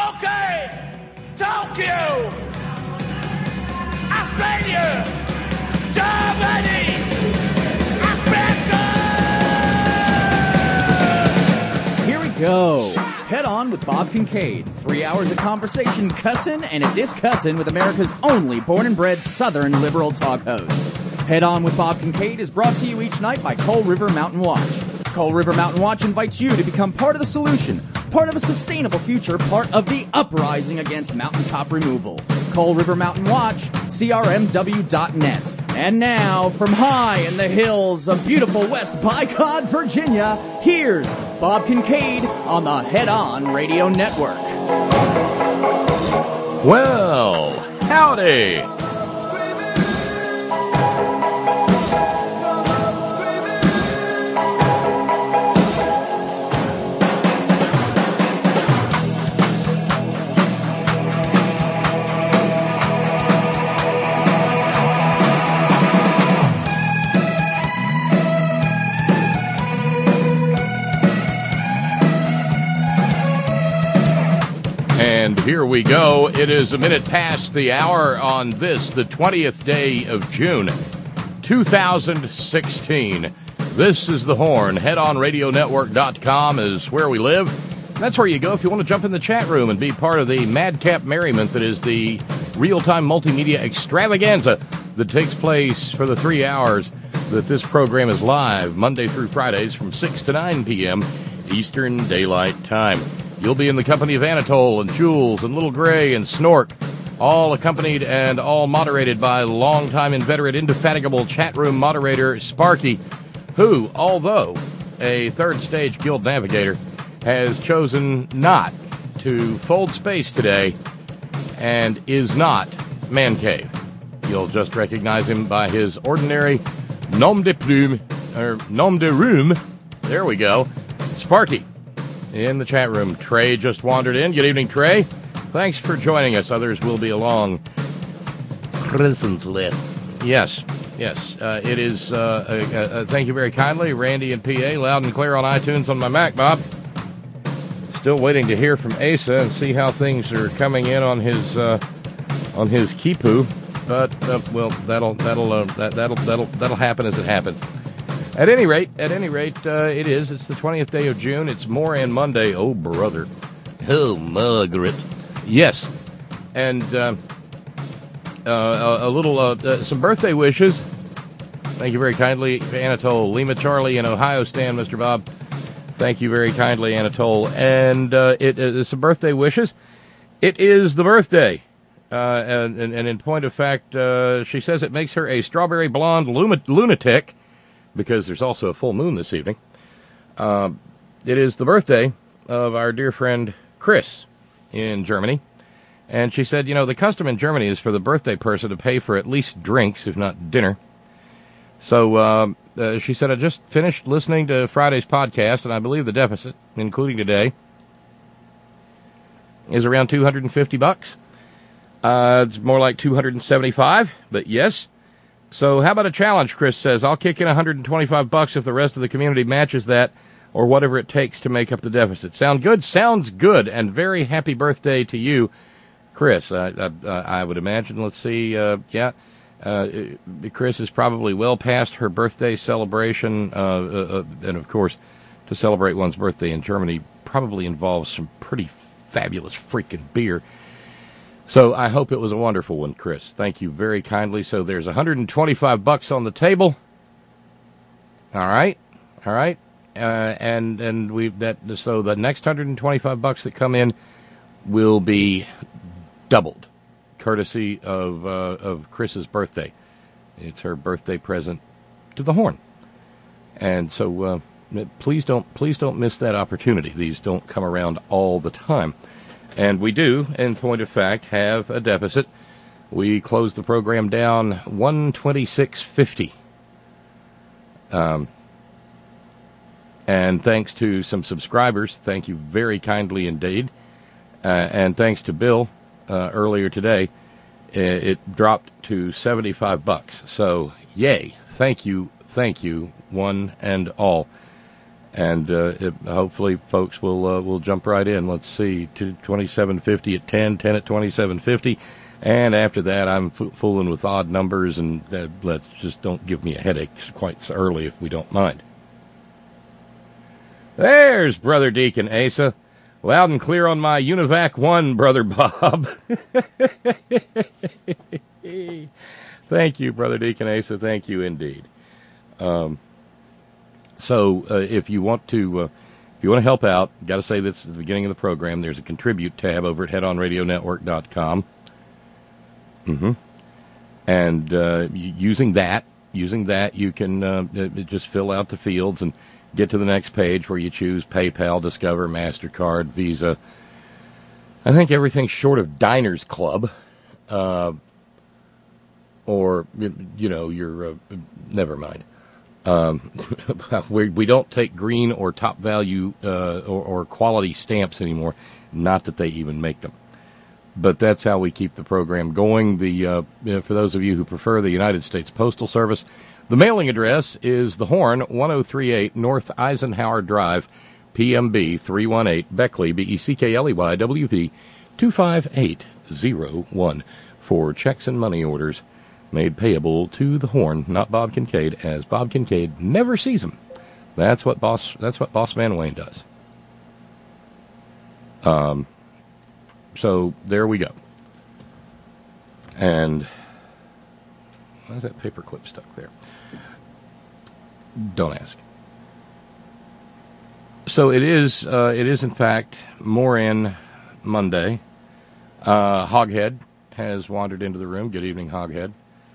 Okay, Tokyo, Australia, Germany, Africa. Here we go. Head On with Bob Kincaid. 3 hours of conversation, cussin' and a discussin' with America's only born and bred Southern liberal talk host. Head On with Bob Kincaid is brought to you each night by Coal River Mountain Watch. Coal River Mountain Watch invites you to become part of the solution, part of a sustainable future, part of the uprising against mountaintop removal. Coal River Mountain Watch, crmw.net. And now, from high in the hills of beautiful West Bicod, Virginia, here's Bob Kincaid on the Head On Radio Network. Well, howdy. And here we go. It is a minute past the hour on this, the 20th day of June, 2016. This is The Horn. HeadOnRadioNetwork.com is where we live. That's where you go if you want to jump in the chat room and be part of the madcap merriment that is the real-time multimedia extravaganza that takes place for the 3 hours that this program is live, Monday through Fridays from 6 to 9 p.m. Eastern Daylight Time. You'll be in the company of Anatole and Jules and Little Gray and Snork, all accompanied and all moderated by longtime inveterate indefatigable chat room moderator Sparky, who, although a third stage guild navigator, has chosen not to fold space today and is not Man Cave. You'll just recognize him by his ordinary nom de plume, or nom de room. There we go. Sparky. In the chat room, Trey just wandered in. Good evening, Trey. Thanks for joining us. Others will be along presently. Yes. It is. Thank you very kindly, Randy and PA, loud and clear on iTunes on my Mac, Bob. Still waiting to hear from Asa and see how things are coming in on his Kipu, but well, that'll happen as it happens. At any rate, it's the 20th day of June. It's Moran Monday. Oh, brother. Oh, Margaret. Yes. And some birthday wishes. Thank you very kindly, Anatole. Lima Charlie in Ohio stand, Mr. Bob. Thank you very kindly, Anatole. And it is some birthday wishes. It is the birthday. And in point of fact, she says it makes her a strawberry blonde lunatic, because there's also a full moon this evening. It is the birthday of our dear friend Chris in Germany. And she said, the custom in Germany is for the birthday person to pay for at least drinks, if not dinner. So she said, I just finished listening to Friday's podcast, and I believe the deficit, including today, is around $250. It's more like $275, but yes. So how about a challenge, Chris says. I'll kick in $125 if the rest of the community matches that, or whatever it takes to make up the deficit. Sound good? Sounds good, and very happy birthday to you, Chris. I would imagine, let's see, Chris is probably well past her birthday celebration, and of course, to celebrate one's birthday in Germany probably involves some pretty fabulous freaking beer. So I hope it was a wonderful one, Chris. Thank you very kindly. So there's $125 on the table. All right. And so the next $125 that come in will be doubled, courtesy of Chris's birthday. It's her birthday present to the Horn. And so please don't miss that opportunity. These don't come around all the time. And we do, in point of fact, have a deficit. We closed the program down $126.50. And thanks to some subscribers, thank you very kindly indeed, and thanks to Bill earlier today, it dropped to $75. So, yay. Thank you, one and all. And hopefully folks will jump right in. Let's see, 2750 at 10 at 2750. And after that, I'm fooling with odd numbers, and let's just don't give me a headache quite so early if we don't mind. There's Brother Deacon Asa. Loud and clear on my Univac 1, Brother Bob. Thank you, Brother Deacon Asa. Thank you indeed. So if you want to help out, got to say this at the beginning of the program, there's a contribute tab over at headonradionetwork.com. And using that, you can just fill out the fields and get to the next page where you choose PayPal, Discover, MasterCard, Visa. I think everything short of Diners Club, or your never mind. We don't take green or top value or quality stamps anymore. Not that they even make them. But that's how we keep the program going. For those of you who prefer the United States Postal Service, the mailing address is The Horn, 1038 North Eisenhower Drive, PMB 318, Beckley, Beckley, WV 25801, for checks and money orders made payable to The Horn, not Bob Kincaid, as Bob Kincaid never sees them. That's what Boss Man Wayne does. So there we go. And why is that paperclip stuck there? Don't ask. So it is in fact Moran Monday. Hoghead has wandered into the room. Good evening, Hoghead.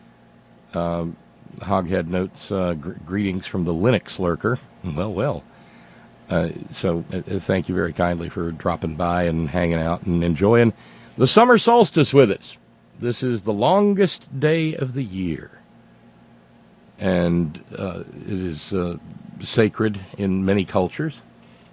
Hoghead notes greetings from the Linux lurker. Well. So thank you very kindly for dropping by and hanging out and enjoying the summer solstice with us. This is the longest day of the year. And it is sacred in many cultures.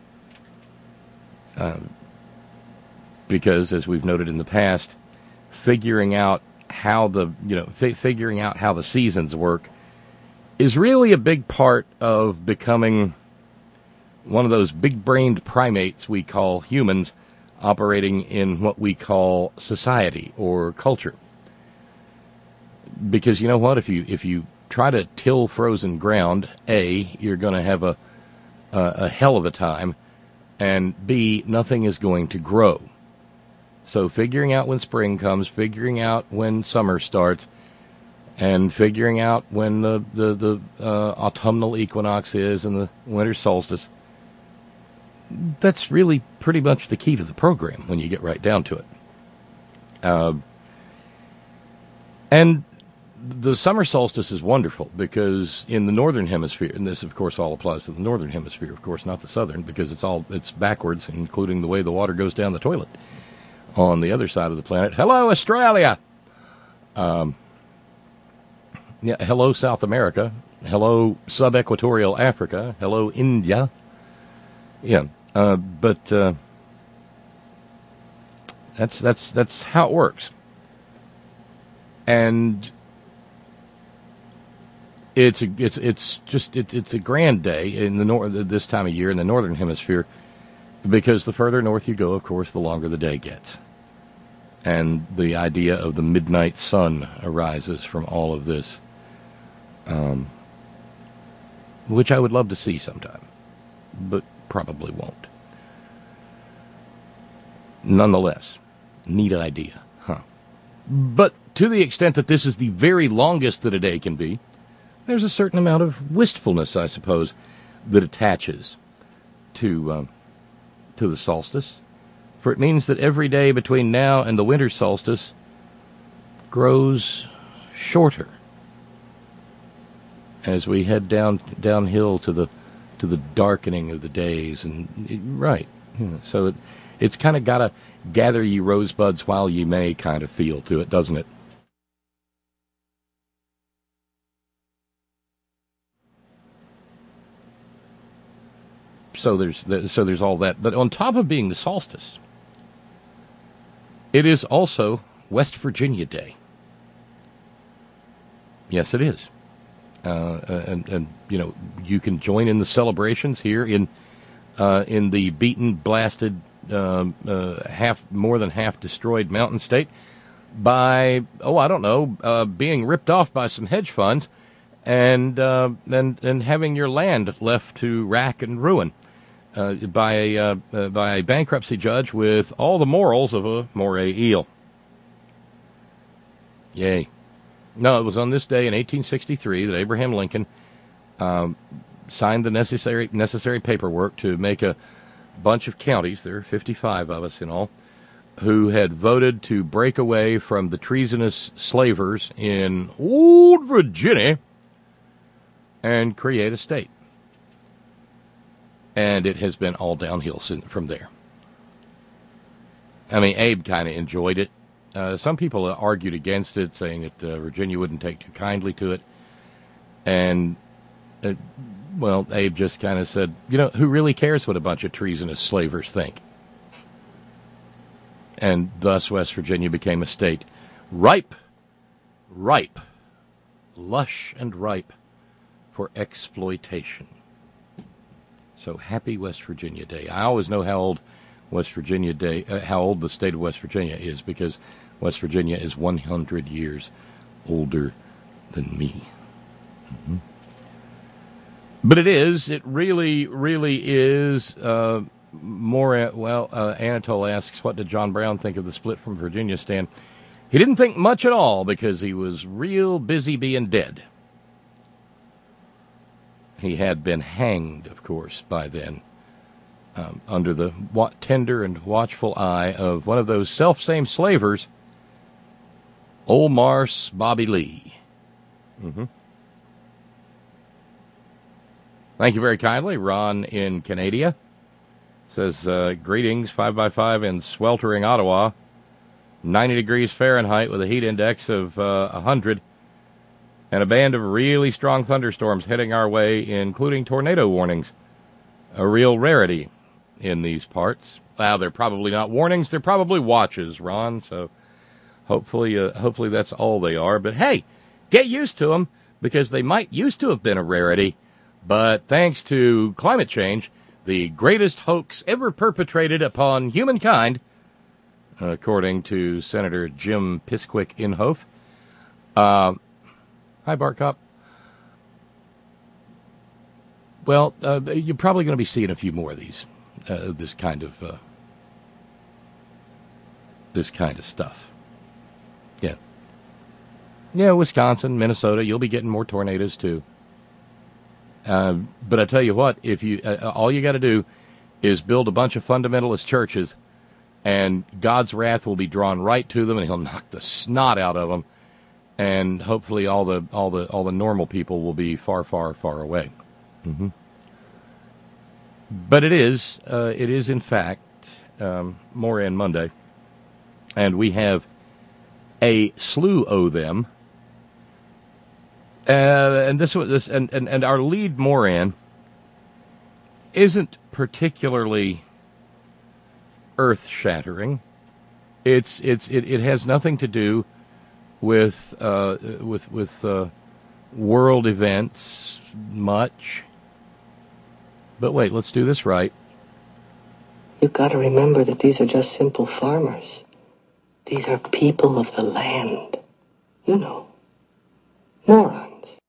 Because, as we've noted in the past, figuring out how the seasons work is really a big part of becoming one of those big-brained primates we call humans, operating in what we call society or culture. Because you know what? If you try to till frozen ground, A, you're going to have a hell of a time, and B, nothing is going to grow. So figuring out when spring comes, figuring out when summer starts, and figuring out when the autumnal equinox is and the winter solstice, that's really pretty much the key to the program when you get right down to it. And the summer solstice is wonderful because in the northern hemisphere, and this of course all applies to the northern hemisphere, of course, not the southern, because it's backwards, including the way the water goes down the toilet on the other side of the planet. Hello, Australia! Hello, South America. Hello, sub-equatorial Africa. Hello, India. But that's how it works. And it's a grand day in the this time of year in the northern hemisphere, because the further north you go, of course, the longer the day gets. And the idea of the midnight sun arises from all of this, which I would love to see sometime, but probably won't. Nonetheless, neat idea, huh? But to the extent that this is the very longest that a day can be, there's a certain amount of wistfulness, I suppose, that attaches to the solstice. For it means that every day between now and the winter solstice grows shorter as we head downhill to the darkening of the days. And right, so it's kind of got a gather ye rosebuds while ye may kind of feel to it, doesn't it? So there's all that. But on top of being the solstice, it is also West Virginia Day. Yes, it is. And you can join in the celebrations here in the beaten, blasted, more than half destroyed Mountain State by being ripped off by some hedge funds and having your land left to rack and ruin by a bankruptcy judge with all the morals of a moray eel. Yay. No, it was on this day in 1863 that Abraham Lincoln signed the necessary paperwork to make a bunch of counties, there are 55 of us in all, who had voted to break away from the treasonous slavers in old Virginia and create a state. And it has been all downhill from there. I mean, Abe kind of enjoyed it. Some people argued against it, saying that Virginia wouldn't take too kindly to it. And, Abe just kind of said, who really cares what a bunch of treasonous slavers think? And thus West Virginia became a state ripe, lush and ripe for exploitation. So happy West Virginia Day. I always know how old West Virginia Day, how old the state of West Virginia is, because West Virginia is 100 years older than me. Mm-hmm. But it really, really is more. Anatole asks, what did John Brown think of the split from Virginia stand? He didn't think much at all because he was real busy being dead. He had been hanged, of course, by then, under the tender and watchful eye of one of those self-same slavers, old Marse Bobby Lee. Mm-hmm. Thank you very kindly. Ron in Canada says, greetings, 5x5 in sweltering Ottawa, 90 degrees Fahrenheit with a heat index of 100, and a band of really strong thunderstorms heading our way, including tornado warnings. A real rarity in these parts. Well, they're probably not warnings, they're probably watches, Ron, so hopefully that's all they are. But hey, get used to them, because they might used to have been a rarity, but thanks to climate change, the greatest hoax ever perpetrated upon humankind, according to Senator Jim Pisquick Inhofe. Hi, Bart Kopp. Well, you're probably going to be seeing a few more of these, this kind of stuff. Yeah, Wisconsin, Minnesota, you'll be getting more tornadoes too. But I tell you what, if you all you got to do is build a bunch of fundamentalist churches, and God's wrath will be drawn right to them, and He'll knock the snot out of them, and hopefully all the normal people will be far, far, far away. Mm-hmm. But it is in fact Moran Monday, and we have a slew of them. And our lead Moran isn't particularly earth-shattering. It has nothing to do with world events much. But wait, let's do this right. You've got to remember that these are just simple farmers. These are people of the land. You know, morons.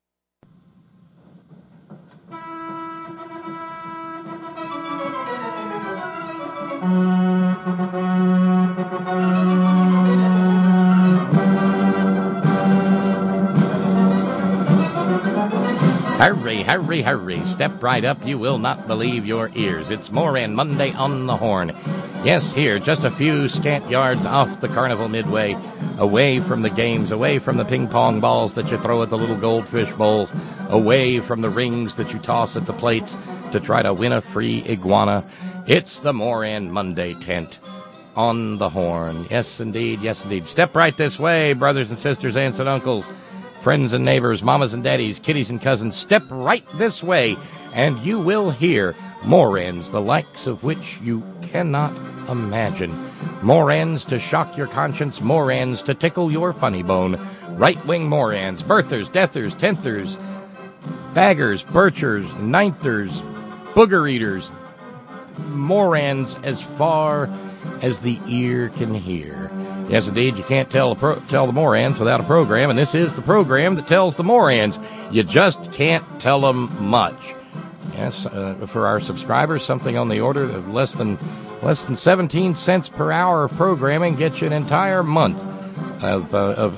Hurry, hurry, hurry. Step right up. You will not believe your ears. It's Moran Monday on the Horn. Yes, here, just a few scant yards off the Carnival Midway, away from the games, away from the ping-pong balls that you throw at the little goldfish bowls, away from the rings that you toss at the plates to try to win a free iguana. It's the Moran Monday tent on the Horn. Yes, indeed, yes, indeed. Step right this way, brothers and sisters, aunts and uncles, friends and neighbors, mamas and daddies, kiddies and cousins. Step right this way, and you will hear Morans, the likes of which you cannot imagine. Morans to shock your conscience, Morans to tickle your funny bone. Right-wing Morans, birthers, deathers, tenthers, baggers, birchers, ninthers, booger eaters, morans as far as the ear can hear. Yes, indeed, you can't tell the morans without a program, and this is the program that tells the morans. You just can't tell them much. Yes, for our subscribers, something on the order of less than 17 cents per hour of programming gets you an entire month of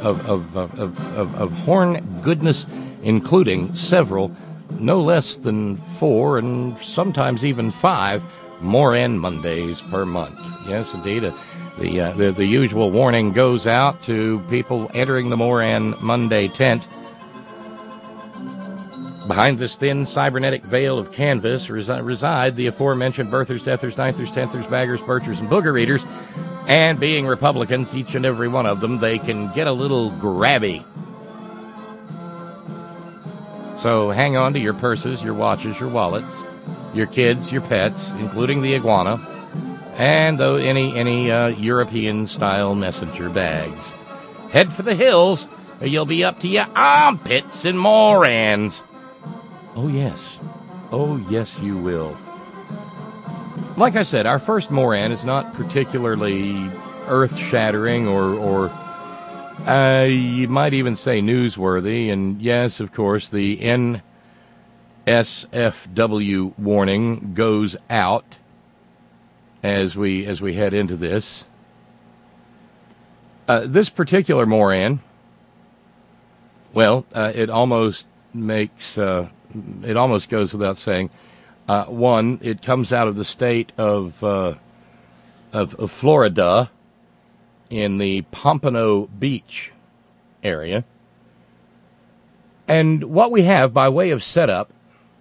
horn goodness, including several, no less than 4 and sometimes even 5 Moran Mondays per month. Yes, indeed. The usual warning goes out to people entering the Moran Monday tent. Behind this thin cybernetic veil of canvas reside the aforementioned birthers, deathers, ninthers, tenthers, baggers, birchers, and booger eaters. And being Republicans, each and every one of them, they can get a little grabby. So hang on to your purses, your watches, your wallets, your kids, your pets, including the iguana, and any European-style messenger bags. Head for the hills, or you'll be up to your armpits in morans. Oh, yes. Oh, yes, you will. Like I said, our first Moran is not particularly earth-shattering or you might even say newsworthy. And yes, of course, the NSFW warning goes out as we head into this. This particular Moran, well, it almost goes without saying. One, it comes out of the state of Florida in the Pompano Beach area. And what we have by way of setup,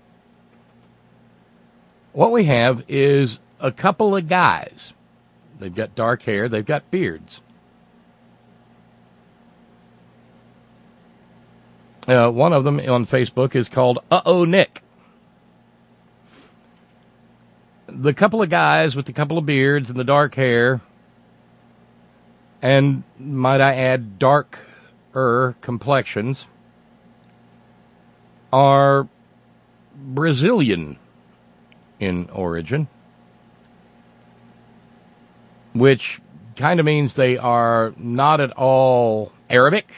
what we have is a couple of guys. They've got dark hair, they've got beards. One of them on Facebook is called Uh-Oh Nick. The couple of guys with the couple of beards and the dark hair, and might I add, darker complexions, are Brazilian in origin, which kind of means they are not at all Arabic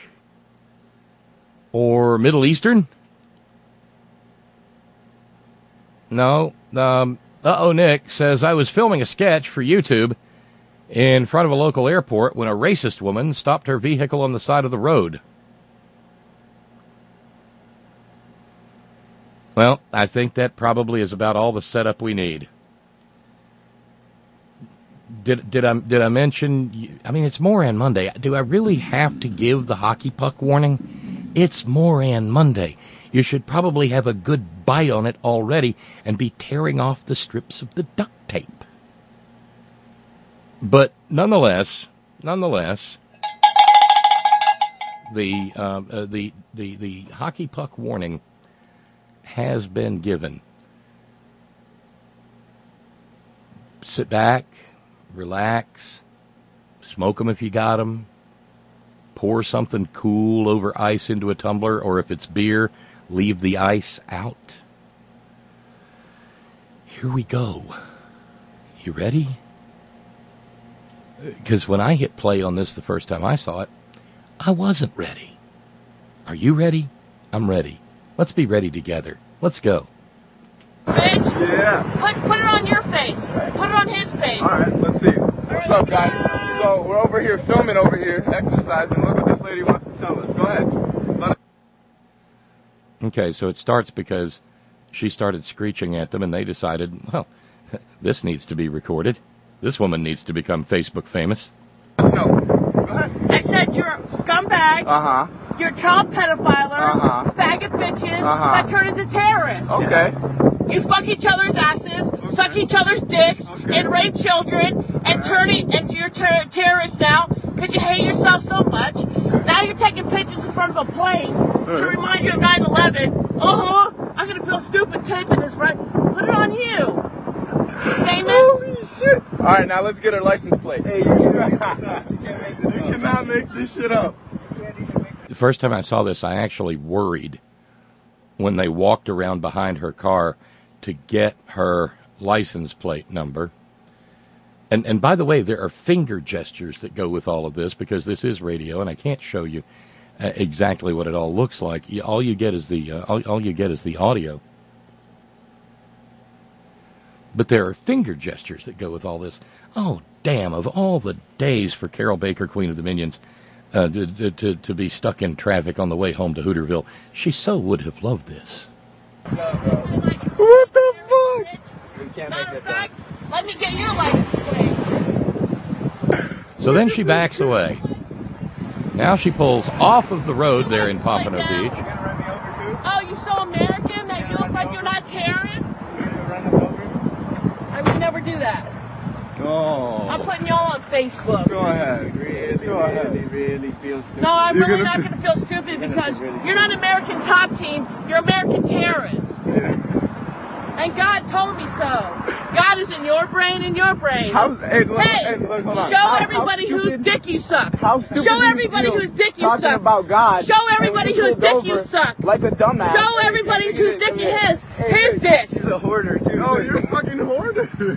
or Middle Eastern. No. Uh-Oh Nick says, I was filming a sketch for YouTube in front of a local airport when a racist woman stopped her vehicle on the side of the road. Well, I think that probably is about all the setup we need. Did I mention, I mean, it's Moran Monday. Do I really have to give the hockey puck warning? It's Moran Monday. You should probably have a good bite on it already and be tearing off the strips of the duct tape. But nonetheless, the hockey puck warning has been given. Sit back, relax, smoke them if you got them, pour something cool over ice into a tumbler, or if it's beer, leave the ice out. Here we go. You ready? Because when I hit play on this the first time I saw it, I wasn't ready. Are you ready? I'm ready. Let's be ready together. Let's go. Bitch. Yeah. Put it on your face. Put it on his face. All right, let's see. What's up, guys? So we're over here filming over here, exercising. Look what this lady wants to tell us. Go ahead. Okay, so it starts because she started screeching at them, and they decided, well, this needs to be recorded. This woman needs to become Facebook famous. Let's know. Go ahead. I said you're scumbags. Uh-huh. You're child pedophilers. Uh-huh. Faggot bitches. Uh-huh. That turn into terrorists. Okay. You fuck each other's asses, suck each other's dicks, and rape children, and and you're terrorists now because you hate yourself so much. Now you're taking pictures in front of a plane to remind you of 9/11. I'm gonna feel stupid taping this, right? Put it on you. Famous. Holy shit! All right, now let's get her license plate. Hey, you cannot make this shit up. The first time I saw this, I actually worried. when they walked around behind her car to get her license plate number. And by the way, there are finger gestures that go with all of this because this is radio, and I can't show you exactly what it all looks like. All you get is the audio. But there are finger gestures that go with all this. Oh, damn! Of all the days for Carol Baker, Queen of the Minions, to be stuck in traffic on the way home to Hooterville, she so would have loved this. What the fuck? We can't make this up. Let me get your license plate. So then she backs away. Now she pulls off of the road there in Pompano Beach. You gonna run me over too? Oh, you so American that you look like you're not terrorists? You gonna run us over? I would never do that. No. I'm putting y'all on Facebook. Go ahead. Really feel stupid. No, I'm really not going to feel stupid because you're not American top team. You're American terrorists. Yeah. And God told me so. God is in your brain and your brain. Hey, look, hold on. Show everybody whose dick you suck. How stupid Show everybody you feel whose dick you talking suck. about God. Show everybody whose dick you suck. Like a dumbass. Show everybody whose dick is his dick. He's a hoarder too. Oh, you're a fucking hoarder.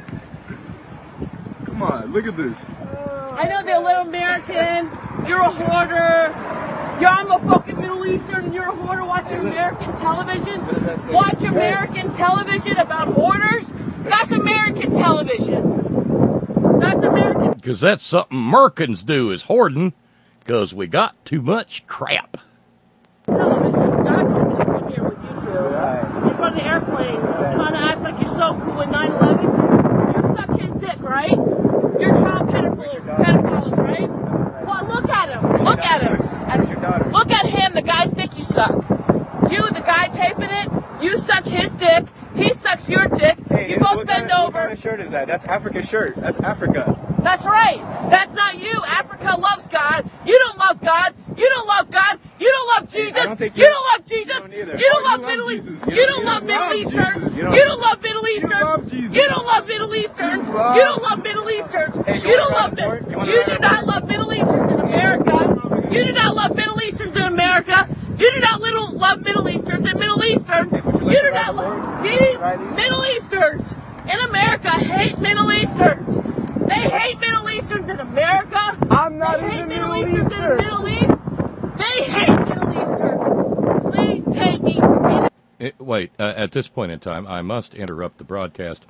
Come on, look at this. I know they're a little American. You're a hoarder. I'm a fucking Middle Eastern. You're a hoarder watching American television. Watch American television about hoarders. That's American television. That's American. Because that's something Americans do is hoarding. Because we got too much crap. Television. God told me to come here with you two. In front of the airplane. Trying to act like you're so cool in 9/11. You suck his dick, right? You're child pedophiles, right? Well, look at him. Look at him. Look at him, the guy's dick you suck. You, the guy taping it, you suck his dick. He sucks your dick. Hey, you both bend over. What kind of shirt is that? That's Africa's shirt. That's Africa. That's right. That's not you. Africa loves God. You don't love God. You don't love God. You don't love Jesus. You don't love Jesus. You don't love Middle Easterns. You don't love Middle Easterns. You don't love Middle Easterns. You don't love Middle Easterns. You don't love Middle Easterns. You don't love You do not love Middle Easterns in America. You do not love Middle Easterns in America. You do not love Middle Easterns in Middle Eastern. You do not love these Middle Easterns in America hate Middle Easterns. They hate Middle Easterns in America. I'm not they hate even Middle Middle Easterns in the Eastern. Middle East. They hate Middle Easterns. Please take me. Wait, at this point in time, I must interrupt the broadcast.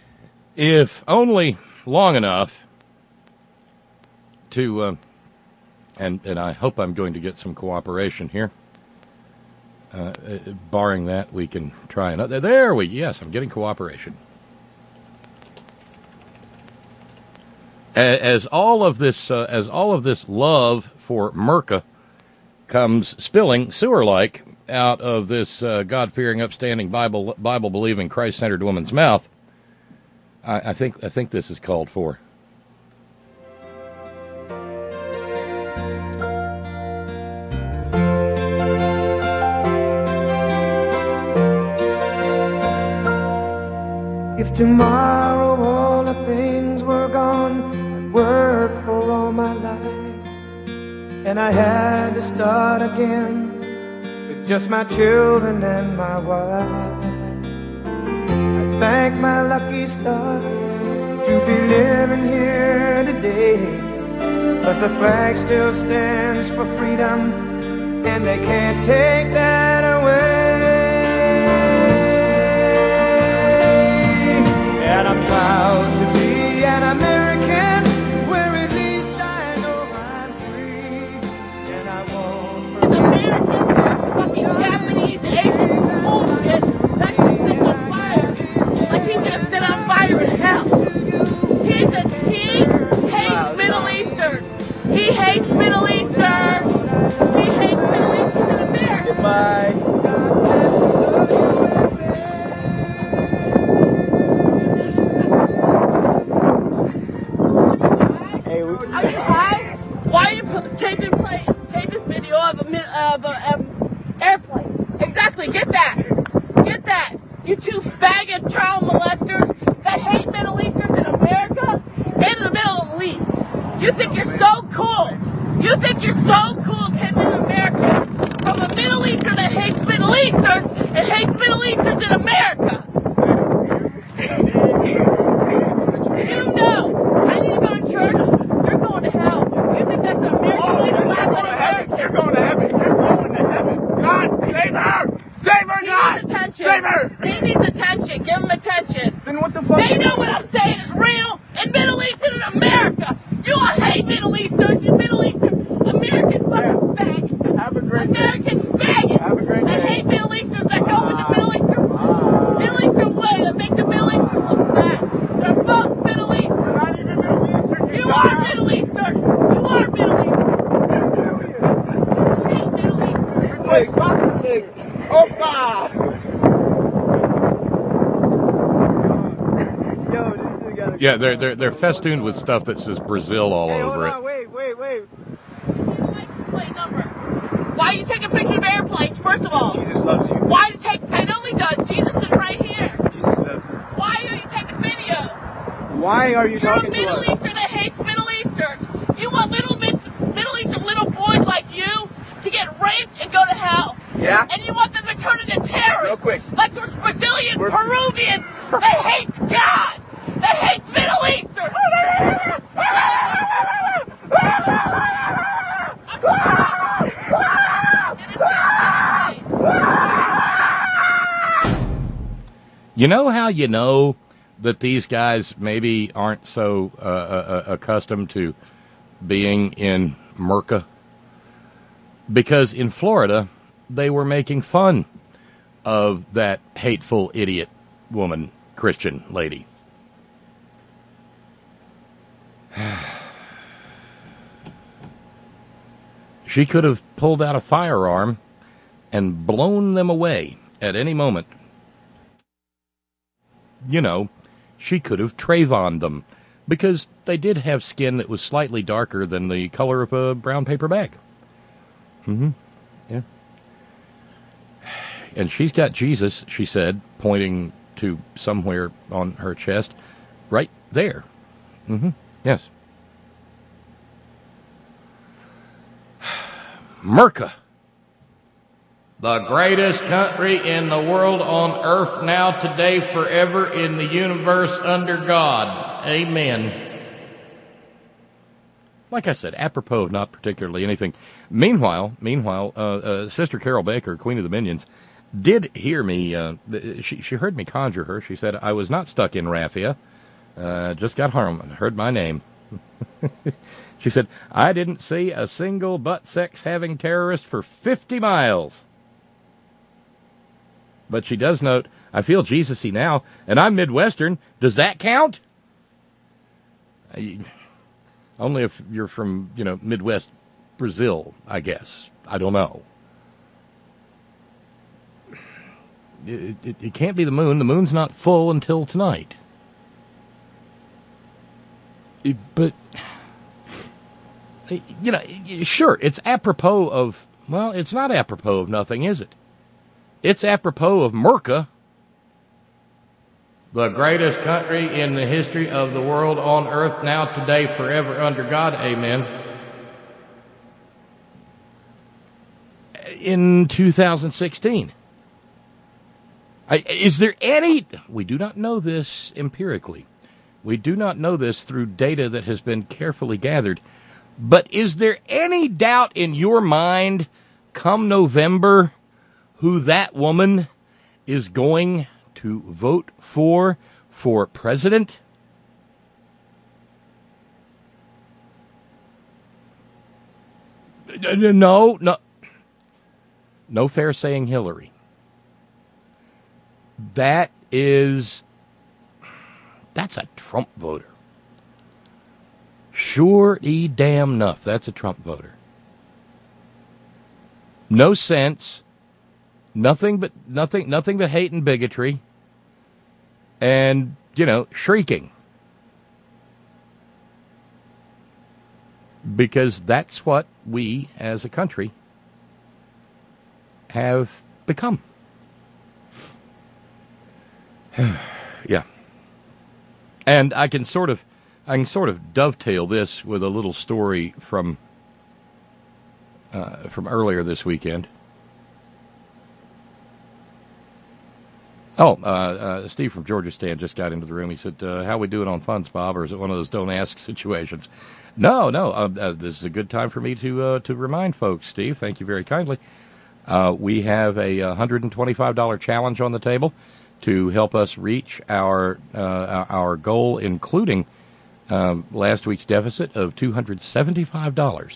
If only long enough to, and I hope I'm going to get some cooperation here. Barring that, we can try another. Yes, I'm getting cooperation. As all of this love for Merca comes spilling sewer-like out of this God-fearing, upstanding, Bible-believing, Christ-centered woman's mouth, I think this is called for. If tomorrow all the things were gone I'd worked for all my life, and I had to start again with just my children and my wife, I thank my lucky stars to be living here today, 'cause the flag still stands for freedom and they can't take that away. And I'm proud to be an American, where at least I know I'm free. And I won't forget. American, fucking Japanese, Asian bullshit. That should set on fire. Like he's gonna set on fire in hell. He hates Middle Easterns. He hates Middle Easterns. He hates Middle Easterns in America. Goodbye. Are you high? Why are you taping video of an airplane? Exactly. Get that. Get that. You two faggot child molesters that hate Middle Easterns in America and in the Middle East. You think you're so cool. You think you're so cool taping in America from a Middle Eastern that hates Middle Easterns and Easters in America. You know. I need to go to church. You're going to hell. You think that's an American way to laugh at Americans? You're going to heaven. You're going to heaven. God, save her! Save her, God! He needs attention. Save her! He needs attention. Give him attention. Then what the fuck? They know what I'm saying is real in Middle East and in America. You all hate Middle Easters. You Middle Eastern American fucking faggots. Have a great day. American faggots. Have a great that day. hate Middle Easters that go with the Middle Eastern way that make the Middle Easters look bad. They're both Middle Eastern. Not even Middle Eastern. You are Middle Eastern. You are Middle Eastern. You hate Middle Eastern. You play soccer league. Oh, God! Yeah, they're festooned with stuff that says Brazil all over it. Wait. Plate number. Why are you taking pictures of airplanes, first of all? Jesus loves you. Why to take, I know he does. Jesus is right here. Jesus loves you. Why are you taking video? Why are you You're a talking to Middle us? Eastern that hates Middle Easterns. You want Middle Eastern little boys like you to get raped and go to hell. Yeah? And you want them to turn into terrorists. Real quick. Like the Brazilian, Peruvian that hates God. That hates Middle Eastern. You know how you know that these guys maybe aren't so accustomed to being in Merca? Because in Florida, they were making fun of that hateful idiot woman, Christian lady. She could have pulled out a firearm and blown them away at any moment. You know, she could have Trayvoned them, because they did have skin that was slightly darker than the color of a brown paper bag. Yeah. And she's got Jesus, she said, pointing to somewhere on her chest, right there. Yes. Merca, the greatest country in the world on earth now, today, forever, in the universe, under God. Amen. Like I said, apropos of not particularly anything. Meanwhile, Sister Carol Baker, Queen of the Minions, did hear me. She heard me conjure her. She said, I was not stuck in Raffia. Just got home and heard my name. She said, I didn't see a single butt-sex-having terrorist for 50 miles. But she does note, I feel Jesus-y now, and I'm Midwestern. Does that count? Only if you're from, Midwest Brazil, I guess. I don't know. It can't be the moon. The moon's not full until tonight. But, sure, it's apropos of, well, it's not apropos of nothing, is it? It's apropos of Merca, the greatest country in the history of the world on earth, now, today, forever, under God. Amen. In 2016. Is there any... We do not know this empirically. We do not know this through data that has been carefully gathered. But is there any doubt in your mind, come November, who that woman is going to vote for president? No fair saying Hillary. That's a Trump voter. Sure-y damn enough, that's a Trump voter. No sense, nothing but hate and bigotry, and shrieking. Because that's what we as a country have become. Yeah. And I can sort of dovetail this with a little story from earlier this weekend. Steve from Georgia Stan just got into the room. He said, how we doing on funds, Bob? Or is it one of those don't ask situations? No. This is a good time for me to remind folks, Steve. Thank you very kindly. We have a $125 challenge on the table to help us reach our goal, including last week's deficit of $275.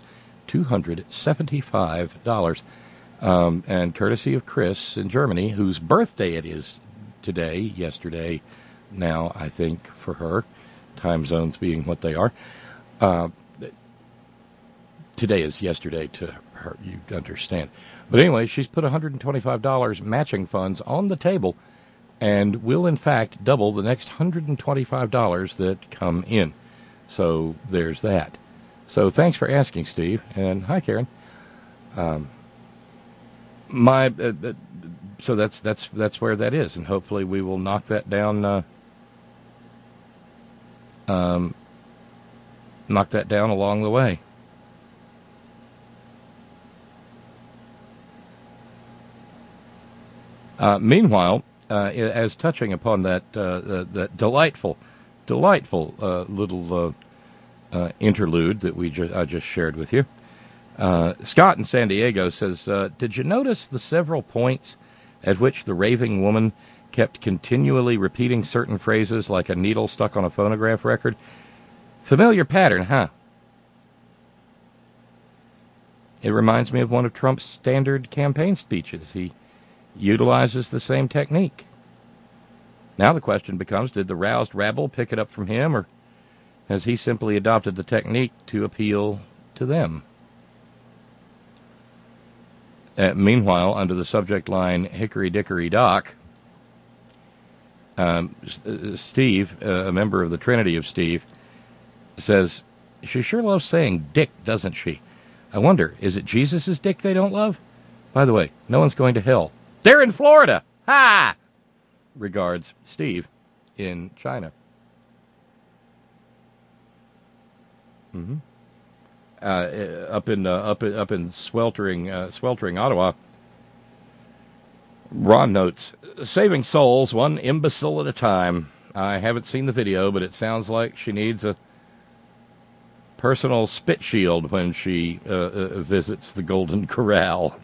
$275. And courtesy of Chris in Germany, whose birthday it is yesterday, now, I think, for her, time zones being what they are. Today is yesterday to her, you understand. But anyway, she's put $125 matching funds on the table and will, in fact, double the next $125 that come in. So there's that. So thanks for asking, Steve. And hi, Karen. So that's where that is, and hopefully we will knock that down. Knock that down along the way. Meanwhile, as touching upon that delightful little interlude that I just shared with you. Scott in San Diego says, did you notice the several points at which the raving woman kept continually repeating certain phrases like a needle stuck on a phonograph record? Familiar pattern, huh? It reminds me of one of Trump's standard campaign speeches. He utilizes the same technique. Now the question becomes, did the roused rabble pick it up from him, or has he simply adopted the technique to appeal to them? Meanwhile, under the subject line, Hickory Dickory Dock, Steve, a member of the Trinity of Steve, says, she sure loves saying dick, doesn't she? I wonder, is it Jesus' dick they don't love? By the way, no one's going to hell. They're in Florida! Ha! Regards, Steve in China. Mm-hmm. Up in sweltering Ottawa, Ron notes, saving souls one imbecile at a time. I haven't seen the video, but it sounds like she needs a personal spit shield when she visits the Golden Corral.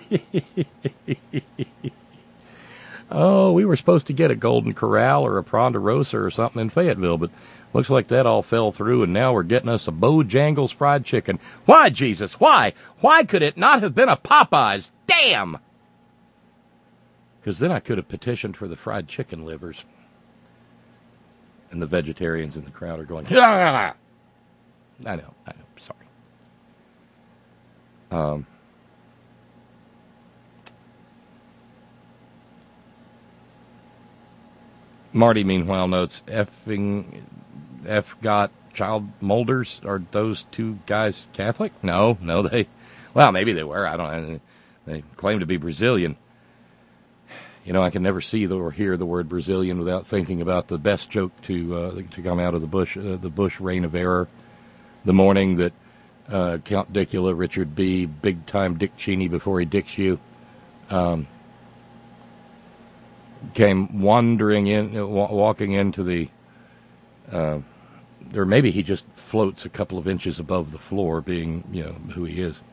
Oh, we were supposed to get a Golden Corral or a Ponderosa or something in Fayetteville, but looks like that all fell through, and now we're getting us a Bojangles fried chicken. Why, Jesus, why? Why could it not have been a Popeyes? Damn! Because then I could have petitioned for the fried chicken livers. And the vegetarians in the crowd are going, ah! I know, sorry. Marty, meanwhile, notes, F got child molders. Are those two guys Catholic? No, well, maybe they were. I don't know. They claim to be Brazilian. You know, I can never see or hear the word Brazilian without thinking about the best joke to come out of the Bush reign of error. The morning that Count Dicula, Richard B., big-time Dick Cheney before he dicks you, came walking into the, or maybe he just floats a couple of inches above the floor, being, you know, who he is.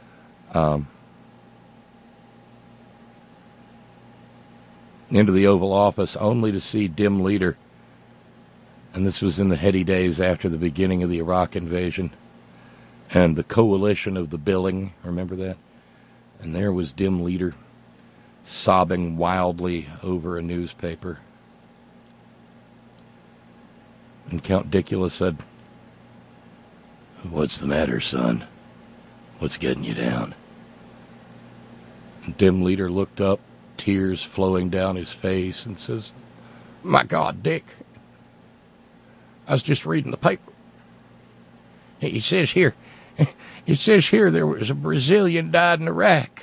Into the Oval Office, only to see dim leader. And this was in the heady days after the beginning of the Iraq invasion and the coalition of the billing. Remember that? And there was dim leader, sobbing wildly over a newspaper. And Count Dicula said, "What's the matter, son? What's getting you down?" And dim leader looked up, tears flowing down his face, and says, "My God, Dick, I was just reading the paper. It says here there was a Brazilian died in Iraq."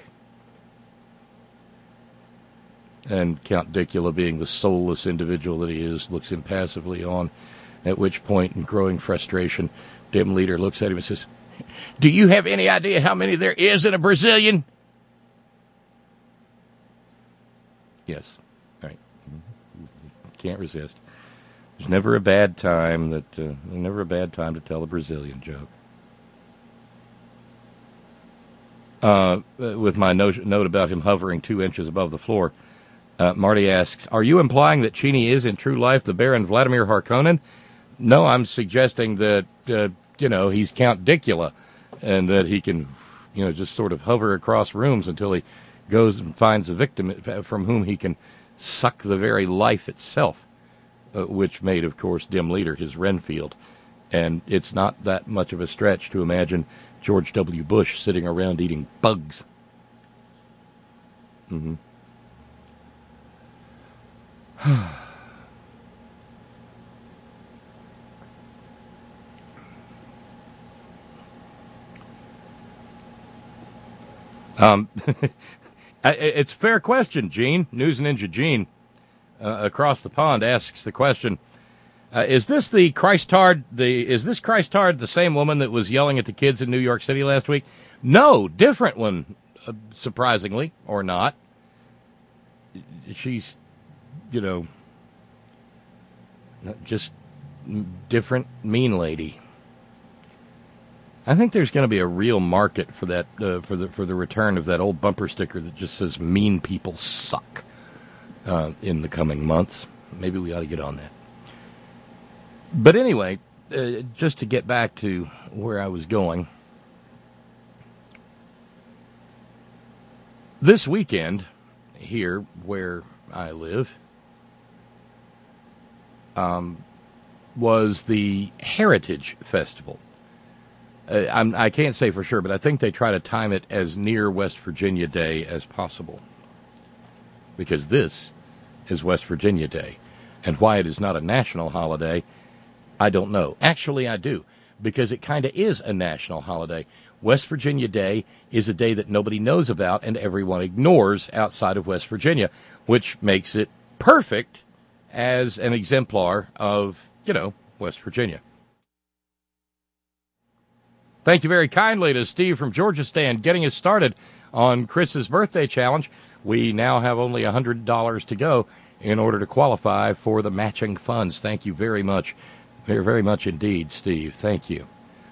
And Count Dicula, being the soulless individual that he is, looks impassively on, at which point, in growing frustration, dim leader looks at him and says, "Do you have any idea how many there is in a Brazilian?" Yes. All right. Can't resist. There's never a bad time to tell a Brazilian joke. With my note about him hovering 2 inches above the floor, Marty asks, are you implying that Cheney is in true life the Baron Vladimir Harkonnen? No, I'm suggesting that, he's Count Dicula, and that he can, just sort of hover across rooms until he goes and finds a victim from whom he can suck the very life itself, which made, of course, Dim Leader his Renfield. And it's not that much of a stretch to imagine George W. Bush sitting around eating bugs. Mm-hmm. It's a fair question, Gene. News Ninja Gene across the pond asks the question: Is this Christard the same woman that was yelling at the kids in New York City last week? No, different one. Surprisingly, or not. She's, just different mean lady. I think there's going to be a real market for that, for the return of that old bumper sticker that just says "Mean people suck" in the coming months. Maybe we ought to get on that. But anyway, just to get back to where I was going, this weekend here where I live was the Heritage Festival. I can't say for sure, but I think they try to time it as near West Virginia Day as possible, because this is West Virginia Day. And why it is not a national holiday, I don't know. Actually, I do, because it kind of is a national holiday. West Virginia Day is a day that nobody knows about and everyone ignores outside of West Virginia, which makes it perfect as an exemplar of, West Virginia. Thank you very kindly to Steve from Georgistan getting us started on Chris's birthday challenge. We now have only $100 to go in order to qualify for the matching funds. Thank you very much. Very, very much indeed, Steve. Thank you.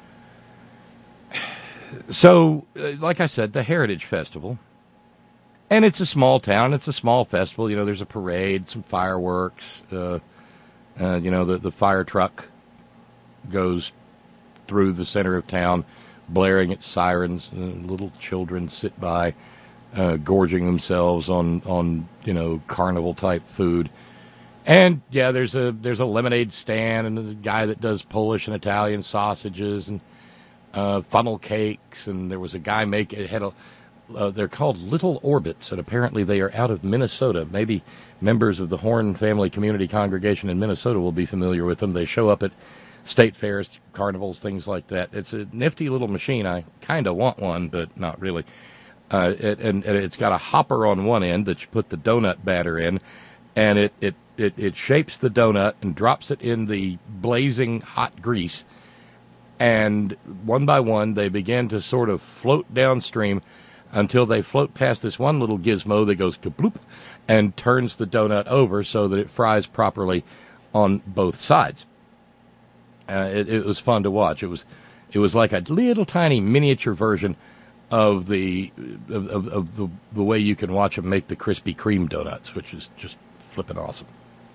So, like I said, the Heritage Festival. And it's a small town. It's a small festival. There's a parade, some fireworks. The fire truck goes through the center of town, blaring its sirens. Little children sit by, gorging themselves on carnival type food. And yeah, there's a lemonade stand and a guy that does Polish and Italian sausages and funnel cakes. And there was a guy they're called Little Orbits, and apparently they are out of Minnesota. Maybe members of the Horn Family Community Congregation in Minnesota will be familiar with them. They show up at state fairs, carnivals, things like that. It's a nifty little machine. I kind of want one, but not really. And it's got a hopper on one end that you put the donut batter in, and it shapes the donut and drops it in the blazing hot grease. And one by one, they begin to sort of float downstream until they float past this one little gizmo that goes kabloop and turns the donut over so that it fries properly on both sides. It was fun to watch. It was like a little tiny miniature version of the way you can watch them make the Krispy Kreme donuts, which is just flippin' awesome.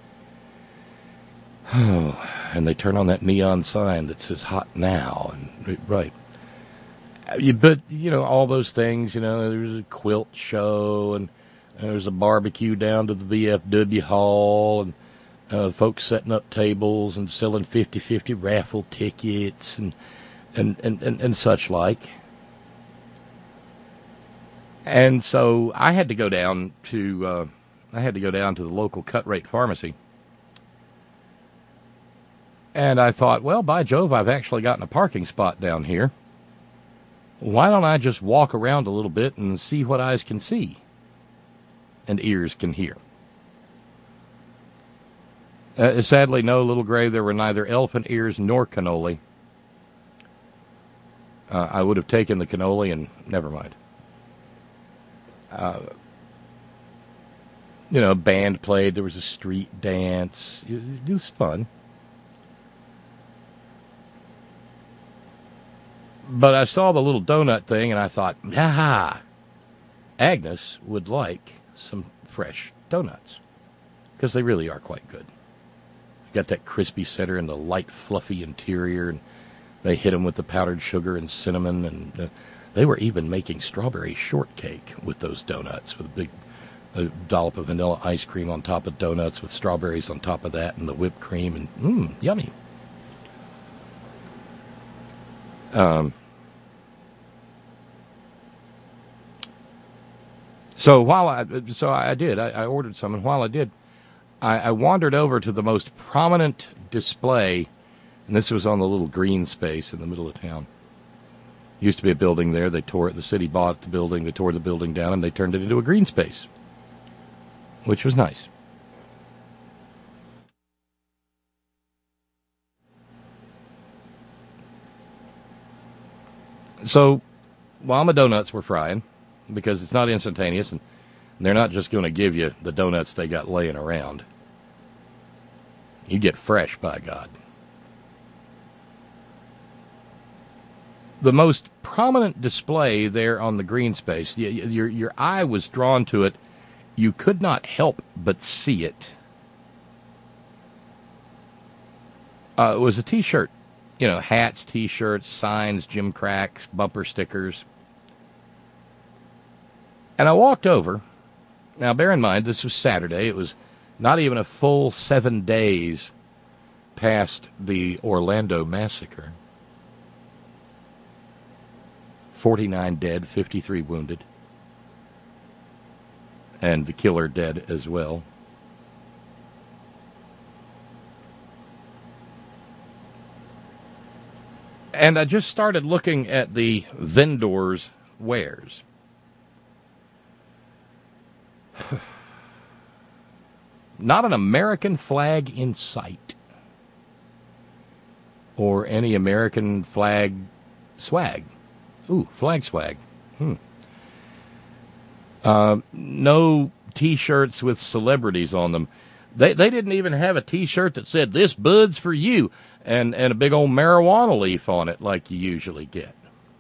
Oh, and they turn on that neon sign that says "Hot Now," and right. But all those things. There's a quilt show, and there's a barbecue down to the VFW hall, and folks setting up tables and selling 50-50 raffle tickets and such like. And so I had to go down to the local cut rate pharmacy. And I thought, well, by Jove, I've actually gotten a parking spot down here. Why don't I just walk around a little bit and see what eyes can see and ears can hear? Sadly, no, Little Grave, there were neither elephant ears nor cannoli. I would have taken the cannoli, and never mind. A band played. There was a street dance. It was fun. But I saw the little donut thing, and I thought, Agnes would like some fresh donuts, because they really are quite good. Got that crispy center and the light, fluffy interior, and they hit them with the powdered sugar and cinnamon, and they were even making strawberry shortcake with those donuts, with a big dollop of vanilla ice cream on top of donuts with strawberries on top of that and the whipped cream, and yummy. So I did. I ordered some, and while I did, I wandered over to the most prominent display, and this was on the little green space in the middle of town. Used to be a building there. They tore it. The city bought the building. They tore the building down, and they turned it into a green space, which was nice. So while my donuts were frying, because it's not instantaneous, and they're not just going to give you the donuts they got laying around. You get fresh, by God. The most prominent display there on the green space, your eye was drawn to it. You could not help but see it. It was a T-shirt. Hats, T-shirts, signs, gym cracks, bumper stickers. And I walked over. Now, bear in mind, this was Saturday. It was not even a full 7 days past the Orlando massacre. 49 dead, 53 wounded. And the killer dead as well. And I just started looking at the vendors' wares. Not an American flag in sight. Or any American flag swag. Ooh, flag swag. No T-shirts with celebrities on them. They didn't even have a T-shirt that said, "This bud's for you," and a big old marijuana leaf on it like you usually get.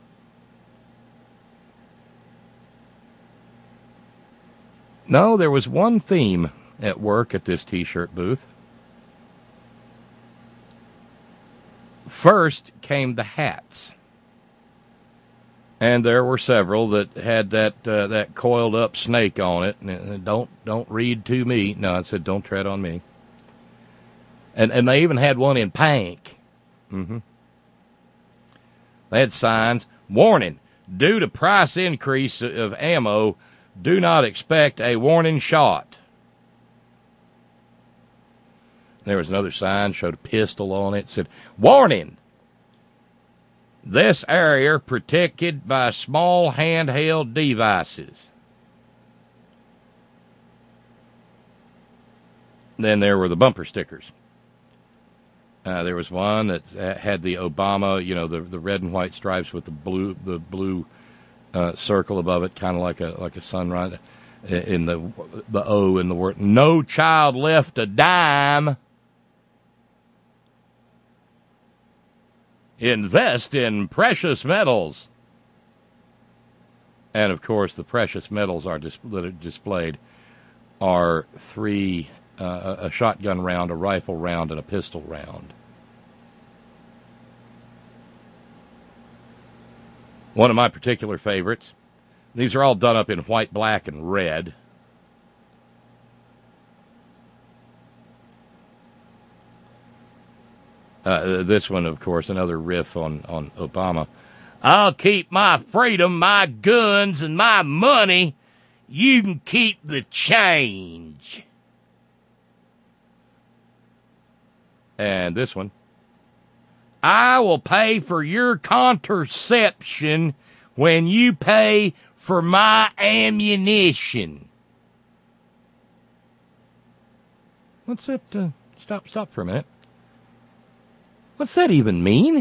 No, there was one theme at work at this T-shirt booth. First came the hats. And there were several that had that coiled up snake on it. And don't read to me. No, I said don't tread on me. And they even had one in pink. They had signs: warning, due to price increase of ammo, do not expect a warning shot. There was another sign, showed a pistol on it, said, warning, this area protected by small handheld devices. Then there were the bumper stickers. There was one that had the Obama, the red and white stripes with the blue circle above it, kind of like a sunrise. In the O in the word, no child left a dime. Invest in precious metals. And, of course, the precious metals that are displayed are three, a shotgun round, a rifle round, and a pistol round. One of my particular favorites. These are all done up in white, black, and red. This one, of course, another riff on Obama. I'll keep my freedom, my guns, and my money. You can keep the change. And this one. I will pay for your contraception when you pay for my ammunition. What's that? Stop for a minute. What's that even mean?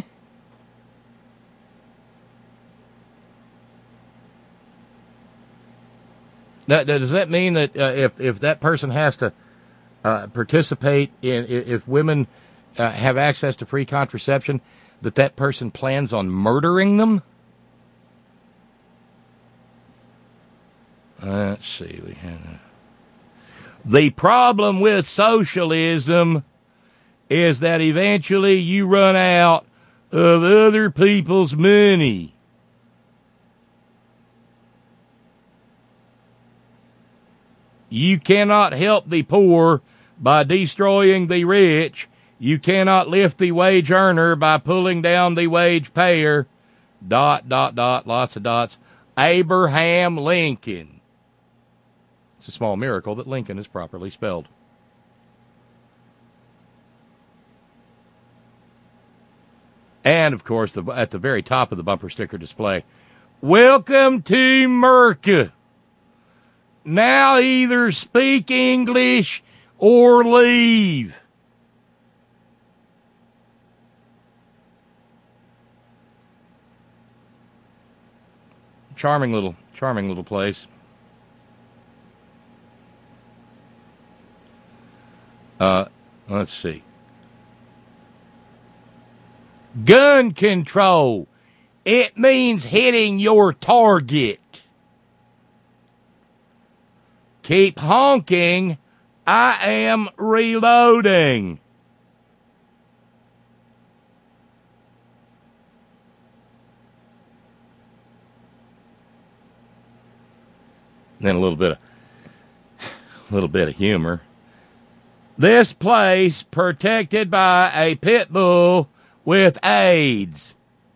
Does that mean that if that person has to participate in, if women have access to free contraception, that person plans on murdering them? Let's see. The problem with socialism is that eventually you run out of other people's money. You cannot help the poor by destroying the rich. You cannot lift the wage earner by pulling down the wage payer. ... Lots of dots. Abraham Lincoln. It's a small miracle that Lincoln is properly spelled. And, of course, at the very top of the bumper sticker display, welcome to America. Now either speak English or leave. Charming little place. Let's see. Gun control. It means hitting your target. Keep honking. I am reloading. And then a little bit of humor. This place protected by a pit bull with AIDS.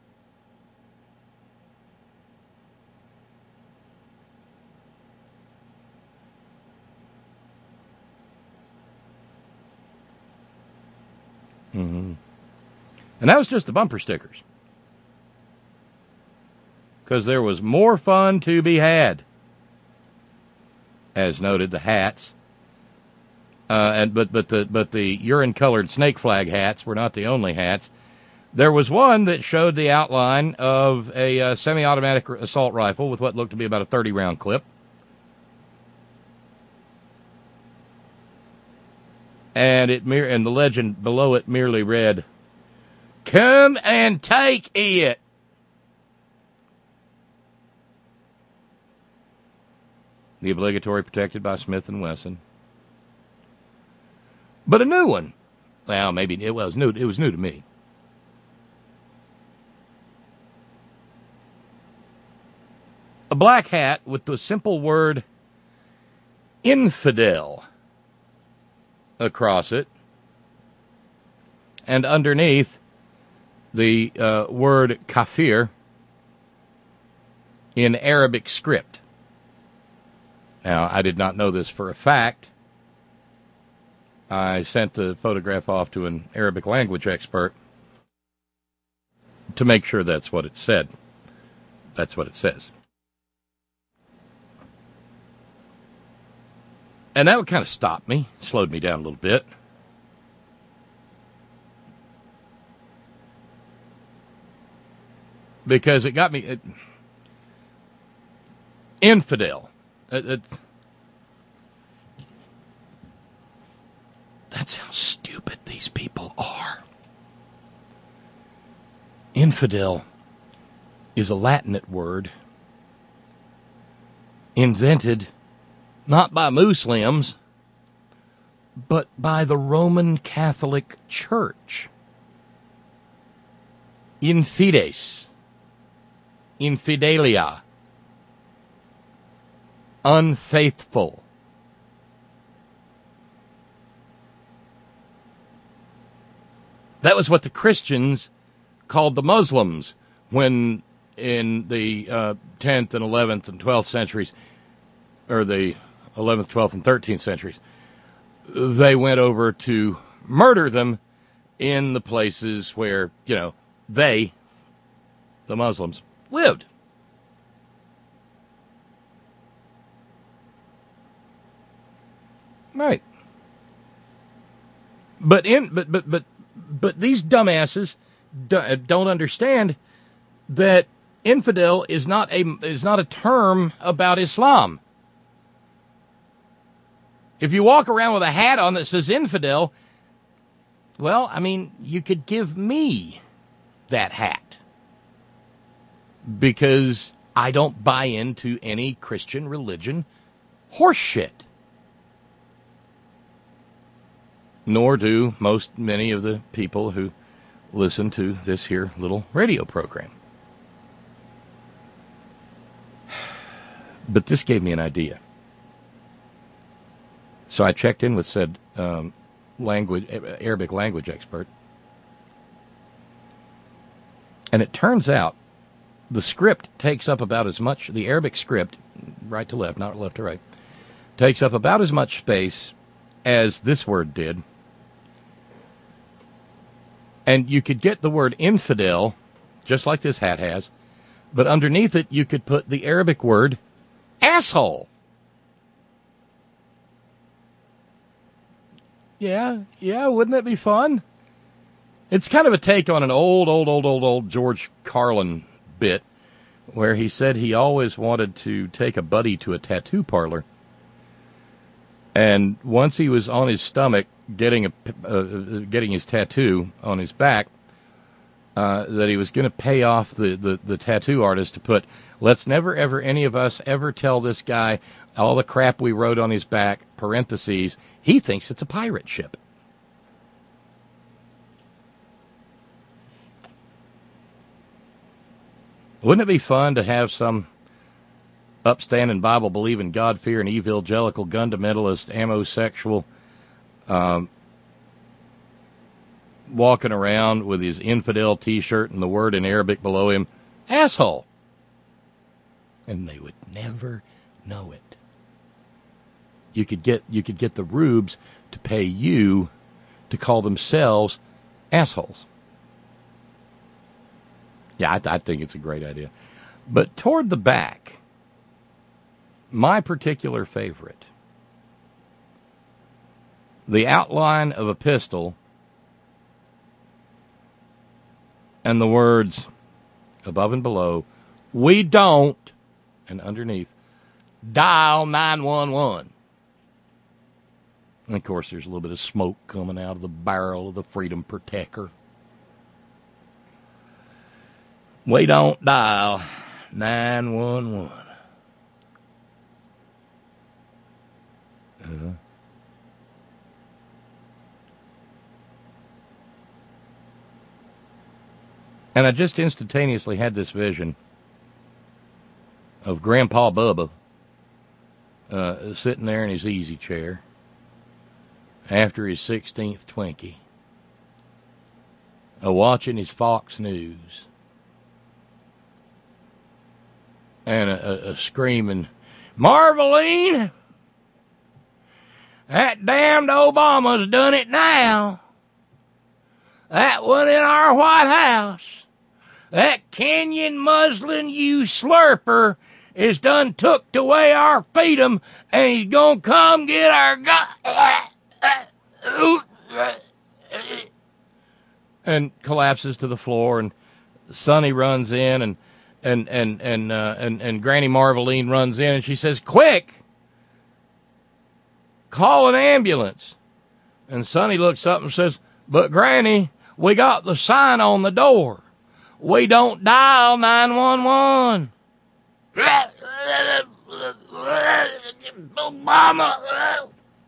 Mm-hmm. And that was just the bumper stickers. Because there was more fun to be had. As noted, the hats. But the urine-colored snake flag hats were not the only hats. There was one that showed the outline of a semi-automatic assault rifle with what looked to be about a 30-round clip. And and the legend below it merely read, "Come and take it." The obligatory protected by Smith & Wesson. But a new one. Well, maybe it was new. It was new to me. A black hat with the simple word infidel across it. And underneath the word kafir in Arabic script. Now, I did not know this for a fact. I sent the photograph off to an Arabic language expert to make sure that's what it said. That's what it says. And that would kind of stop me, slowed me down a little bit. Because it got me... infidel. That's how stupid these people are. Infidel is a Latinate word invented not by Muslims, but by the Roman Catholic Church. Infides. Infidelia. Unfaithful. That was what the Christians called the Muslims when in the 10th and 11th and 12th centuries, or the 11th, 12th, and 13th centuries, they went over to murder them in the places where, they, the Muslims, lived. Right. But these dumbasses don't understand that infidel is not a term about Islam. If you walk around with a hat on that says infidel, well, I mean, you could give me that hat because I don't buy into any Christian religion horse shit. Nor do many of the people who listen to this here little radio program. But this gave me an idea. So I checked in with said Arabic language expert. And it turns out the script takes up about as much, the Arabic script, right to left, not left to right, takes up about as much space as this word did. And you could get the word infidel, just like this hat has, but underneath it you could put the Arabic word asshole. Yeah, wouldn't that be fun? It's kind of a take on an old George Carlin bit where he said he always wanted to take a buddy to a tattoo parlor. And once he was on his stomach getting his tattoo on his back, that he was going to pay off the tattoo artist to put, let's never ever any of us ever tell this guy all the crap we wrote on his back, parentheses, he thinks it's a pirate ship. Wouldn't it be fun to have some upstanding Bible-believing, God-fearing, evangelical, fundamentalist, amosexual walking around with his infidel T-shirt and the word in Arabic below him, asshole? And they would never know it. You could get the rubes to pay you to call themselves assholes. Yeah, I think it's a great idea. But toward the back, my particular favorite, the outline of a pistol and the words above and below, we don't, and underneath, dial 911. And of course, there's a little bit of smoke coming out of the barrel of the Freedom Protector. We don't dial 911. And I just instantaneously had this vision of Grandpa Bubba sitting there in his easy chair after his 16th Twinkie, watching his Fox News, and a screaming, Marveline, that damned Obama's done it now. That one in our White House, that Kenyan muslin you slurper is done took away our freedom, and he's gonna come get our and collapses to the floor, and Sonny runs in, and Granny Marveline runs in, and she says, quick, call an ambulance. And Sonny looks up and says, but Granny, we got the sign on the door. We don't dial 911. Obama.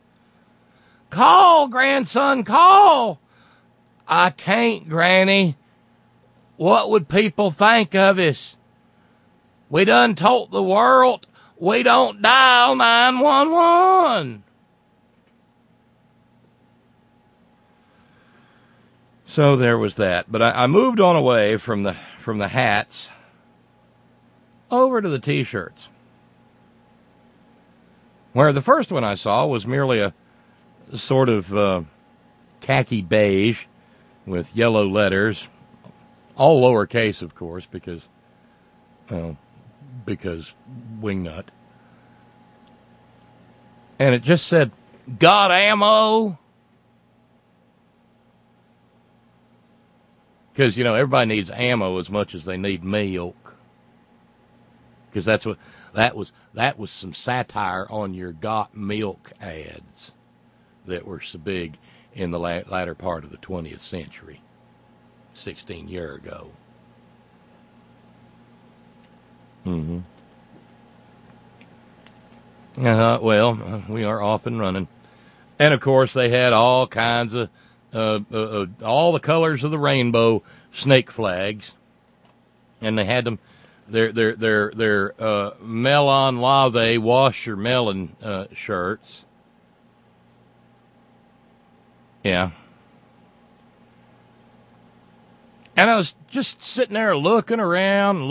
Call, grandson, call. I can't, Granny. What would people think of us? We done told the world we don't dial 911. So there was that. But I moved on away from the hats over to the T-shirts, where the first one I saw was merely a sort of khaki beige with yellow letters, all lowercase, of course, because wingnut. And it just said, got ammo? Because, everybody needs ammo as much as they need milk. because that was some satire on your got milk ads that were so big in the latter part of the 20th century, 16 years ago. Mm-hmm. Well, we are off and running. And, of course, they had all kinds of, all the colors of the rainbow snake flags. And they had them, their melon lave wash your melon shirts. Yeah. And I was just sitting there looking around,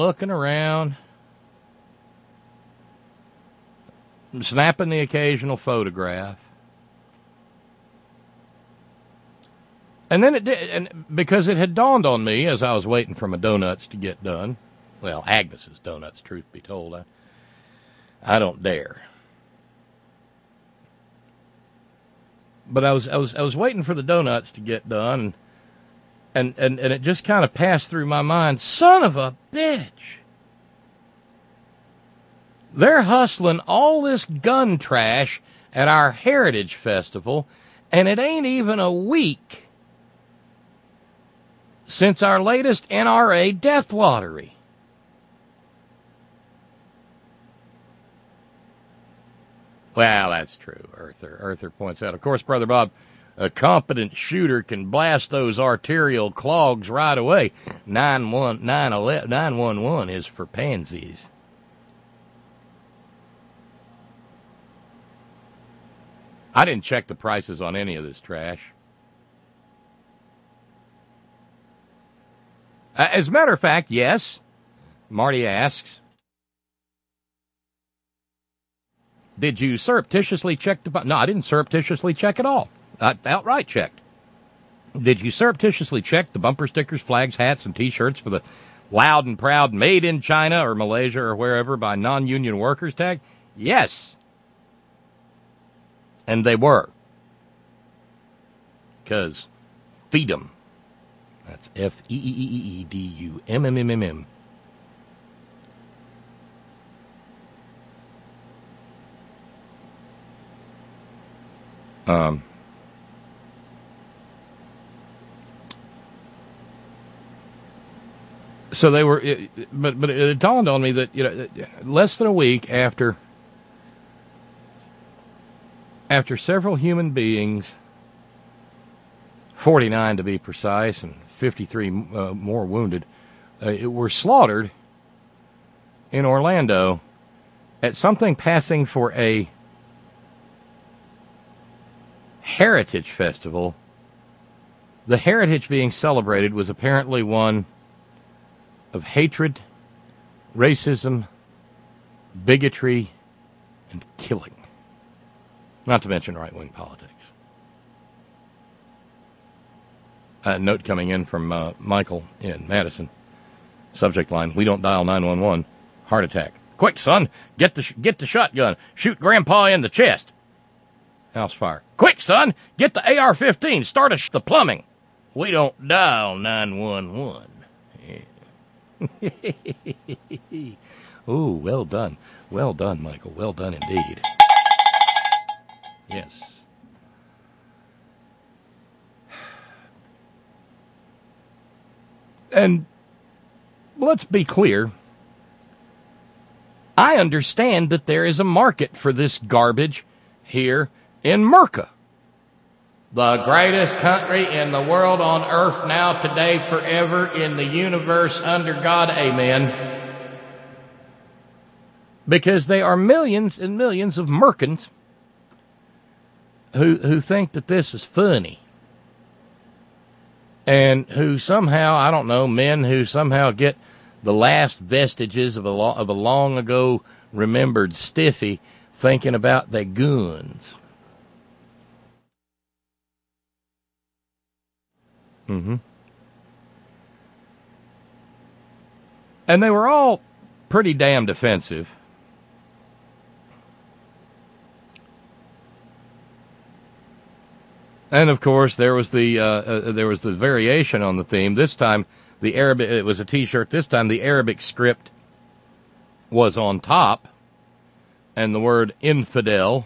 snapping the occasional photograph. And then and because it had dawned on me as I was waiting for my donuts to get done, well, Agnes's donuts, truth be told, I don't dare. But I was waiting for the donuts to get done, and it just kind of passed through my mind, son of a bitch. They're hustling all this gun trash at our Heritage Festival, and it ain't even a week since our latest NRA death lottery. Well, that's true, Earther points out. Of course, Brother Bob, a competent shooter can blast those arterial clogs right away. 911 is for pansies. I didn't check the prices on any of this trash. As a matter of fact, yes, Marty asks, did you surreptitiously check the... No, I didn't surreptitiously check at all. I outright checked. Did you surreptitiously check the bumper stickers, flags, hats, and T-shirts for the loud and proud made in China or Malaysia or wherever by non-union workers tag? Yes. And they were. Because feed 'em. That's FEEEEDUMMMM. So they were, but it dawned on me that, less than a week after several human beings, 49 to be precise, and 53 more wounded, were slaughtered in Orlando at something passing for a Heritage Festival. The heritage being celebrated was apparently one of hatred, racism, bigotry, and killing. Not to mention right-wing politics. A note coming in from Michael in Madison. Subject line, we don't dial 911. Heart attack. Quick, son, get the shotgun. Shoot Grandpa in the chest. House fire. Quick, son, get the AR-15. Start the plumbing. We don't dial 911. Yeah. Ooh, well done. Well done, Michael. Well done indeed. Yes. And let's be clear. I understand that there is a market for this garbage here in Merca. The greatest country in the world on earth now, today, forever, in the universe, under God, amen. Because they are millions and millions of Mercans who think that this is funny. And who somehow, I don't know, men who somehow get the last vestiges of a long ago remembered stiffy thinking about their guns. Mm-hmm. And they were all pretty damn defensive. And of course, there was the variation on the theme. This time, the Arabic. It was a T-shirt. This time, the Arabic script was on top, and the word infidel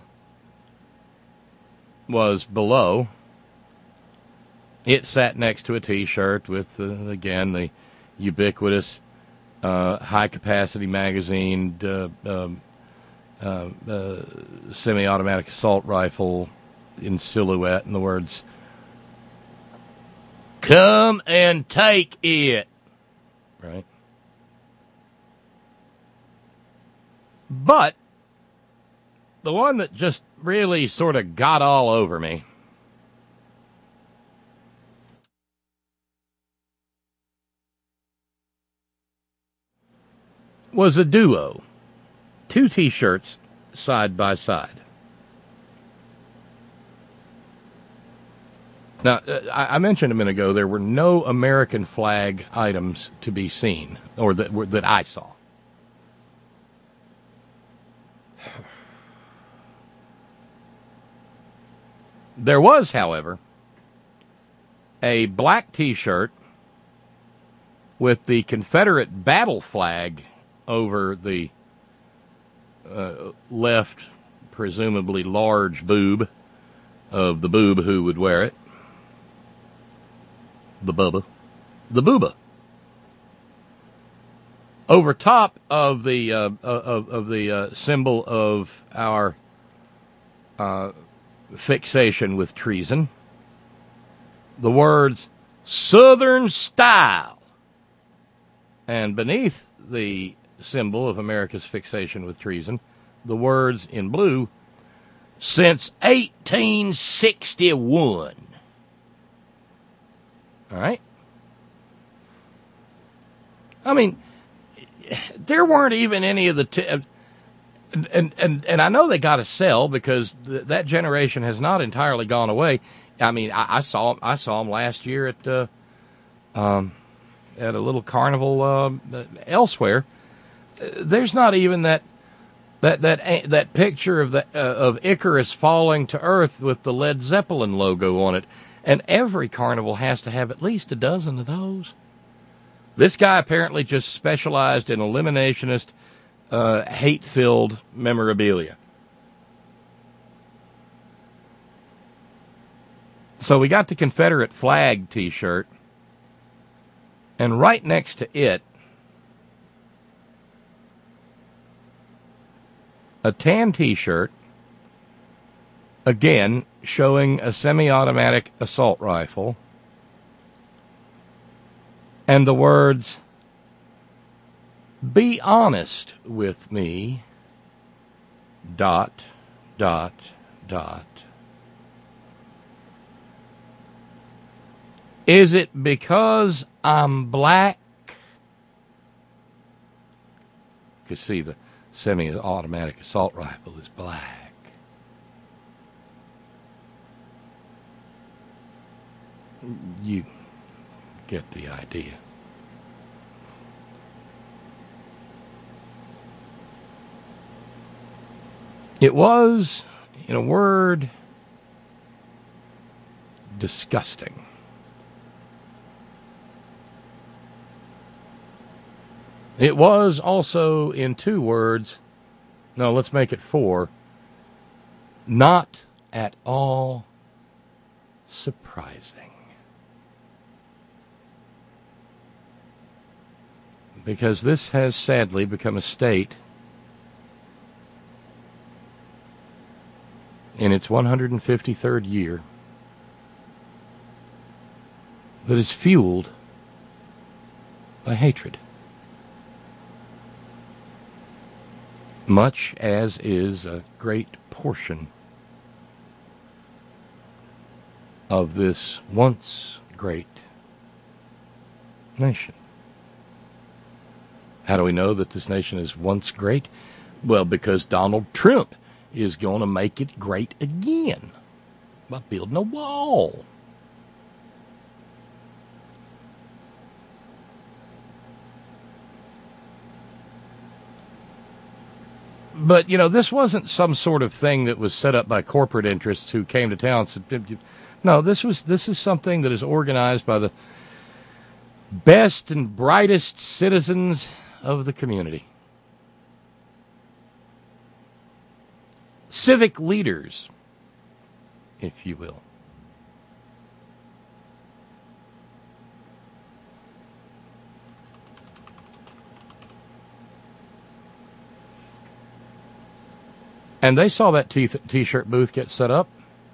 was below. It sat next to a T-shirt with, again, the ubiquitous high-capacity magazine semi-automatic assault rifle in silhouette, and the words, "Come and take it." Right? But the one that just really sort of got all over me was a duo. 2 T-shirts side by side. Now, I mentioned a minute ago there were no American flag items to be seen, or that I saw. There was, however, a black T-shirt with the Confederate battle flag over the left, presumably large boob of the boob who would wear it. The booba. Over top of the symbol of our fixation with treason, the words "Southern Style," and beneath the symbol of America's fixation with treason, the words in blue, "Since 1861." All right? I mean, there weren't even any of the and I know they got to sell because that generation has not entirely gone away. I mean, I saw them last year at a little carnival elsewhere. There's not even that picture of Icarus falling to Earth with the Led Zeppelin logo on it, and every carnival has to have at least a dozen of those. This guy apparently just specialized in eliminationist, hate-filled memorabilia. So we got the Confederate flag T-shirt, and right next to it, a tan T-shirt, again showing a semi-automatic assault rifle, and the words, "Be honest with me, ... Is it because I'm black?" You see, the semi-automatic assault rifle is black. You get the idea. It was, in a word, disgusting. It was also, in 2 words, no, let's make it 4, not at all surprising. Because this has sadly become a state in its 153rd year that is fueled by hatred. Much as is a great portion of this once great nation. How do we know that this nation is once great? Well, because Donald Trump is going to make it great again by building a wall. But, you know, this wasn't some sort of thing that was set up by corporate interests who came to town and said, no, this is something that is organized by the best and brightest citizens of the community. civic leaders, if you will. And they saw that T-shirt booth get set up.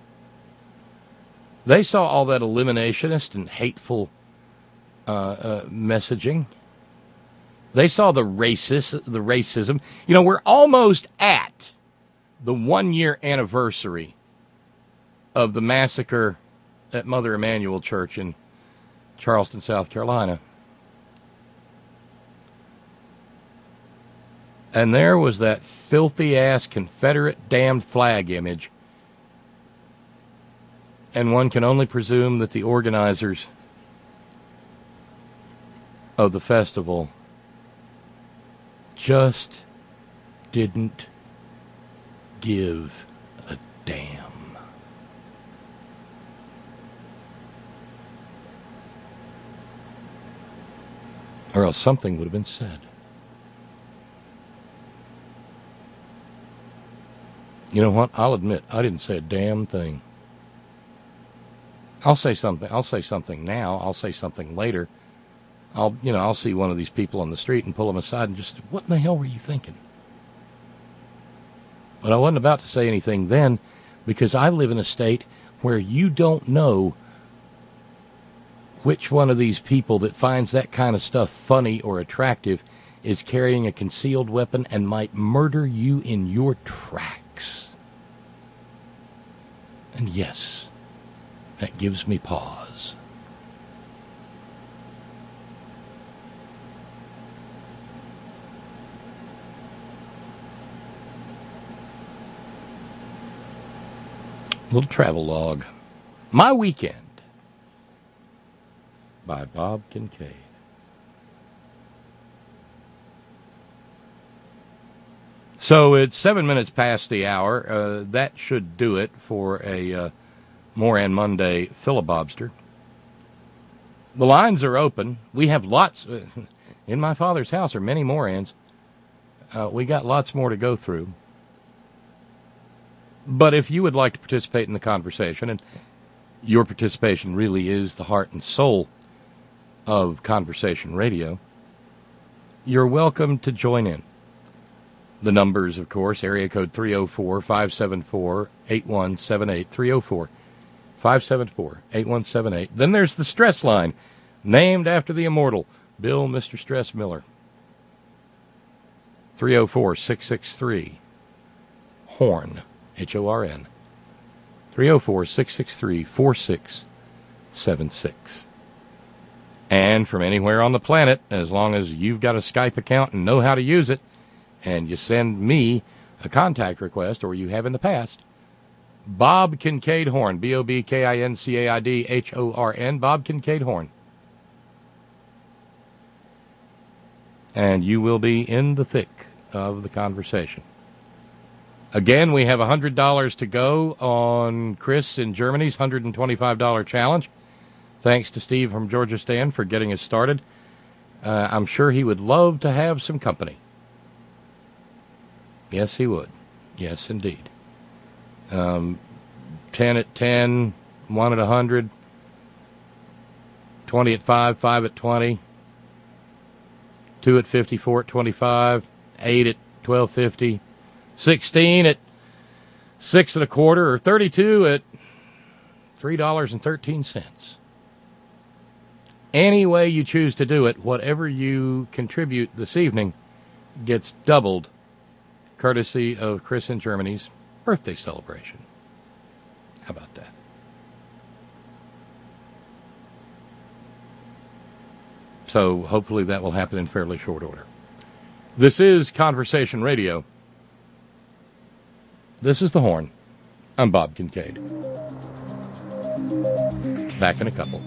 They saw all that eliminationist and hateful messaging. They saw the racism. You know, we're almost at the 1-year anniversary of the massacre at Mother Emanuel Church in Charleston, South Carolina. And there was that filthy-ass Confederate damned flag image. And one can only presume that the organizers of the festival just didn't give a damn. Or else something would have been said. You know what? I'll admit, I didn't say a damn thing. I'll say something now. I'll say something later. I'll see one of these people on the street and pull them aside and just, what in the hell were you thinking? But I wasn't about to say anything then, because I live in a state where you don't know which one of these people that finds that kind of stuff funny or attractive is carrying a concealed weapon and might murder you in your tracks. And yes, that gives me pause. Little travel log. My Weekend by Bob Kincaid. So it's 7 minutes past the hour. That should do it for a Moran Monday filibuster. The lines are open. We have lots. In my father's house are many Morans. We got lots more to go through. But if you would like to participate in the conversation, and your participation really is the heart and soul of Conversation Radio, you're welcome to join in. The numbers, of course, area code 304-574-8178, 304-574-8178. Then there's the stress line, named after the immortal Bill Mr. Stress Miller, 304-663-HORN, H-O-R-N, 304-663-4676. And from anywhere on the planet, as long as you've got a Skype account and know how to use it, and you send me a contact request, or you have in the past, Bob Kincaid Horn, B-O-B-K-I-N-C-A-I-D-H-O-R-N, Bob Kincaid Horn. And you will be in the thick of the conversation. Again, we have $100 to go on Chris in Germany's $125 challenge. Thanks to Steve from Georgia Stan for getting us started. I'm sure he would love to have some company. Yes, he would. Yes, indeed. 10 at 10, 1 at 100, 20 at 5, 5 at 20, 2 at 50, 4 at 25, 8 at 12.50, 16 at 6 and a quarter, or 32 at $3.13. Any way you choose to do it, whatever you contribute this evening gets doubled, courtesy of Chris in Germany's birthday celebration. How about that? So hopefully that will happen in fairly short order. This is Conversation Radio. This is The Horn. I'm Bob Kincaid. Back in a couple.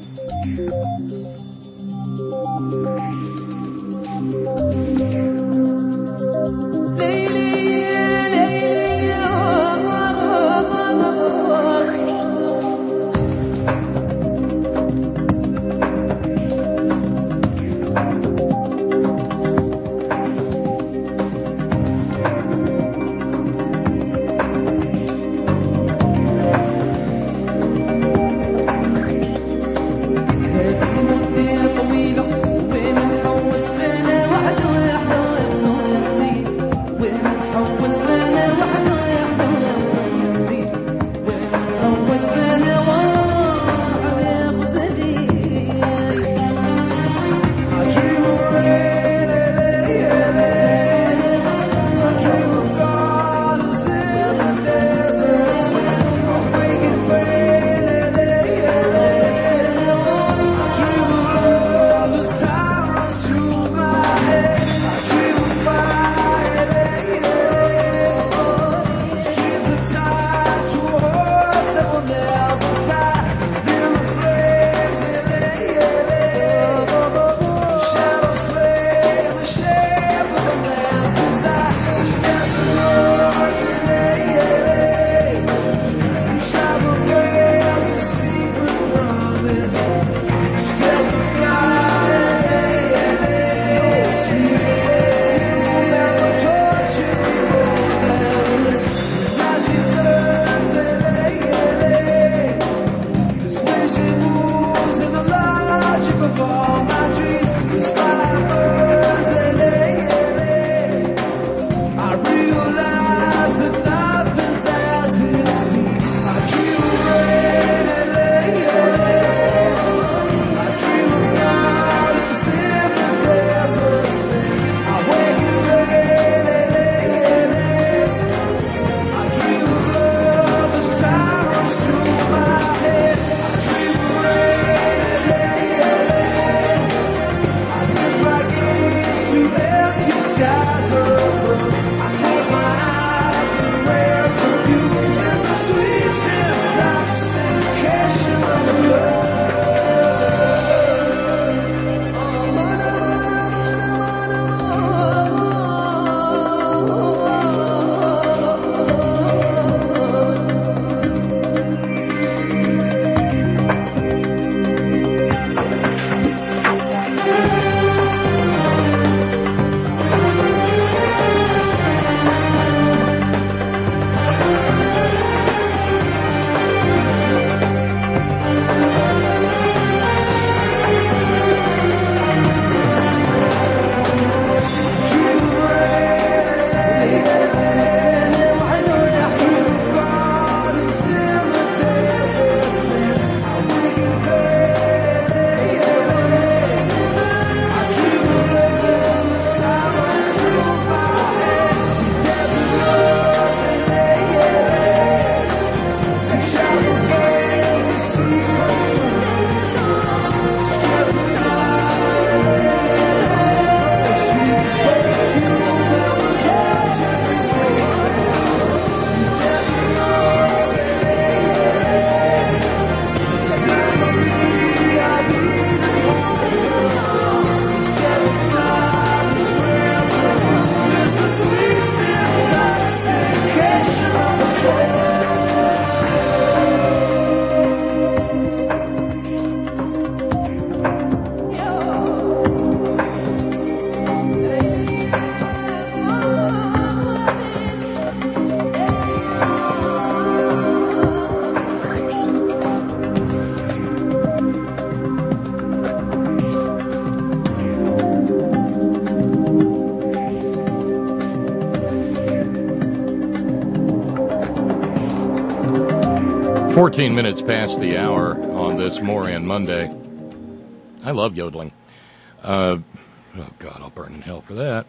14 minutes past the hour on this Moran Monday. I love yodeling. Oh, God, I'll burn in hell for that.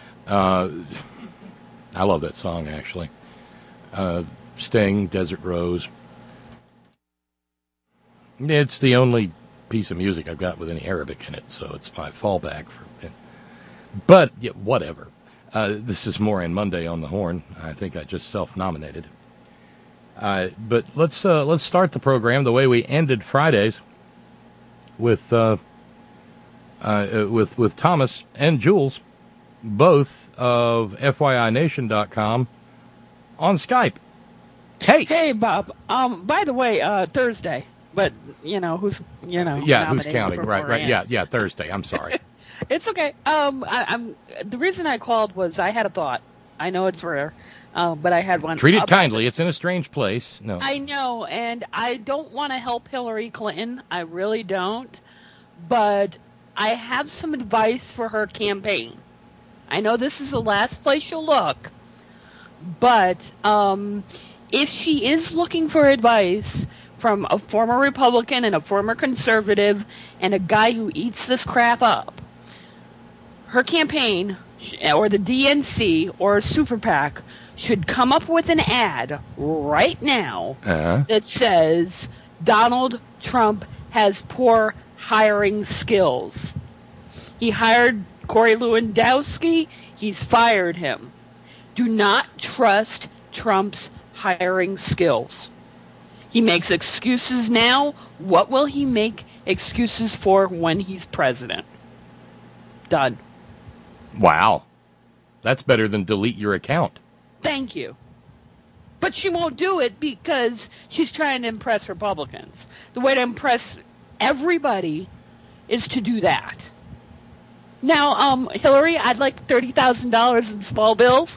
I love that song, actually. Sting, Desert Rose. It's the only piece of music I've got with any Arabic in it, so it's my fallback for it. But, yeah, whatever. This is Moran Monday on the Horn. I think I just self-nominated. But let's start the program the way we ended Fridays with Thomas and Jules, both of FYINation.com, on Skype. Hey, Bob. By the way, Thursday. But who's who's counting? Right. Yeah, Thursday. I'm sorry. It's okay. I'm the reason I called was I had a thought. I know it's rare, but I had one. Treat it kindly. It's in a strange place. No, I know, and I don't want to help Hillary Clinton. I really don't. But I have some advice for her campaign. I know this is the last place you'll look, but if she is looking for advice from a former Republican and a former conservative and a guy who eats this crap up, her campaign, or the DNC, or a super PAC, should come up with an ad right now that says Donald Trump has poor hiring skills. He hired Corey Lewandowski. He's fired him. Do not trust Trump's hiring skills. He makes excuses now. What will he make excuses for when he's president? Done. Wow. That's better than delete your account. Thank you. But she won't do it because she's trying to impress Republicans. The way to impress everybody is to do that. Now, Hillary, I'd like $30,000 in small bills.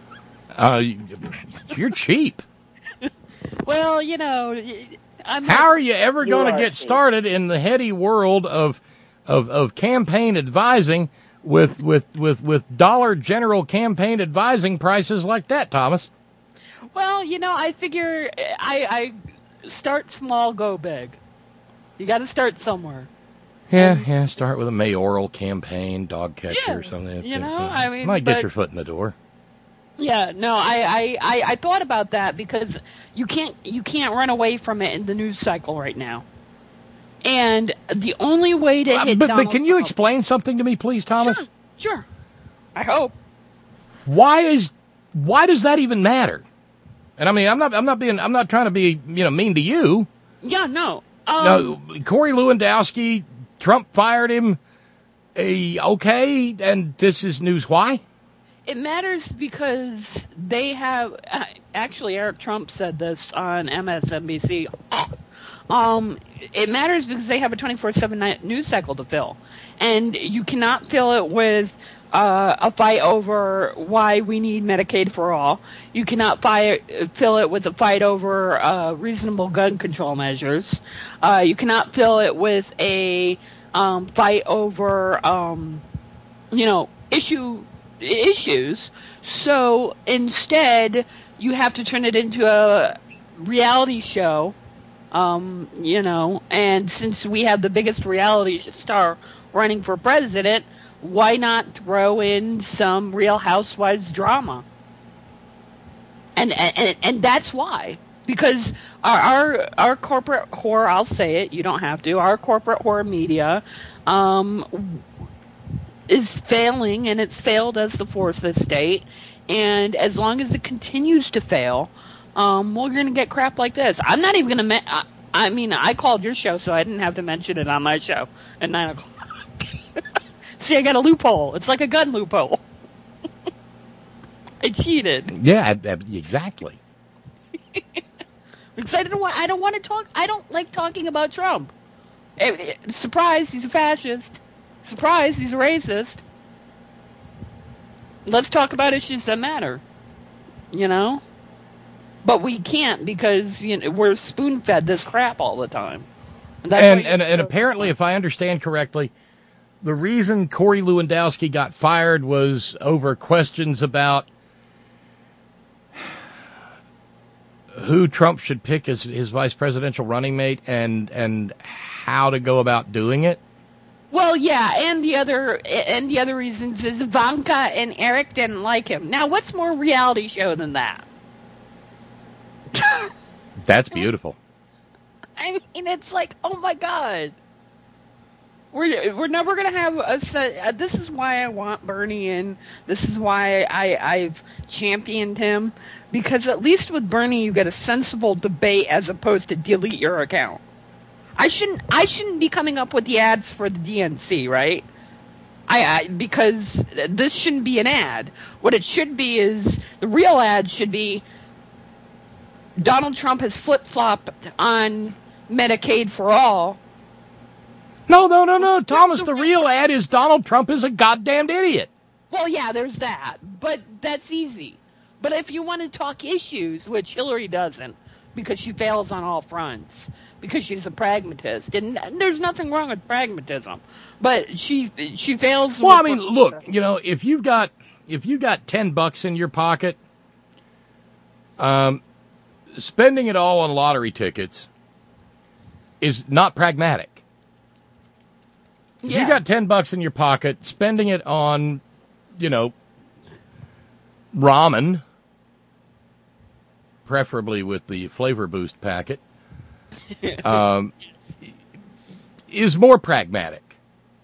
You're cheap. Well, how are you ever going to get started in the heady world of campaign advising with Dollar General campaign advising prices like that, Thomas? Well, I figure I start small, go big. You got to start somewhere. Yeah. Start with a mayoral campaign, dog catcher or something. Might get your foot in the door. Yeah, no, I thought about that because you can't run away from it in the news cycle right now. And the only way to hit but can you explain something to me, please, Thomas? Sure. I hope. Why does that even matter? And I mean, I'm not trying to be mean to you. Yeah, no. No, Corey Lewandowski, Trump fired him. Okay, and this is news. Why? It matters because they have actually Eric Trump said this on MSNBC. It matters because they have a 24/7 news cycle to fill, and you cannot fill it with a fight over why we need Medicaid for all. You cannot fill it with a fight over reasonable gun control measures. You cannot fill it with a fight over issues. So instead, you have to turn it into a reality show. And since we have the biggest reality star running for president, why not throw in some Real Housewives drama? And that's why. Because our corporate whore, I'll say it, you don't have to, our corporate whore media is failing, and it's failed as the fourth estate. And as long as it continues to fail, we're going to get crap like this. I'm not even going to... I called your show, so I didn't have to mention it on my show at 9 o'clock. See, I got a loophole. It's like a gun loophole. I cheated. Yeah, exactly. Because I don't want to talk... I don't like talking about Trump. Surprise, he's a fascist. Surprise, he's a racist. Let's talk about issues that matter. But we can't because we're spoon-fed this crap all the time. And apparently, if I understand correctly, the reason Corey Lewandowski got fired was over questions about who Trump should pick as his vice presidential running mate and how to go about doing it? Well, yeah, and the other reasons is Ivanka and Eric didn't like him. Now, what's more reality show than that? That's beautiful. I mean, it's like, oh my God. We're never going to have a set. This is why I want Bernie in. This is why I've championed him. Because at least with Bernie, you get a sensible debate as opposed to delete your account. I shouldn't be coming up with the ads for the DNC, right? Because this shouldn't be an ad. What it should be is, the real ad should be, Donald Trump has flip-flopped on Medicaid for all. No, Thomas, the real ad is Donald Trump is a goddamned idiot. Well, yeah, there's that. But that's easy. But if you want to talk issues, which Hillary doesn't, because she fails on all fronts, because she's a pragmatist, and there's nothing wrong with pragmatism, but she fails. Well, I mean, look, if you've got $10 in your pocket, spending it all on lottery tickets is not pragmatic. If you got $10 in your pocket, spending it on, ramen, preferably with the Flavor Boost packet, is more pragmatic.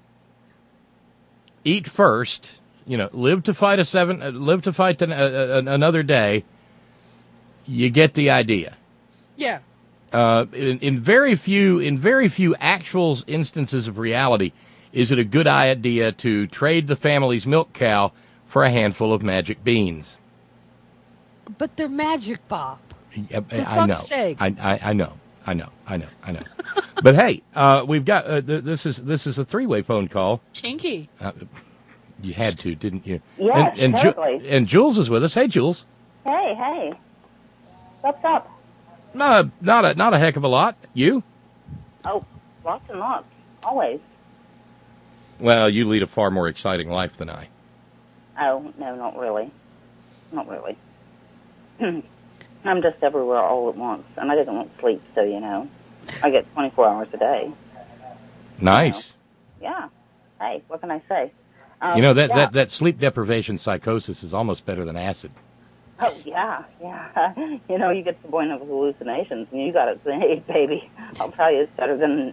Eat first, live to fight another day. You get the idea. Yeah. In very few actual instances of reality, is it a good idea to trade the family's milk cow for a handful of magic beans? But they're magic, Bob. Yeah, For I know. fuck's sake. I know. But hey, we've got this is a three-way phone call. Kinky. You had to, didn't you? Yes, totally. And Jules is with us. Hey, Jules. Hey. What's up? Not a heck of a lot. You? Oh, lots and lots. Always. Well, you lead a far more exciting life than I. Oh, no, not really. Not really. I'm just everywhere all at once, and I didn't want sleep, so, I get 24 hours a day. Nice. Yeah. Hey, what can I say? That sleep deprivation psychosis is almost better than acid. Oh, yeah. You get to the point of hallucinations, and you got it. Hey, baby, I'll tell you, it's better than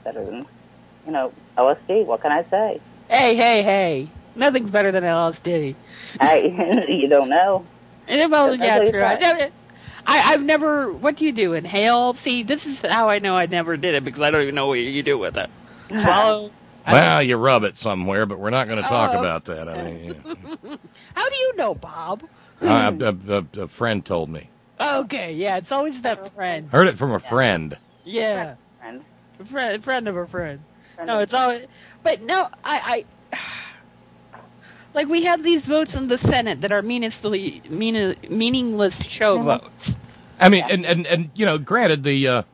LSD. What can I say? Hey. Nothing's better than LSD. Hey, you don't know. Well, yeah, true. I've never, what do you do, inhale? See, this is how I know I never did it, because I don't even know what you do with it. Swallow? Well, you rub it somewhere, but we're not going to talk about that. I mean, How do you know, Bob? A friend told me. Okay, yeah, it's always that friend. Heard it from a friend. Yeah. Friend of a friend. No, it's always, but no, I like, we have these votes in the Senate that are meaningless show votes. I mean, and granted, the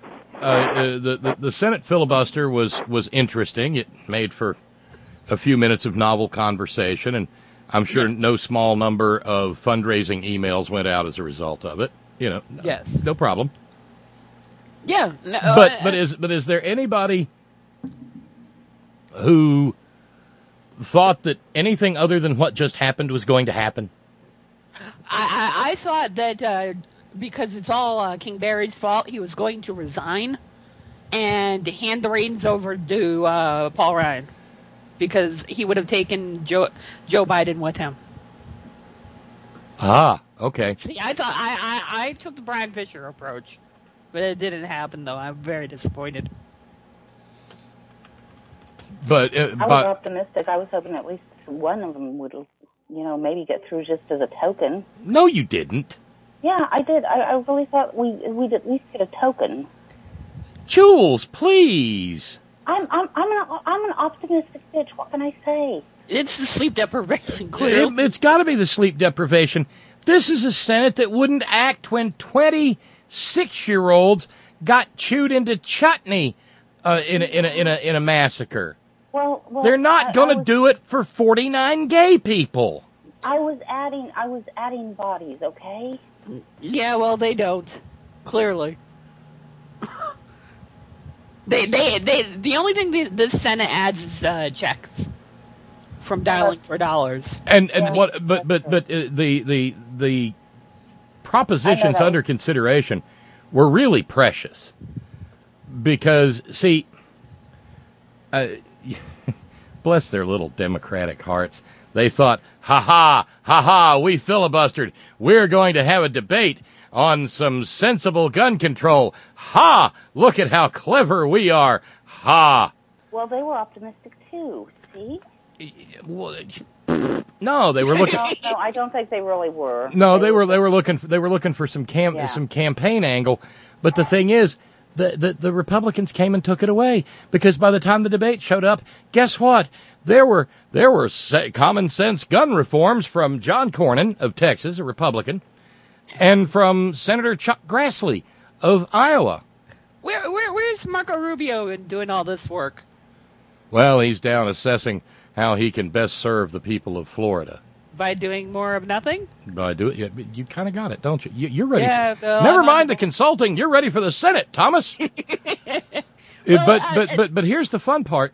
Senate filibuster was interesting. It made for a few minutes of novel conversation, and I'm sure no small number of fundraising emails went out as a result of it. Yes, no problem. Yeah, no, but is there anybody who thought that anything other than what just happened was going to happen? I thought that because it's all King Barry's fault, he was going to resign and hand the reins over to Paul Ryan, because he would have taken Joe Biden with him. Ah, okay. See, I thought I took the Brian Fisher approach, but it didn't happen, though. I'm very disappointed. But I was optimistic. I was hoping at least one of them would, maybe get through just as a token. No, you didn't. Yeah, I did. I really thought we'd at least get a token. Jules, please. I'm an optimistic bitch. What can I say? It's the sleep deprivation, clearly. It's got to be the sleep deprivation. This is a Senate that wouldn't act when 26-year-olds got chewed into chutney in a massacre. Well, they're not going to do it for 49 gay people. I was adding bodies, okay? Yeah, well, they don't. Clearly. The only thing the Senate adds is checks from dialing for dollars. And what? But the propositions under consideration were really precious because, see, bless their little Democratic hearts. They thought, ha ha, we filibustered. We're going to have a debate on some sensible gun control. Ha! Look at how clever we are. Ha! Well, they were optimistic too. See? No, they were looking. No, I don't think they really were. No, they were looking for some campaign angle. But the thing is, the Republicans came and took it away because by the time the debate showed up, guess what? There were common sense gun reforms from John Cornyn of Texas, a Republican, and from Senator Chuck Grassley of Iowa. Where's Marco Rubio in doing all this work? Well, he's down assessing how he can best serve the people of Florida. By doing more of nothing? By doing, you kind of got it, don't you? You're ready. Yeah, Never mind the consulting. You're ready for the Senate, Thomas. But here's the fun part.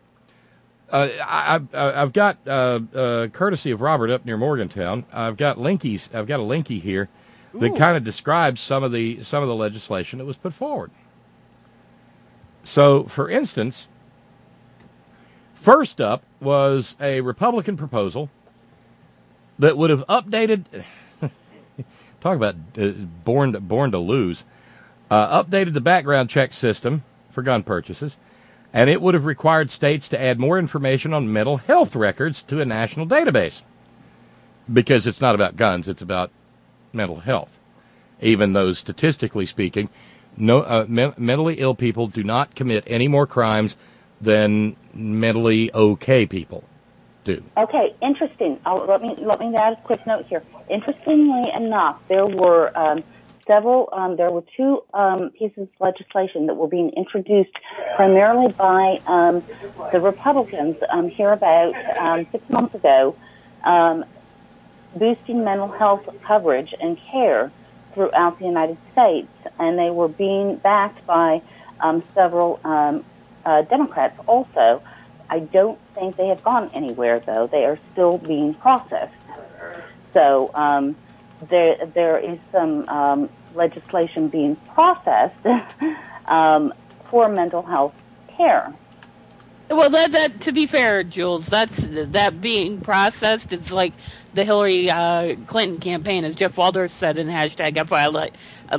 I've got courtesy of Robert up near Morgantown. I've got a linky here that kind of describes some of the legislation that was put forward. So, for instance, first up was a Republican proposal that would have updated. Talk about born to lose. Updated the background check system for gun purchases, and it would have required states to add more information on mental health records to a national database. Because it's not about guns, it's about mental health. Even though, statistically speaking, mentally ill people do not commit any more crimes than mentally okay people do. Okay, interesting. Let me add a quick note here. Interestingly enough, there were two pieces of legislation that were being introduced primarily by the Republicans here about 6 months ago, boosting mental health coverage and care throughout the United States, and they were being backed by several Democrats also. I don't think they have gone anywhere, though. They are still being processed. So there is some legislation being processed for mental health care. Well, that to be fair, Jules, that being processed. It's like the Hillary Clinton campaign, as Jeff Waldorf said in #FYLive,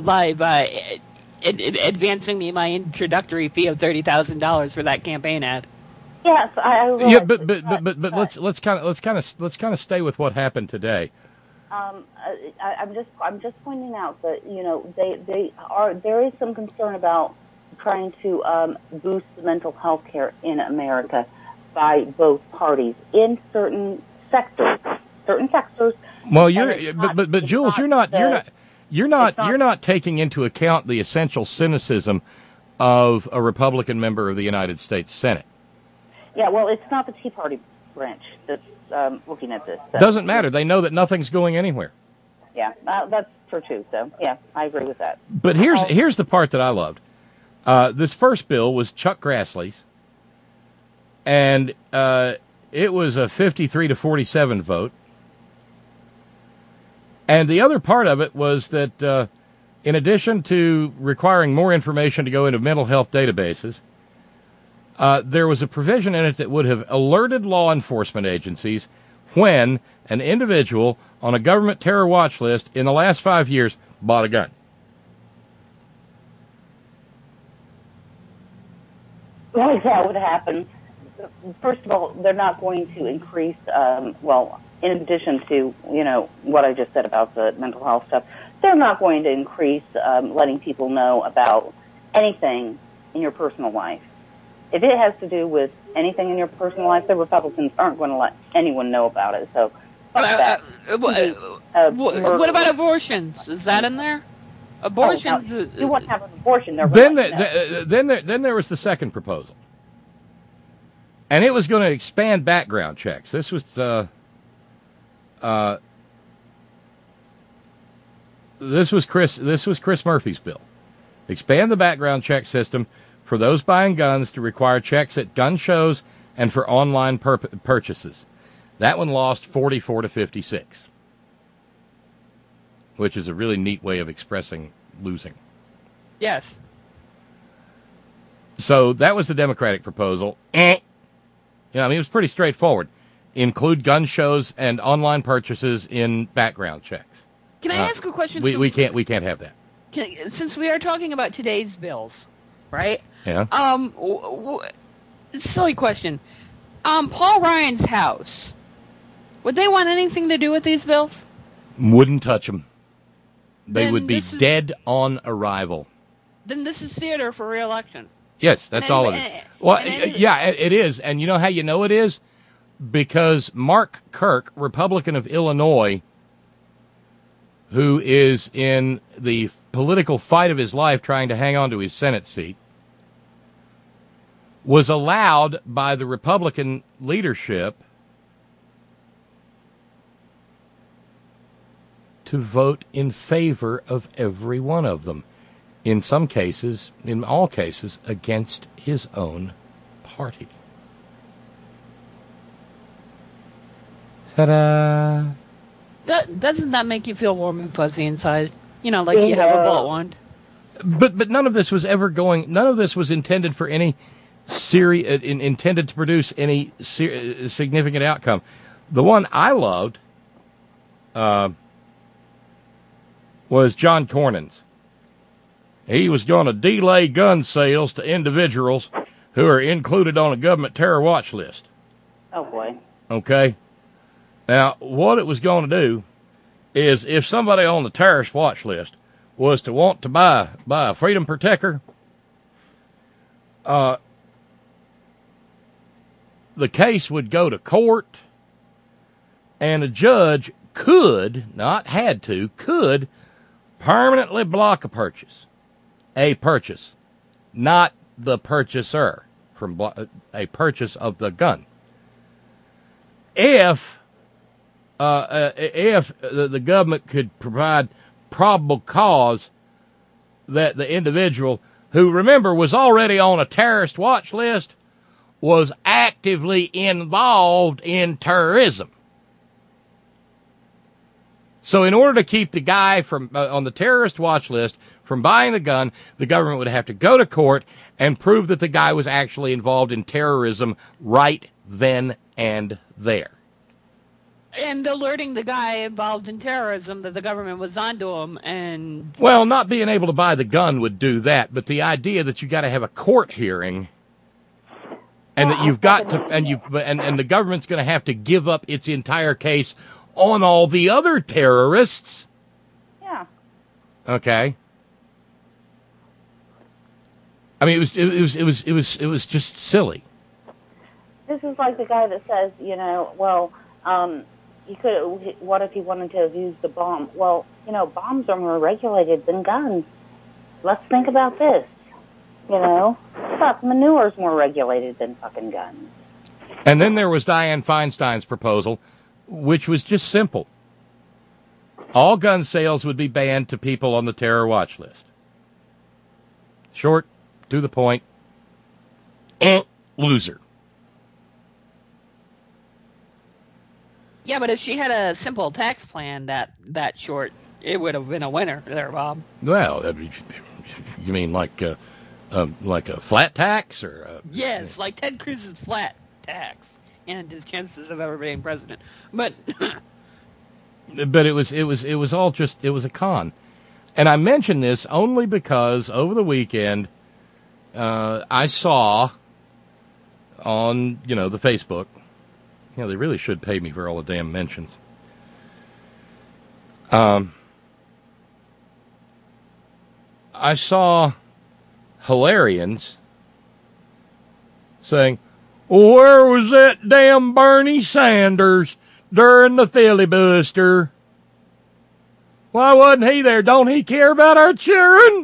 advancing me my introductory fee of $30,000 for that campaign ad. Yes, yeah, but let's kind of stay with what happened today. I'm just pointing out that there is some concern about trying to boost the mental health care in America by both parties in certain sectors. Well, but Jules, you're not taking into account the essential cynicism of a Republican member of the United States Senate. Yeah, well, it's not the Tea Party branch that's looking at this. So. Doesn't matter. They know that nothing's going anywhere. Yeah, that's true too. So, yeah, I agree with that. But here's the part that I loved. This first bill was Chuck Grassley's, and it was a 53-47 vote. And the other part of it was that in addition to requiring more information to go into mental health databases, there was a provision in it that would have alerted law enforcement agencies when an individual on a government terror watch list in the last 5 years bought a gun. Well, if that would happen, first of all, they're not going to increase, in addition to, what I just said about the mental health stuff, they're not going to increase letting people know about anything in your personal life. If it has to do with anything in your personal life, the Republicans aren't going to let anyone know about it. So, fuck that. What about abortions? Is that in there? Abortions. You wouldn't have an abortion. Then there was the second proposal, and it was going to expand background checks. This was This was Chris Murphy's bill. Expand the background check system for those buying guns to require checks at gun shows and for online purchases. That one lost 44 to 56, which is a really neat way of expressing losing. Yes. So that was the Democratic proposal. It was pretty straightforward. Include gun shows and online purchases in background checks. Can I ask a question? We can't have that. Since we are talking about today's bills, right? Yeah. Silly question. Paul Ryan's house. Would they want anything to do with these bills? Wouldn't touch them. They Then would be dead on arrival. Then this is theater for re-election. Yes, that's all it is. Well, yeah, it is. And you know how you know it is? Because Mark Kirk, Republican of Illinois, who is in the political fight of his life trying to hang on to his Senate seat, was allowed by the Republican leadership to vote in favor of every one of them. In some cases, in all cases, against his own party. Ta-da! Doesn't that make you feel warm and fuzzy inside? You know, like you have a bullet wound. But none of this was none of this was intended for any intended to produce any significant outcome. The one I loved was John Cornyn's. He was going to delay gun sales to individuals who are included on a government terror watch list. Oh, boy. Okay? Now, what it was going to do is if somebody on the terrorist watch list was to want to buy a Freedom Protector, the case would go to court, and a judge could permanently block a purchase, not the purchaser, from a purchase of the gun. If the government could provide probable cause that the individual, who, remember, was already on a terrorist watch list, was actively involved in terrorism. So in order to keep the guy from on the terrorist watch list from buying the gun, the government would have to go to court and prove that the guy was actually involved in terrorism right then and there. And alerting the guy involved in terrorism that the government was onto him, and... Well, not being able to buy the gun would do that, but the idea that you got to have a court hearing, and that you've got to, and the government's going to have to give up its entire case on all the other terrorists. Yeah. Okay. I mean, it was just silly. This is like the guy that says, what if he wanted to have used a bomb? Well, bombs are more regulated than guns. Let's think about this. Fuck, manure's more regulated than fucking guns. And then there was Dianne Feinstein's proposal, which was just simple. All gun sales would be banned to people on the terror watch list. Short, to the point, loser. Yeah, but if she had a simple tax plan that short, it would have been a winner there, Bob. Well, you mean like a flat tax, or yes, like Ted Cruz's flat tax and his chances of ever being president. But but it was all just, it was a con. And I mention this only because over the weekend I saw on the Facebook. They really should pay me for all the damn mentions. I saw Hilarians saying, "Where was that damn Bernie Sanders during the filibuster? Why wasn't he there? Don't he care about our children?"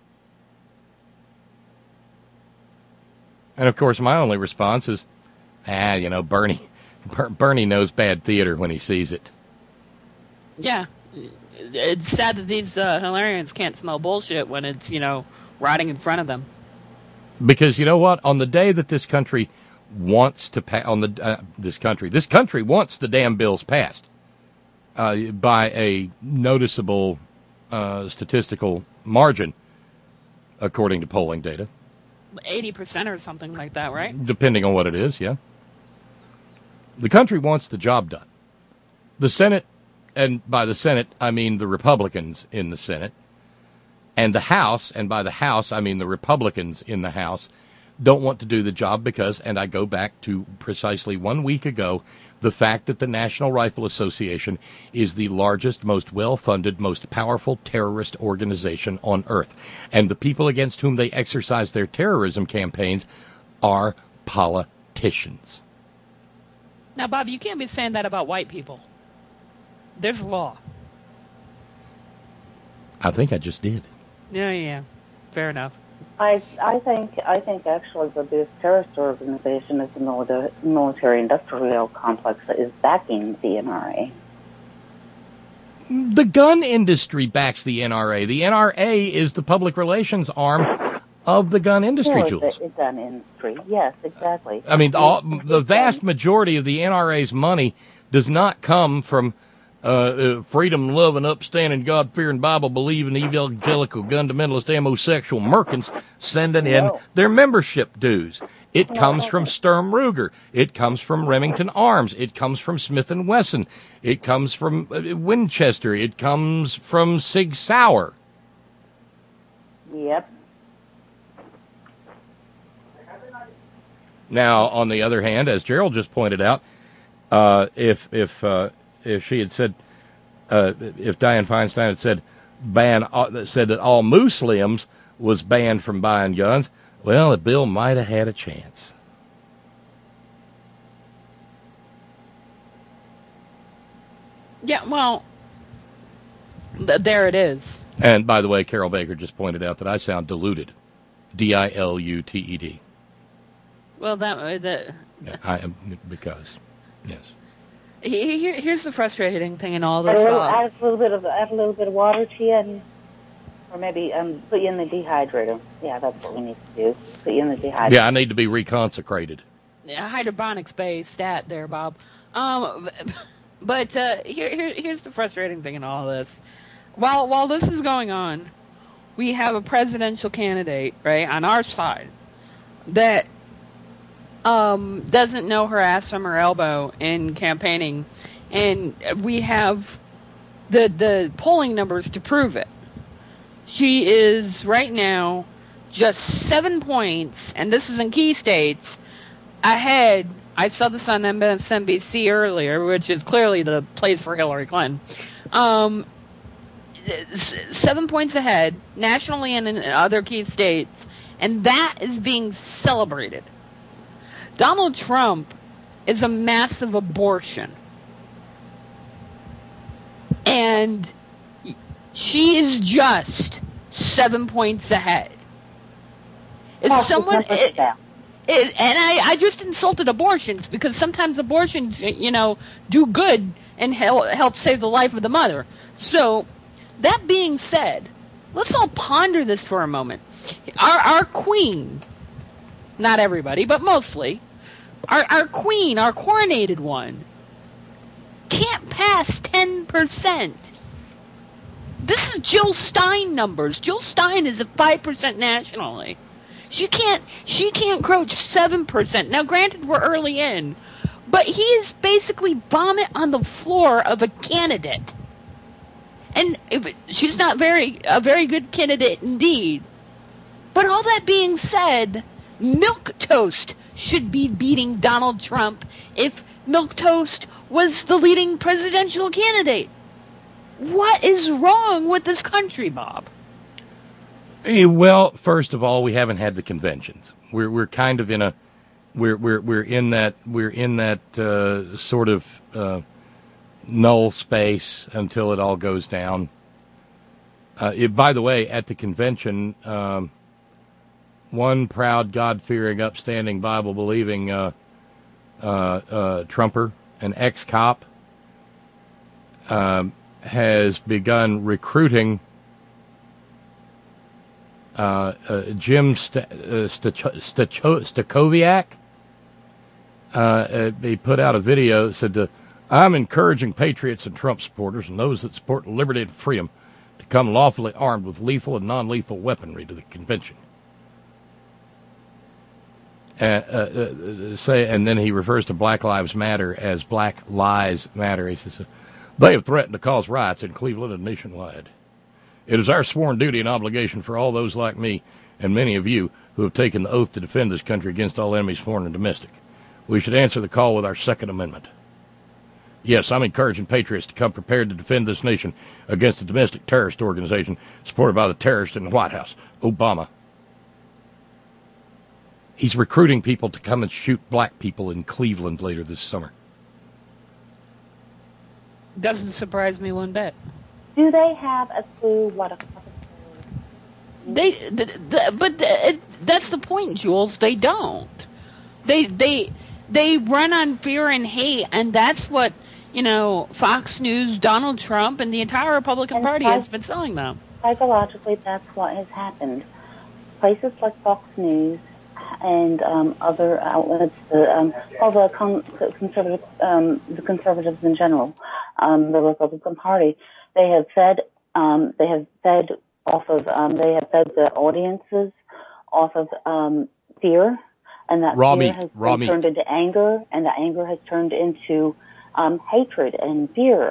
And of course, my only response is, Bernie knows bad theater when he sees it. Yeah, it's sad that these Hillarians can't smell bullshit when it's, rotting in front of them. Because you know what? On the day that this country wants to pass, this country wants the damn bills passed by a noticeable statistical margin, according to polling data. 80% or something like that, right? Depending on what it is, yeah. The country wants the job done. The Senate, and by the Senate, I mean the Republicans in the Senate, and the House, and by the House, I mean the Republicans in the House, don't want to do the job because, and I go back to precisely 1 week ago, the fact that the National Rifle Association is the largest, most well-funded, most powerful terrorist organization on earth. And the people against whom they exercise their terrorism campaigns are politicians. Now, Bob, you can't be saying that about white people. There's law. I think I just did. Yeah. Fair enough. I think actually the biggest terrorist organization is the military-industrial complex that is backing the NRA. The gun industry backs the NRA. The NRA is the public relations arm of the gun industry, Jules. The gun industry, yes, exactly. I mean, the vast majority of the NRA's money does not come from freedom-loving, upstanding, God-fearing, Bible-believing, evangelical, fundamentalist, homosexual Merkins sending in their membership dues. It comes from Sturm Ruger. It comes from Remington Arms. It comes from Smith & Wesson. It comes from Winchester. It comes from Sig Sauer. Yep. Now, on the other hand, as Gerald just pointed out, if she had said, if Dianne Feinstein had said said that all Muslims was banned from buying guns, well, the bill might have had a chance. Yeah, well, there it is. And by the way, Carol Baker just pointed out that I sound diluted, diluted. Well, yeah, I am because yes. Here's the frustrating thing in all this. Add a little bit of water to you, or maybe put you in the dehydrator. Yeah, that's what we need to do. Put you in the dehydrator. Yeah, I need to be reconsecrated. Yeah, hydroponics based stat there, Bob. But here's the frustrating thing in all this. While this is going on, we have a presidential candidate, right, on our side that doesn't know her ass from her elbow in campaigning, and we have the polling numbers to prove it. She is right now just 7 points, and this is in key states, ahead. I saw this on MSNBC earlier, which is clearly the place for Hillary Clinton. 7 points ahead, nationally and in other key states, and that is being celebrated. Donald Trump is a massive abortion. And she is just 7 points ahead. Is someone... and I just insulted abortions because sometimes abortions, do good and help save the life of the mother. So, that being said, let's all ponder this for a moment. Our queen... Not everybody, but mostly. Our queen, our coronated one, can't pass 10%. This is Jill Stein numbers. Jill Stein is at 5% nationally. She can't approach 7%. Now, granted, we're early in, but he is basically vomit on the floor of a candidate. And she's not a very good candidate indeed. But all that being said... Milquetoast should be beating Donald Trump if Milquetoast was the leading presidential candidate. What is wrong with this country, Bob? Well, first of all, we haven't had the conventions. We're kind of in a we're in that sort of null space until it all goes down. By the way, at the convention. One proud, God-fearing, upstanding, Bible-believing Trumper, an ex-cop, has begun recruiting Jim Stachowiak. He put out a video that said, I'm encouraging patriots and Trump supporters and those that support liberty and freedom to come lawfully armed with lethal and non-lethal weaponry to the convention. And then he refers to Black Lives Matter as Black Lies Matter. He says, they have threatened to cause riots in Cleveland and nationwide. It is our sworn duty and obligation for all those like me and many of you who have taken the oath to defend this country against all enemies, foreign and domestic. We should answer the call with our Second Amendment. Yes, I'm encouraging patriots to come prepared to defend this nation against a domestic terrorist organization supported by the terrorist in the White House, Obama. He's recruiting people to come and shoot black people in Cleveland later this summer. Doesn't surprise me one bit. Do they have a clue what a that's the point, Jules. They don't. They run on fear and hate, and that's what, Fox News, Donald Trump, and the entire Republican Party has been selling them. Psychologically, that's what has happened. Places like Fox News and other outlets, the conservatives in general, the Republican Party, they have fed the audiences off of fear, and that fear has turned into anger, and the anger has turned into hatred and fear.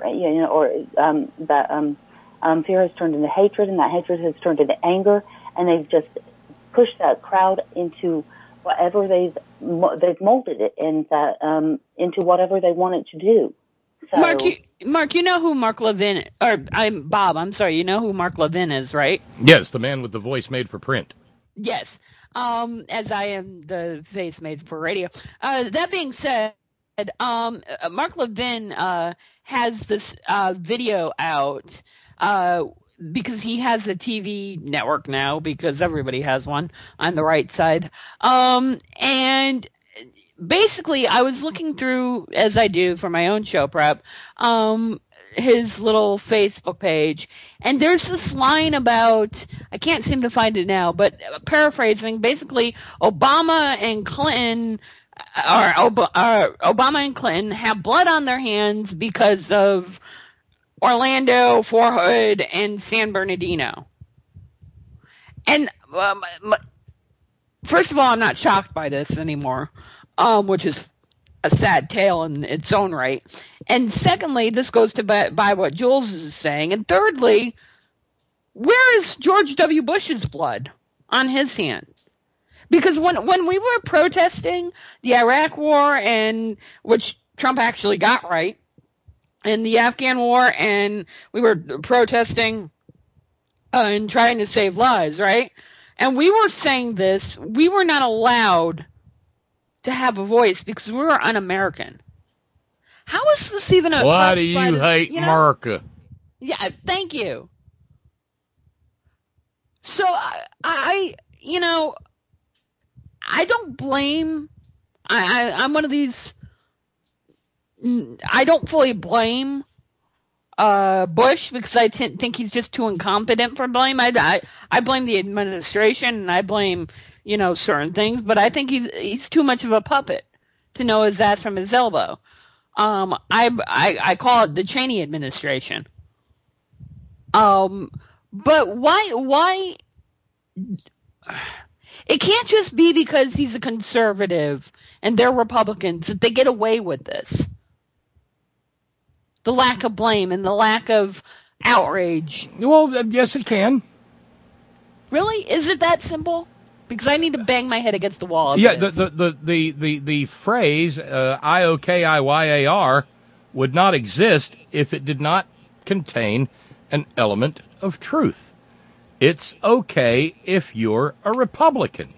Fear has turned into hatred, and that hatred has turned into anger, and they've just pushed that crowd into whatever they've molded it into whatever they want it to do. So, Mark, you know who Mark Levin, Bob, I'm sorry, you know who Mark Levin is, right? Yes, the man with the voice made for print. Yes, as I am the face made for radio. That being said, Mark Levin has this video out because he has a TV network now, because everybody has one on the right side. And basically, I was looking through, as I do for my own show prep, his little Facebook page, and there's this line about, I can't seem to find it now, but paraphrasing, basically, Obama and Clinton have blood on their hands because of Orlando, Fort Hood, and San Bernardino. And first of all, I'm not shocked by this anymore, which is a sad tale in its own right. And secondly, this goes to by what Jules is saying. And thirdly, where is George W. Bush's blood on his hand? Because when we were protesting the Iraq War, and which Trump actually got right, and the Afghan War, and we were protesting and trying to save lives, right? And we were saying this, we were not allowed to have a voice because we were un-American. How is this even a... Why do you hate America? Yeah, thank you. So, I don't blame... I'm one of these... I don't fully blame Bush, because I think he's just too incompetent for blame. I blame the administration, and I blame, certain things, but I think he's too much of a puppet to know his ass from his elbow. I call it the Cheney administration. But why it can't just be because he's a conservative and they're Republicans that they get away with this. The lack of blame and the lack of outrage. Well, yes, it can. Really? Is it that simple? Because I need to bang my head against the wall. Yeah, the phrase IOKIYAR would not exist if it did not contain an element of truth. It's okay if you're a Republican.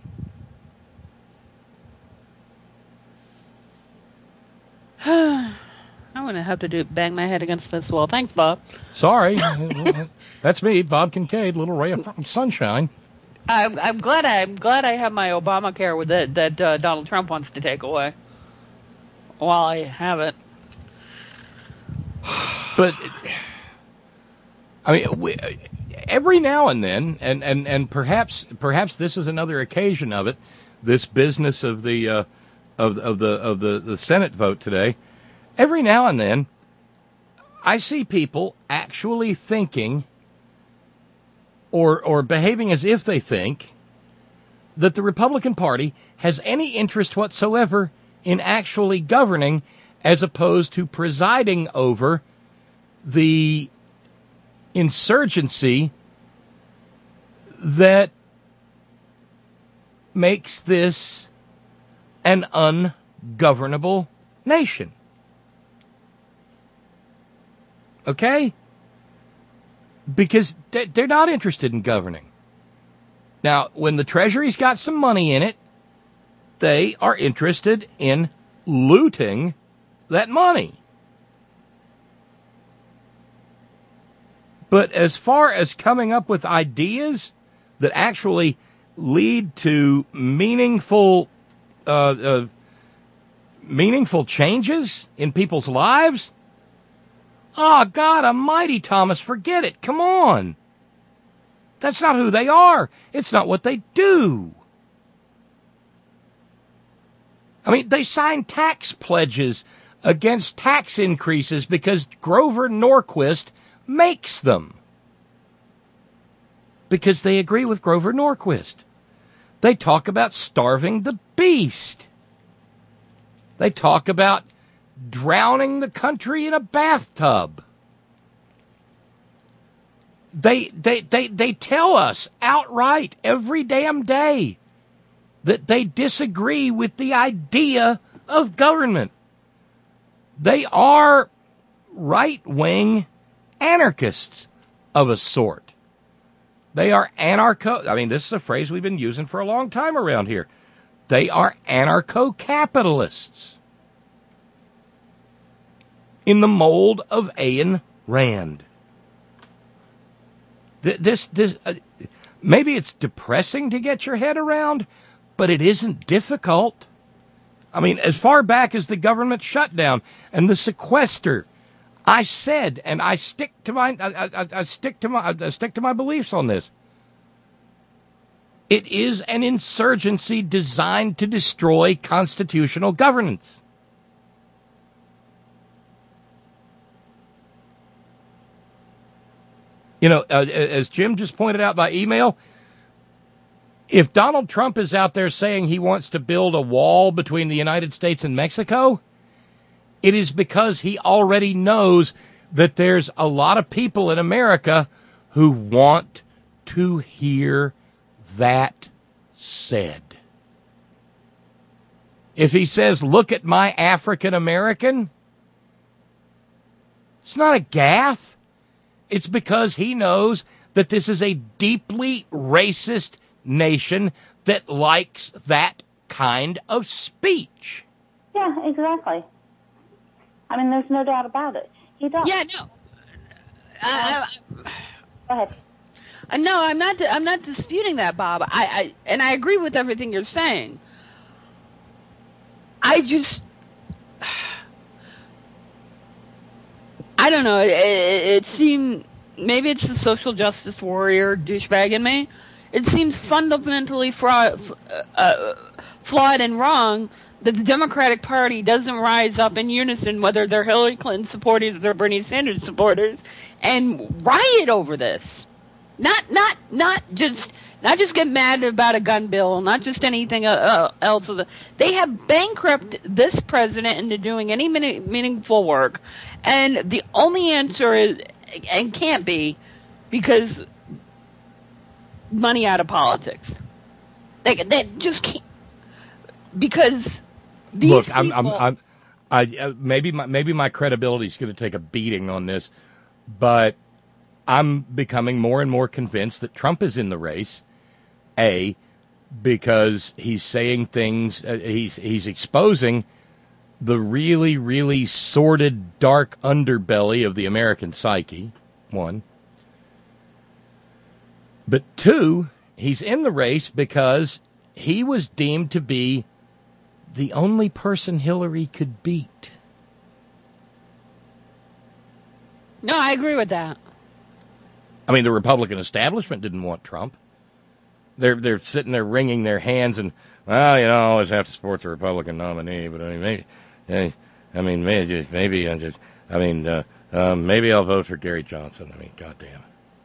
I'm going to have to bang my head against this wall. Thanks, Bob. Sorry. That's me, Bob Kincaid, little ray of sunshine. I'm glad I have my Obamacare with it that Donald Trump wants to take away. While I have it. But I mean, every now and then, and perhaps this is another occasion of it. This business of the Senate vote today. Every now and then, I see people actually thinking or behaving as if they think that the Republican Party has any interest whatsoever in actually governing as opposed to presiding over the insurgency that makes this an ungovernable nation. Okay? Because they're not interested in governing. Now, when the Treasury's got some money in it, they are interested in looting that money. But as far as coming up with ideas that actually lead to meaningful changes in people's lives, oh, God almighty, Thomas, forget it. Come on. That's not who they are. It's not what they do. I mean, they sign tax pledges against tax increases because Grover Norquist makes them. Because they agree with Grover Norquist. They talk about starving the beast. They talk about drowning the country in a bathtub. They tell us outright every damn day that they disagree with the idea of government. They are right-wing anarchists of a sort. They are this is a phrase we've been using for a long time around here. They are anarcho-capitalists in the mold of Ayn Rand. Maybe it's depressing to get your head around, but it isn't difficult. I mean, as far back as the government shutdown and the sequester, I said, and I stick to my beliefs on this. It is an insurgency designed to destroy constitutional governance. You know, as Jim just pointed out by email, if Donald Trump is out there saying he wants to build a wall between the United States and Mexico, it is because he already knows that there's a lot of people in America who want to hear that said. If he says, look at my African American, it's not a gaffe. It's because he knows that this is a deeply racist nation that likes that kind of speech. Yeah, exactly. I mean, there's no doubt about it. He does. Yeah, no. Go ahead. No, I'm not disputing that, Bob. I agree with everything you're saying. I don't know. It seemed, maybe it's the social justice warrior douchebag in me. It seems fundamentally flawed and wrong that the Democratic Party doesn't rise up in unison, whether they're Hillary Clinton supporters or Bernie Sanders supporters, and riot over this. Not just get mad about a gun bill, not just anything else. They have bankrupted this president into doing any meaningful work, and the only answer is, and can't be, because money out of politics. They just can't, because these look. People, Maybe my credibility is going to take a beating on this, but I'm becoming more and more convinced that Trump is in the race. Because he's saying things, he's exposing the really, really sordid, dark underbelly of the American psyche, one. But two, he's in the race because he was deemed to be the only person Hillary could beat. No, I agree with that. I mean, the Republican establishment didn't want Trump. They're sitting there wringing their hands and, well, you know, I always have to support the Republican nominee, but maybe I'll vote for Gary Johnson. I mean, goddamn.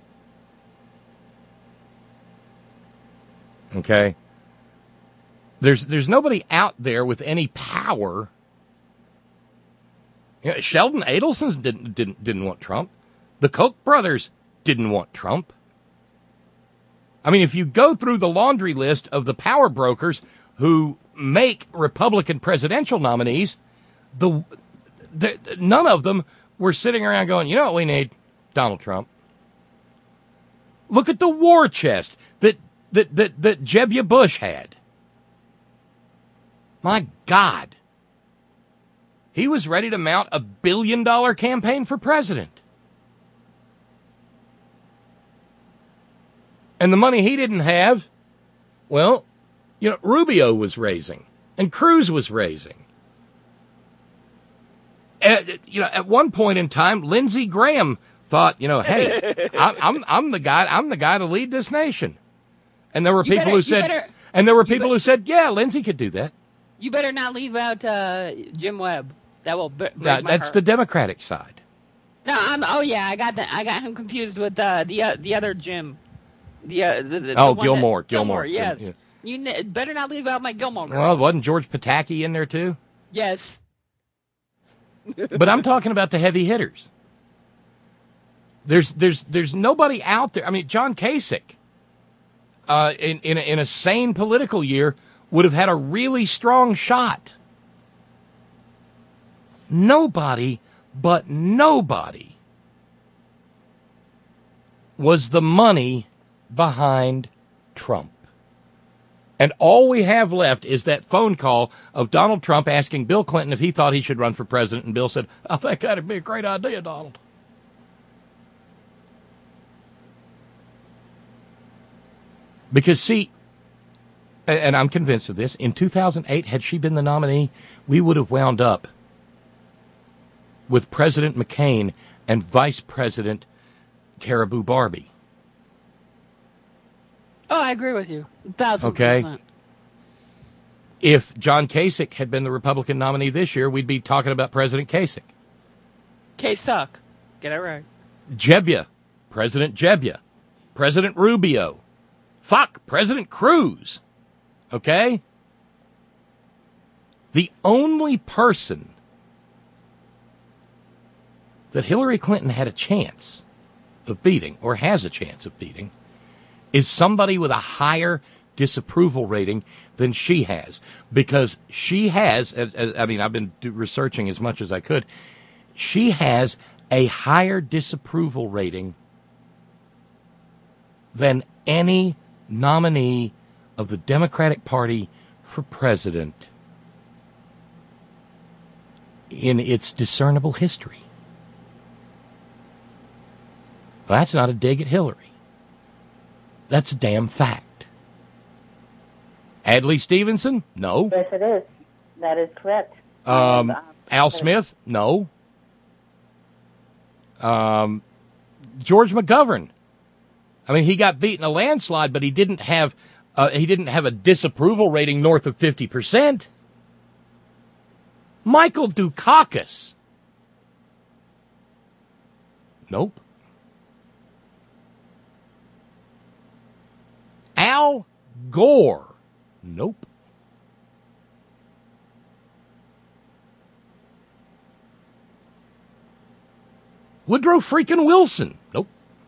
Okay? There's nobody out there with any power. You know, Sheldon Adelson didn't want Trump. The Koch brothers didn't want Trump. I mean, if you go through the laundry list of the power brokers who make Republican presidential nominees, none of them were sitting around going, you know what we need? Donald Trump. Look at the war chest that Jeb Bush had. My God. He was ready to mount a $1 billion campaign for president. And the money he didn't have, well, you know, Rubio was raising and Cruz was raising. At one point in time, Lindsey Graham thought, you know, hey, I'm the guy to lead this nation. And there were people who said, yeah, Lindsey could do that. You better not leave out Jim Webb. That will break my heart. That's the Democratic side. No, I got him confused with the other Jim. Gilmore. Yes. Yeah. You better not leave out my Gilmore girl. Well, wasn't George Pataki in there too? Yes. But I'm talking about the heavy hitters. There's nobody out there. I mean, John Kasich, in a sane political year, would have had a really strong shot. Nobody was the money behind Trump. And all we have left is that phone call of Donald Trump asking Bill Clinton if he thought he should run for president, and Bill said, I think that'd be a great idea, Donald. Because, see, and I'm convinced of this, in 2008, had she been the nominee, we would have wound up with President McCain and Vice President Caribou Barbie. Oh, I agree with you. 1,000%. Okay. If John Kasich had been the Republican nominee this year, we'd be talking about President Kasich. K-Suck. Get it right. Jebbia. President Jebbia. President Rubio. Fuck. President Cruz. Okay? The only person that Hillary Clinton had a chance of beating, or has a chance of beating, is somebody with a higher disapproval rating than she has. Because she has, I mean, I've been researching as much as I could, she has a higher disapproval rating than any nominee of the Democratic Party for president in its discernible history. Well, that's not a dig at Hillary. That's a damn fact. Adlai Stevenson? No. Yes, it is. That is correct. Al Smith? No. George McGovern? I mean, he got beat in a landslide, but he didn't have a disapproval rating north of 50%. Michael Dukakis? Nope. Al Gore? Nope. Woodrow freaking Wilson? Nope.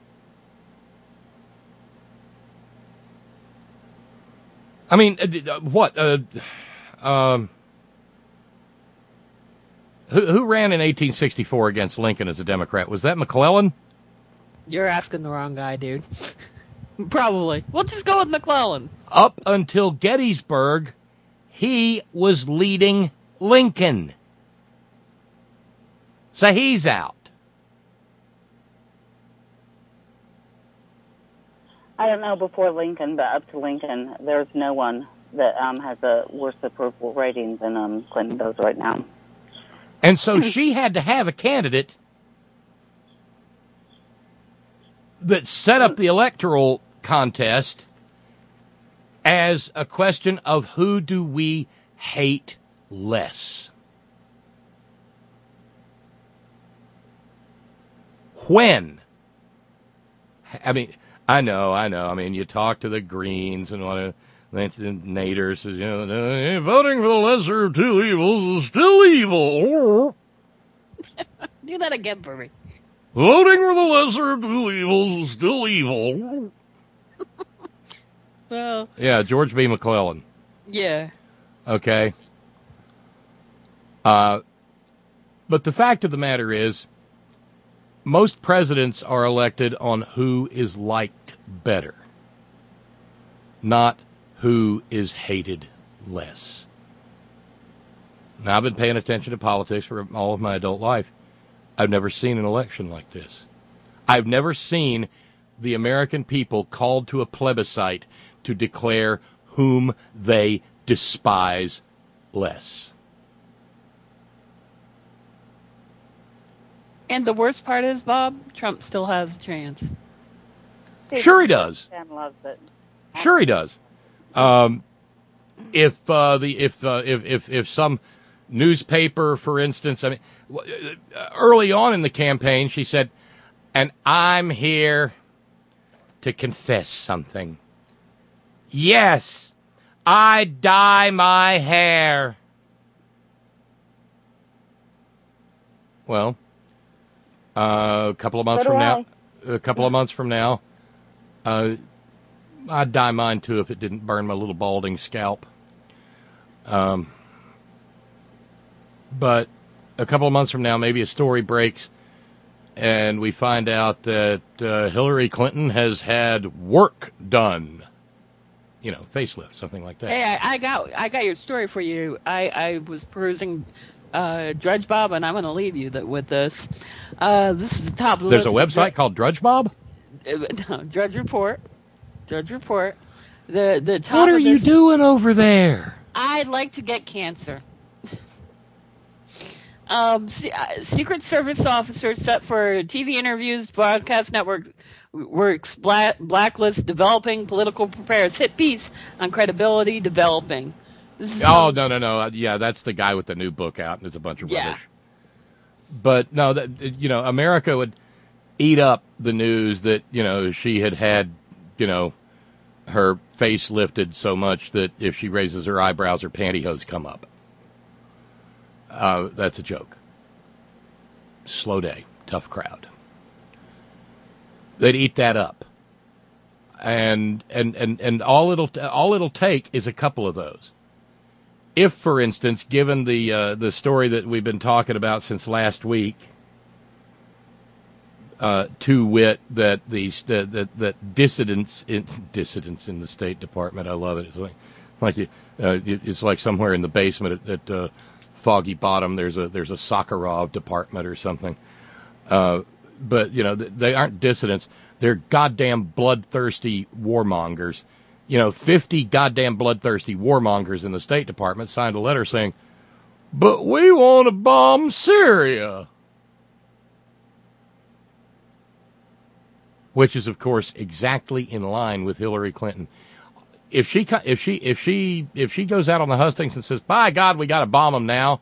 I mean, what? Who ran in 1864 against Lincoln as a Democrat? Was that McClellan? You're asking the wrong guy, dude. Probably. We'll just go with McClellan. Up until Gettysburg, he was leading Lincoln. So he's out. I don't know before Lincoln, but up to Lincoln, there's no one that has a worse approval rating than Clinton does right now. And so she had to have a candidate that set up the electoral contest as a question of who do we hate less. When? I mean, I know. I mean, you talk to the Greens and what Nader says, voting for the lesser of two evils is still evil. Do that again for me. Voting for the lesser of two evils is still evil. Well. Yeah, George B. McClellan. Yeah. Okay. But the fact of the matter is, most presidents are elected on who is liked better, not who is hated less. Now, I've been paying attention to politics for all of my adult life. I've never seen an election like this. I've never seen the American people called to a plebiscite to declare whom they despise less. And the worst part is, Bob, Trump still has a chance. Sure he does. Dan loves it. Sure he does. If some newspaper, for instance, I mean, early on in the campaign, she said, "And I'm here to confess something. Yes, I dye my hair." Well, a couple of months from now, I'd dye mine too if it didn't burn my little balding scalp. But a couple of months from now, maybe a story breaks and we find out that Hillary Clinton has had work done. Facelift, something like that. Hey, I got your story for you. I was perusing Drudge Bob, and I'm going to leave you with this. This is the top of the list. There's a website called Drudge Bob? No, Drudge Report. Drudge Report. The top. What are you doing over there? I'd like to get cancer. Secret Service officers set for TV interviews, broadcast network works blacklist developing political preparedness. Hit piece on credibility developing. No. Yeah, that's the guy with the new book out, and it's a bunch of rubbish. But no, America would eat up the news that she had her face lifted so much that if she raises her eyebrows, her pantyhose come up. That's a joke. Slow day, tough crowd. They'd eat that up, and all it'll take is a couple of those. If, for instance, given the story that we've been talking about since last week, to wit that that dissidents in the State Department, I love it. It's it's like somewhere in the basement at Foggy Bottom. There's a Sakharov department or something. But they aren't dissidents. They're goddamn bloodthirsty warmongers. 50 goddamn bloodthirsty warmongers in the State Department signed a letter saying, "But we want to bomb Syria." Which is, of course, exactly in line with Hillary Clinton. If she goes out on the hustings and says, "By God, we got to bomb them now,"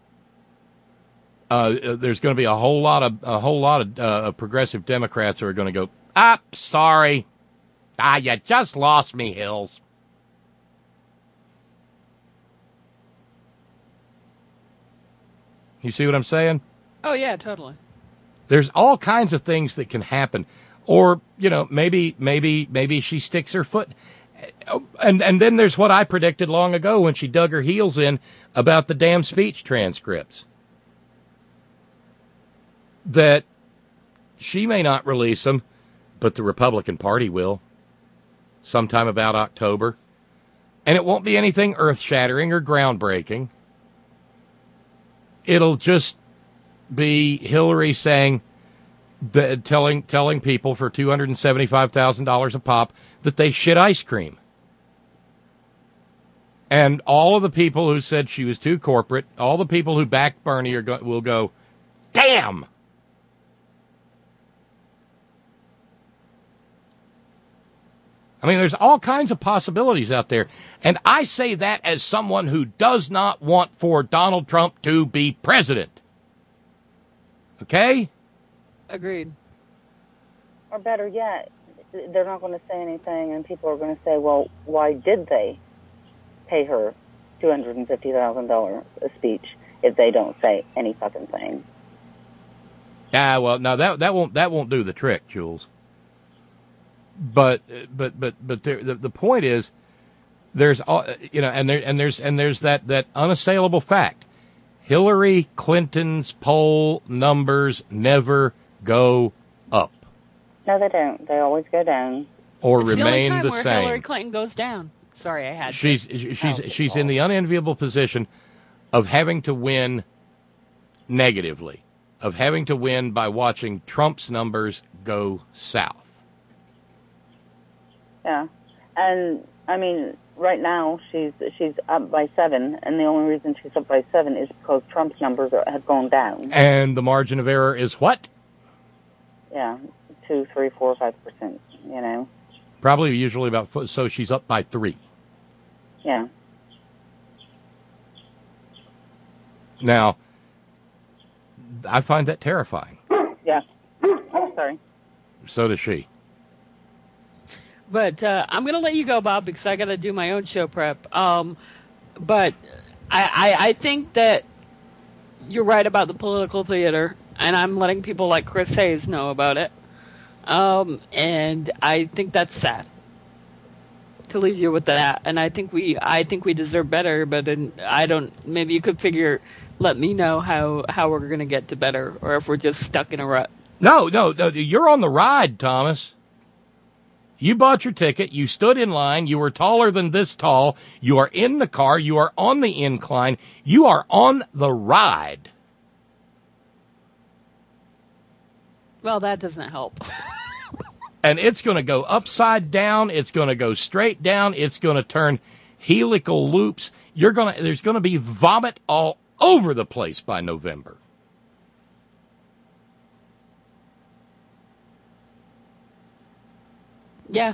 there's going to be a whole lot of progressive Democrats who are going to go, sorry. You just lost me, Hills. You see what I'm saying? Oh, yeah, totally. There's all kinds of things that can happen. Or, maybe she sticks her foot. And then there's what I predicted long ago when she dug her heels in about the damn speech transcripts. That she may not release them, but the Republican Party will. Sometime about October. And it won't be anything earth-shattering or groundbreaking. It'll just be Hillary saying, telling people for $275,000 a pop that they shit ice cream. And all of the people who said she was too corporate, all the people who backed Bernie will go, damn! I mean, there's all kinds of possibilities out there. And I say that as someone who does not want for Donald Trump to be president. Okay? Agreed. Or better yet, they're not going to say anything, and people are going to say, well, why did they pay her $250,000 a speech if they don't say any fucking thing? Yeah, well, no, that won't do the trick, Jules. But the point is, there's there's that unassailable fact. Hillary Clinton's poll numbers never go up. No, they don't. They always go down. Or it's remain the only time the where same. Hillary Clinton goes down. Sorry, I had. She's in the unenviable position of having to win negatively, of having to win by watching Trump's numbers go south. Yeah, and I mean, right now she's up by 7, and the only reason she's up by 7 is because Trump's numbers have gone down. And the margin of error is what? Yeah, 2, 3, 4, 5%. You know. Probably usually about, so she's up by 3. Yeah. Now, I find that terrifying. Yeah. I'm sorry. So does she. But I'm going to let you go, Bob, because I got to do my own show prep. But I think that you're right about the political theater, and I'm letting people like Chris Hayes know about it. And I think that's sad to leave you with that. And I think we deserve better, but maybe you could let me know how we're going to get to better, or if we're just stuck in a rut. No, you're on the ride, Thomas. You bought your ticket, you stood in line, you were taller than this tall, you are in the car, you are on the incline, you are on the ride. Well, that doesn't help. And it's going to go upside down, it's going to go straight down, it's going to turn helical loops. There's going to be vomit all over the place by November. Yeah.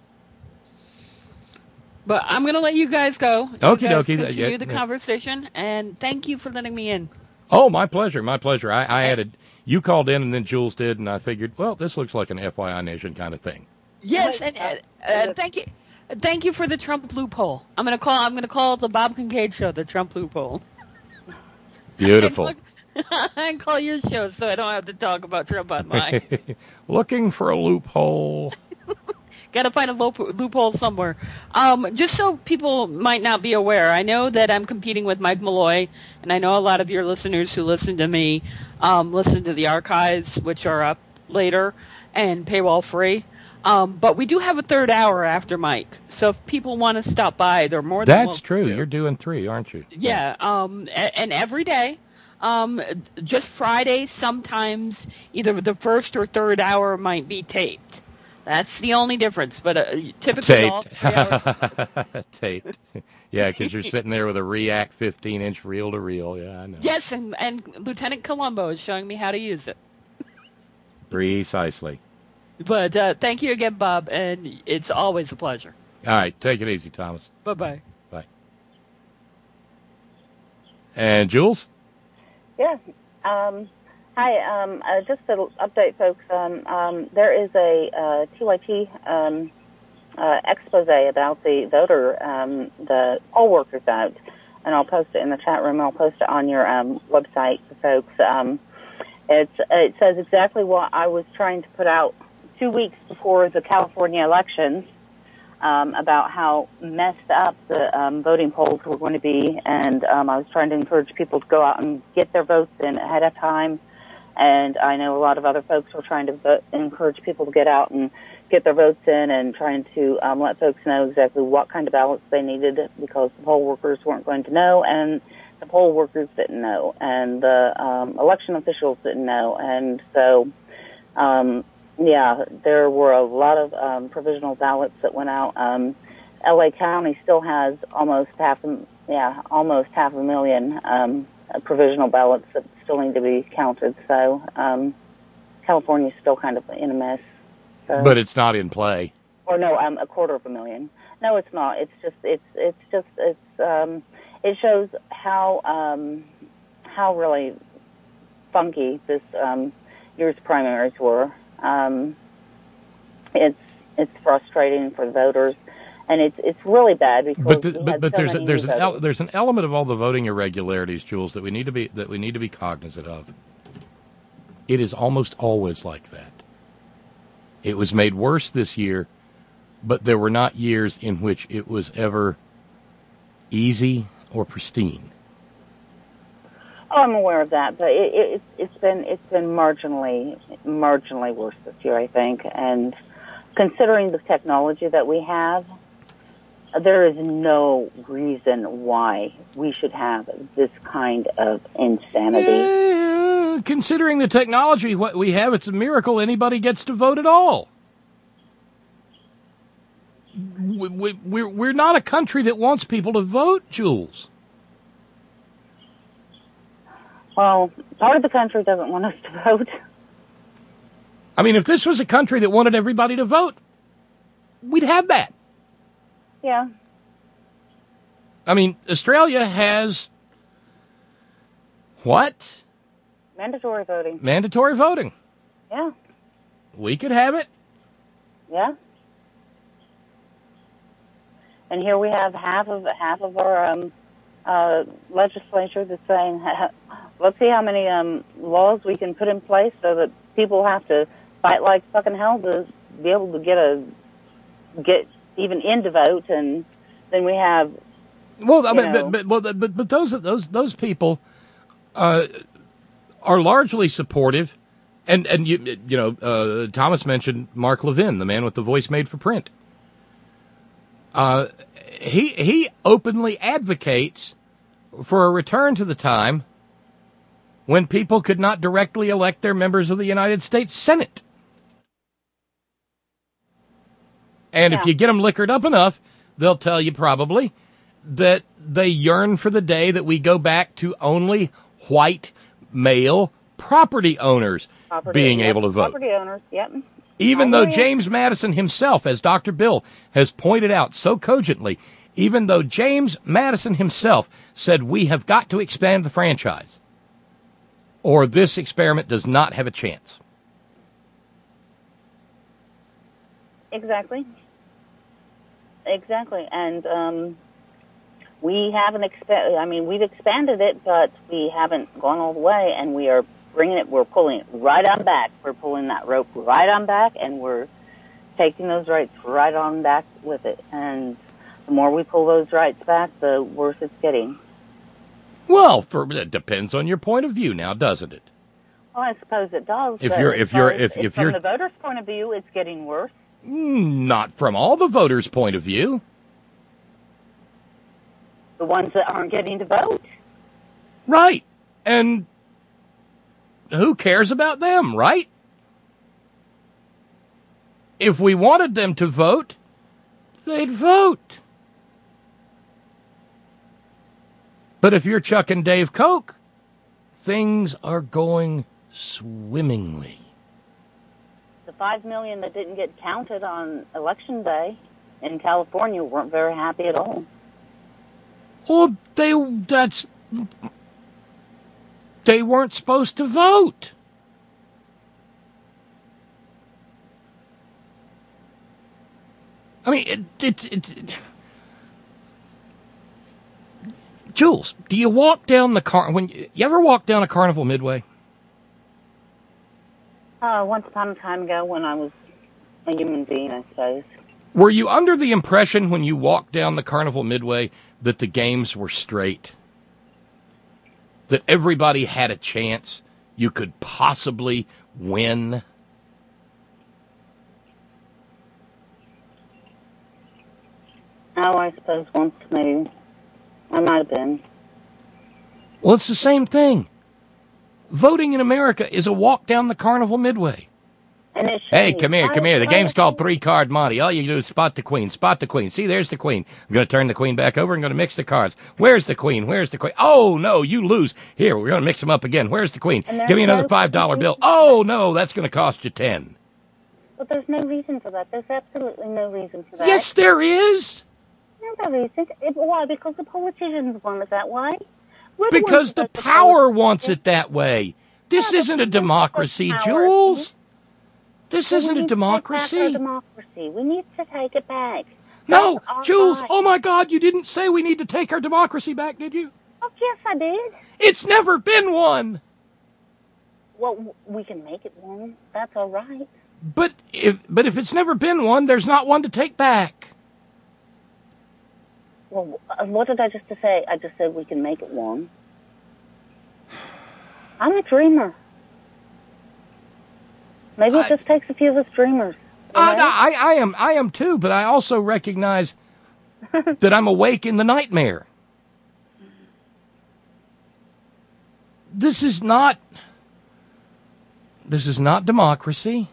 But I'm going to let you guys go. Okie dokie. Continue the conversation, and thank you for letting me in. Oh, my pleasure, my pleasure. I added, you called in and then Jules did, and I figured, well, this looks like an FYI Nation kind of thing. Yes, and thank you. Thank you for the Trump loophole. I'm going to call the Bob Kincaid Show the Trump loophole. Beautiful. And call your show so I don't have to talk about Trump on mine. Looking for a loophole. Got to find a loophole somewhere. Just so people might not be aware, I know that I'm competing with Mike Malloy, and I know a lot of your listeners who listen to me listen to the archives, which are up later and paywall free. But we do have a third hour after Mike, so if people want to stop by, they're more than welcome. That's true. You're doing 3, aren't you? Yeah. And every day. Just Friday, sometimes either the first or third hour might be taped. That's the only difference, but typically all 3 hours. Taped. Yeah, because you're sitting there with a React 15-inch reel-to-reel. Yeah, I know. Yes, and Lieutenant Columbo is showing me how to use it. Precisely. But thank you again, Bob, and it's always a pleasure. All right, take it easy, Thomas. Bye-bye. Bye. And Jules? Yeah. Hi. Just to update folks, there is a TYT expose about the voter, the poll workers vote, and I'll post it in the chat room. I'll post it on your website for folks. It says exactly what I was trying to put out 2 weeks before the California elections, about how messed up the voting polls were going to be, and I was trying to encourage people to go out and get their votes in ahead of time. And I know a lot of other folks were trying to encourage people to get out and get their votes in, and trying to let folks know exactly what kind of ballots they needed, because the poll workers weren't going to know, and the poll workers didn't know, and the election officials didn't know. And so, yeah, there were a lot of provisional ballots that went out. LA County still has almost half a million provisional ballots that still need to be counted. So California's still kind of in a mess. So. But it's not in play. Or no, $250,000. No, it's not. It shows how really funky this year's primaries were. It's frustrating for the voters, and it's really bad because there's an element of all the voting irregularities, Jules, that we need to be cognizant of. It is almost always like that. It was made worse this year, but there were not years in which it was ever easy or pristine. Oh, I'm aware of that, but it's been marginally worse this year, I think. And considering the technology that we have, there is no reason why we should have this kind of insanity. Considering the technology what we have, it's a miracle anybody gets to vote at all. We're not a country that wants people to vote, Jules. Well, part of the country doesn't want us to vote. I mean, if this was a country that wanted everybody to vote, we'd have that. Yeah. I mean, Australia has what? Mandatory voting. Mandatory voting. Yeah. We could have it. Yeah. And here we have half of our legislature that's saying, let's see how many laws we can put in place so that people have to fight like fucking hell to be able to get even in to vote. And then we have but those people are largely supportive, and Thomas mentioned Mark Levin, the man with the voice made for print. He openly advocates for a return to the time when people could not directly elect their members of the United States Senate. And if you get them liquored up enough, they'll tell you probably that they yearn for the day that we go back to only white male property owners being able to vote. Property owners, yep. Even though James Madison himself, as Dr. Bill has pointed out so cogently, even though James Madison himself said we have got to expand the franchise, or this experiment does not have a chance. Exactly. And we haven't we've expanded it, but we haven't gone all the way, and we are we're pulling it right on back. We're pulling that rope right on back, and we're taking those rights right on back with it. And the more we pull those rights back, the worse it's getting. Well, it depends on your point of view now, doesn't it? Well, I suppose it does. If from the voters' point of view, it's getting worse. Not from all the voters' point of view. The ones that aren't getting to vote. Right. And who cares about them, right? If we wanted them to vote, they'd vote. But if you're Chuck and Dave Koch, things are going swimmingly. The 5 million that didn't get counted on Election Day in California weren't very happy at all. Well, they weren't supposed to vote. I mean, Jules, do you walk down you ever walk down a Carnival Midway? Once upon a time ago when I was a human being, I suppose. Were you under the impression when you walked down the Carnival Midway that the games were straight? That everybody had a chance you could possibly win? Oh, I suppose once maybe. I might have been. Well, it's the same thing. Voting in America is a walk down the Carnival Midway. Hey, come here. The game's called 3-Card Monte. All you do is spot the queen. See, there's the queen. I'm going to turn the queen back over. I'm going to mix the cards. Where's the queen? Oh, no, you lose. Here, we're going to mix them up again. Where's the queen? Give me another $5 bill. Oh, no, that's going to cost you 10. But there's no reason for that. There's absolutely no reason for that. Yes, there is. No, there isn't. Why? Because the politicians want it that way. Because the power wants it that way. This isn't a democracy, Jules. This isn't a democracy. We need to take it back. No, Jules, oh my God, you didn't say we need to take our democracy back, did you? Oh, yes, I did. It's never been one. Well, we can make it one. That's all right. But if it's never been one, there's not one to take back. Well, what did I just say? I just said we can make it one. I'm a dreamer. Maybe it just takes a few of us dreamers. I am too, but I also recognize that I'm awake in the nightmare. This is not democracy.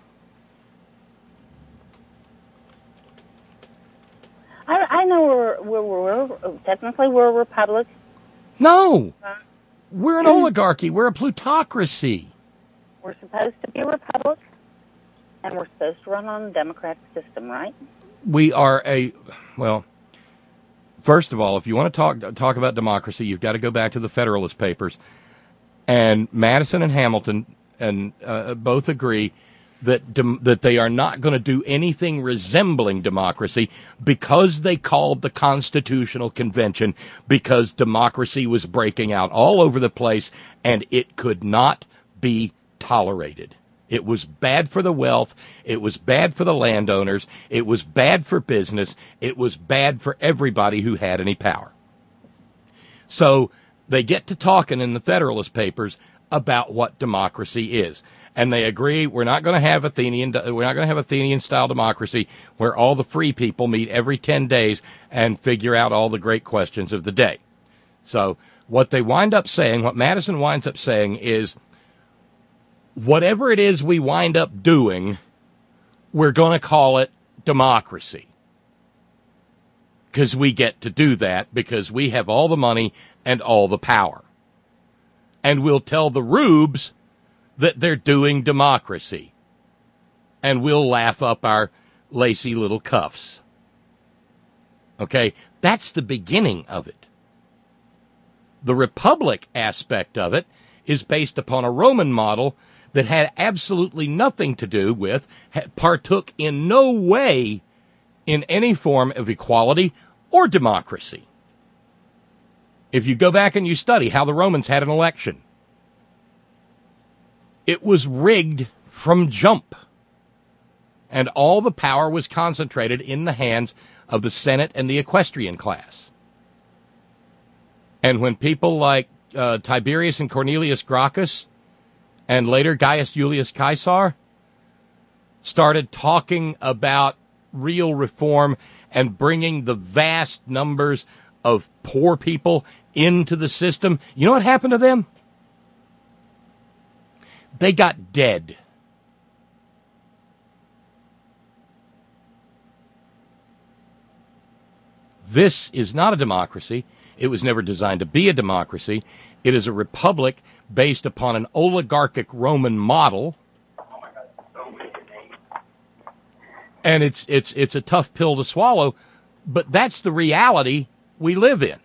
I know we're technically we're a republic. No, we're an oligarchy. We're a plutocracy. We're supposed to be a republic, and we're supposed to run on a democratic system, right? We are first of all, if you want to talk about democracy, you've got to go back to the Federalist Papers. And Madison and Hamilton and both agree that they are not going to do anything resembling democracy because they called the Constitutional Convention, because democracy was breaking out all over the place and it could not be tolerated. It was bad for the wealth. It was bad for the landowners. It was bad for business. It was bad for everybody who had any power. So they get to talking in the Federalist Papers about what democracy is. And they agree we're not going to have Athenian style democracy where all the free people meet every 10 days and figure out all the great questions of the day. So what Madison winds up saying is, whatever it is we wind up doing, we're going to call it democracy. Because we get to do that because we have all the money and all the power. And we'll tell the rubes that they're doing democracy. And we'll laugh up our lacy little cuffs. Okay? That's the beginning of it. The republic aspect of it is based upon a Roman model that had absolutely nothing to do with, partook in no way in any form of equality or democracy. If you go back and you study how the Romans had an election, it was rigged from jump. And all the power was concentrated in the hands of the Senate and the equestrian class. And when people like Tiberius and Cornelius Gracchus and later Gaius Julius Caesar started talking about real reform and bringing the vast numbers of poor people into the system, you know what happened to them? They got dead. This is not a democracy. It was never designed to be a democracy. It is a republic based upon an oligarchic Roman model. And it's a tough pill to swallow, but that's the reality we live in.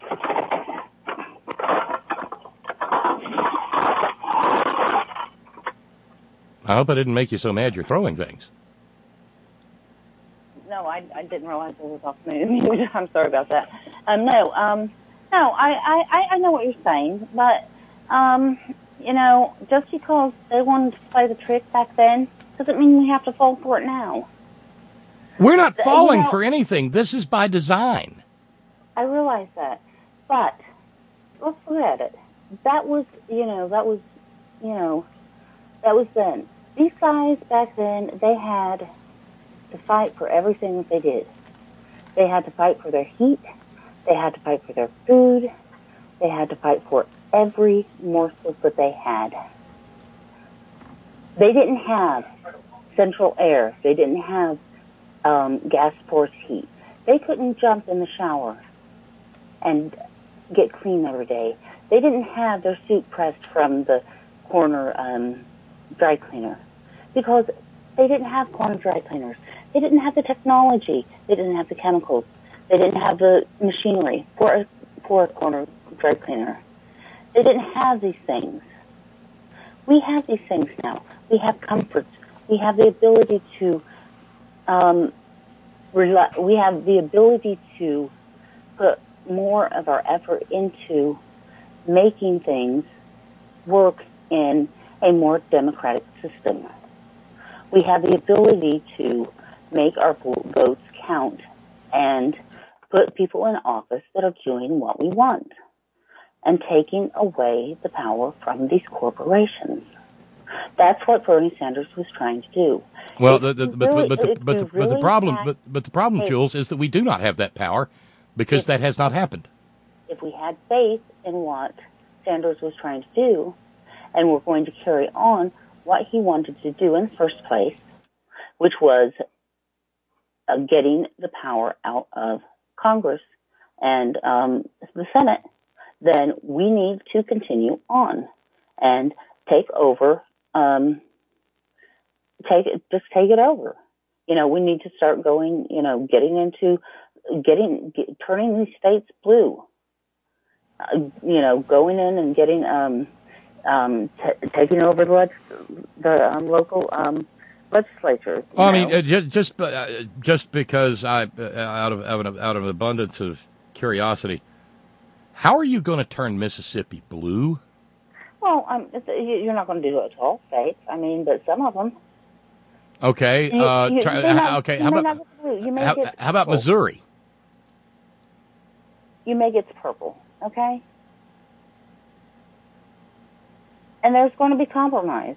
I hope I didn't make you so mad you're throwing things. No, I didn't realize it was off mute. I'm sorry about that. I know what you're saying, but just because they wanted to play the trick back then doesn't mean we have to fall for it now. We're not falling for anything. This is by design. I realize that, but let's look at it. That was then. These guys back then, they had to fight for everything that they did. They had to fight for their heat. They had to fight for their food. They had to fight for every morsel that they had. They didn't have central air. They didn't have gas force heat. They couldn't jump in the shower and get clean every day. They didn't have their suit pressed from the corner dry cleaner because They didn't have corner dry cleaners. They didn't have the technology. They didn't have the chemicals. They didn't have the machinery for a corner dry cleaner. They didn't have these things. We have these things now. We have comforts. We have the ability to we have the ability to put more of our effort into making things work in a more democratic system. We have the ability to make our votes count and put people in office that are doing what we want and taking away the power from these corporations. That's what Bernie Sanders was trying to do. Well, the problem, Jules, is that we do not have that power because that has not happened. If we had faith in what Sanders was trying to do, and we're going to carry on what he wanted to do in the first place, which was getting the power out of Congress and the Senate, then we need to continue on and take over. Take it over. You know, we need to start going. You know, turning these states blue. You know, going in and getting taking over the local legislatures. Well, I mean, just because out of abundance of curiosity, how are you going to turn Mississippi blue? Well, you're not going to do it to all states. I mean, but some of them. Okay. How about Missouri? You may get purple. Okay. And there's going to be compromise.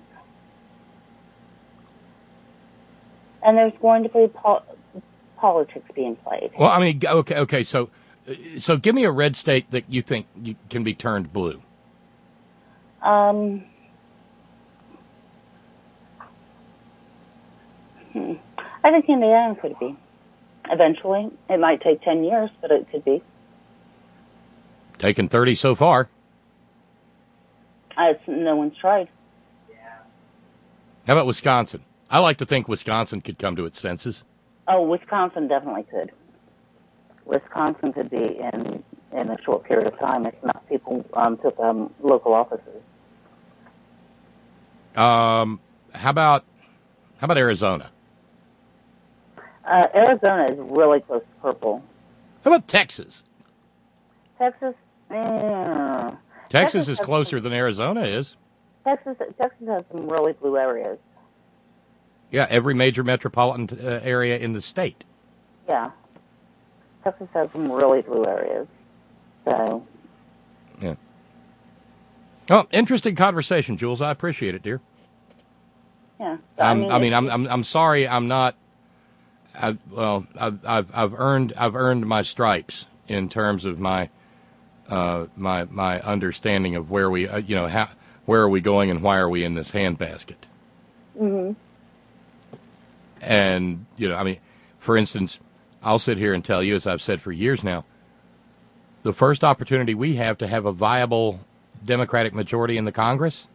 And there's going to be politics being played. Well, I mean, okay. So give me a red state that you think can be turned blue. I think Indiana could be. Eventually. It might take 10 years, but it could be. Taken 30 so far. No one's tried. How about Wisconsin? I like to think Wisconsin could come to its senses. Oh, Wisconsin definitely could. Wisconsin could be in a short period of time if enough people took local offices. How about Arizona? Arizona is really close to purple. How about Texas? Texas is closer than Arizona is. Texas has some really blue areas. Yeah, every major metropolitan area in the state. Yeah. Texas has some really blue areas. So. Yeah. Oh, interesting conversation, Jules. I appreciate it, dear. Yeah. I'm sorry. I'm not. I've earned my stripes in terms of my my understanding of where we where are we going and why are we in this handbasket. Mm-hmm. And for instance, I'll sit here and tell you, as I've said for years now, the first opportunity we have to have a viable Democratic majority in the Congress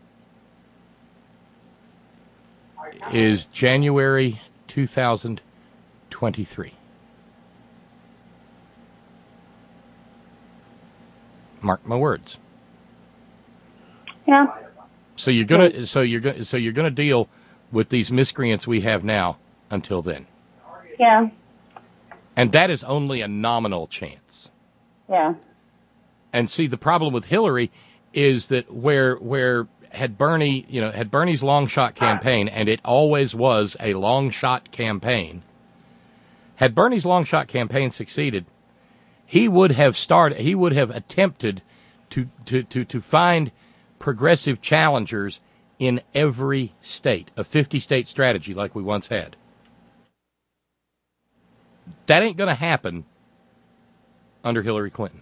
is January 2023. Mark my words. Yeah. So you're gonna deal with these miscreants we have now until then. Yeah. And that is only a nominal chance. Yeah. And see, the problem with Hillary is that where had Bernie's long shot campaign, and it always was a long shot campaign, had Bernie's long shot campaign succeeded, he would have attempted to find progressive challengers in every state, a 50-state strategy like we once had. That ain't going to happen under Hillary Clinton.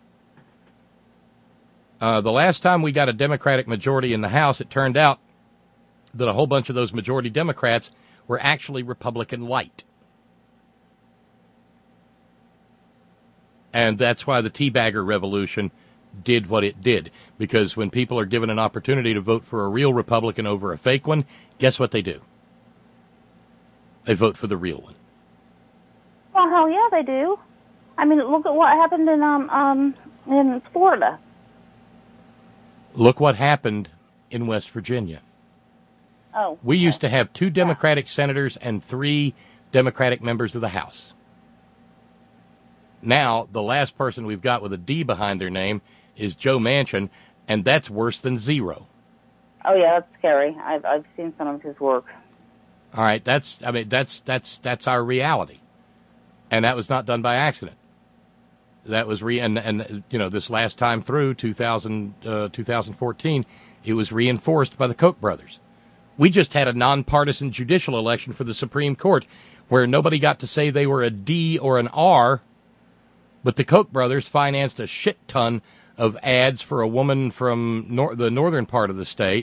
The last time we got a Democratic majority in the House, it turned out that a whole bunch of those majority Democrats were actually Republican light. And that's why the teabagger revolution did what it did. Because when people are given an opportunity to vote for a real Republican over a fake one, guess what they do? They vote for the real one. Well, hell yeah, they do. I mean, look at what happened in Florida. Look what happened in West Virginia. Oh. We used to have 2 Democratic senators and 3 Democratic members of the House. Now, the last person we've got with a D behind their name is Joe Manchin, and that's worse than 0. Oh yeah, that's scary. I've seen some of his work. All right, that's our reality, and that was not done by accident. That was and this last time through 2014, it was reinforced by the Koch brothers. We just had a nonpartisan judicial election for the Supreme Court where nobody got to say they were a D or an R, but the Koch brothers financed a shit ton of ads for a woman from the northern part of the state,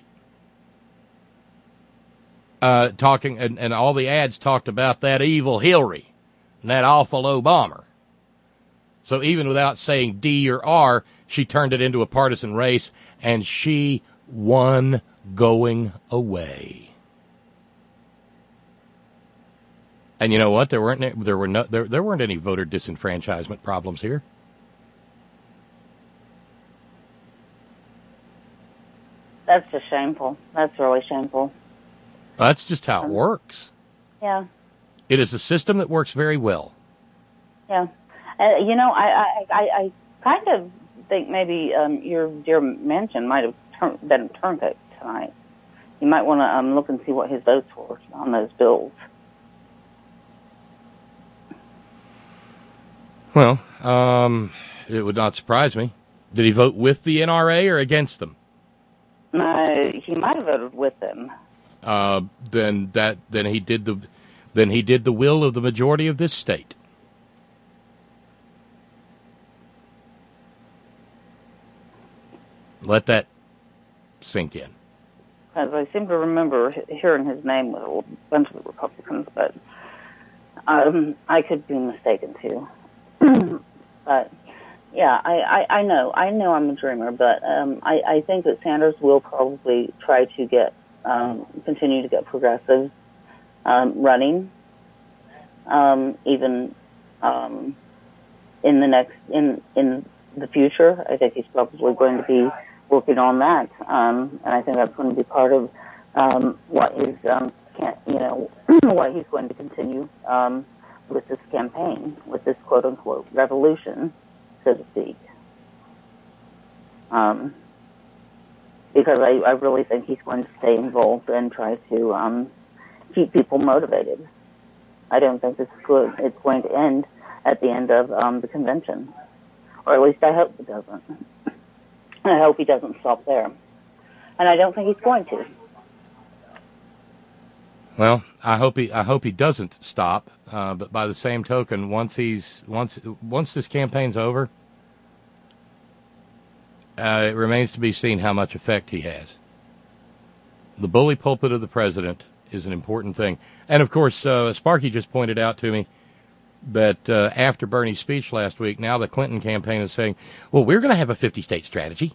talking, and all the ads talked about that evil Hillary and that awful Obama. So even without saying D or R, she turned it into a partisan race, and she won going away. And you know what? There weren't any voter disenfranchisement problems here. That's just shameful. That's really shameful. That's just how it works. Yeah. It is a system that works very well. Yeah. I kind of think maybe your dear Manchin might have been a turncoat tonight. You might want to look and see what his votes were on those bills. Well, it would not surprise me. Did he vote with the NRA or against them? He might have voted with them. Then he did the will of the majority of this state. Let that sink in. As I seem to remember hearing his name with a bunch of the Republicans, but I could be mistaken too. But yeah, I know I'm a dreamer, but I think that Sanders will probably try to continue to get progressives running, even in the future. I think he's probably going to be working on that, and I think that's going to be part of what he's what he's going to continue with this campaign, with this quote unquote revolution, so to speak. Because I really think he's going to stay involved and try to keep people motivated. I don't think it's going to end at the end of the convention, or at least I hope it doesn't. I hope he doesn't stop there, and I don't think he's going to. Well, I hope he doesn't stop. But by the same token, once this campaign's over, it remains to be seen how much effect he has. The bully pulpit of the president is an important thing, and of course, Sparky just pointed out to me that after Bernie's speech last week, now the Clinton campaign is saying, well, we're going to have a 50-state strategy.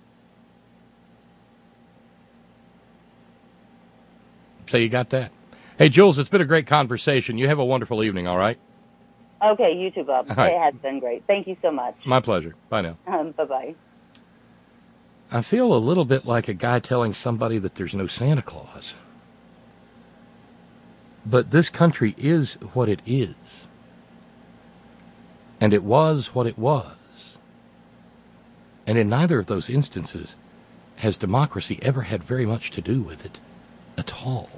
So you got that. Hey, Jules, it's been a great conversation. You have a wonderful evening, all right? Okay, you too, Bob. Right. It has been great. Thank you so much. My pleasure. Bye now. Bye-bye. I feel a little bit like a guy telling somebody that there's no Santa Claus. But this country is what it is. And it was what it was. And in neither of those instances has democracy ever had very much to do with it at all.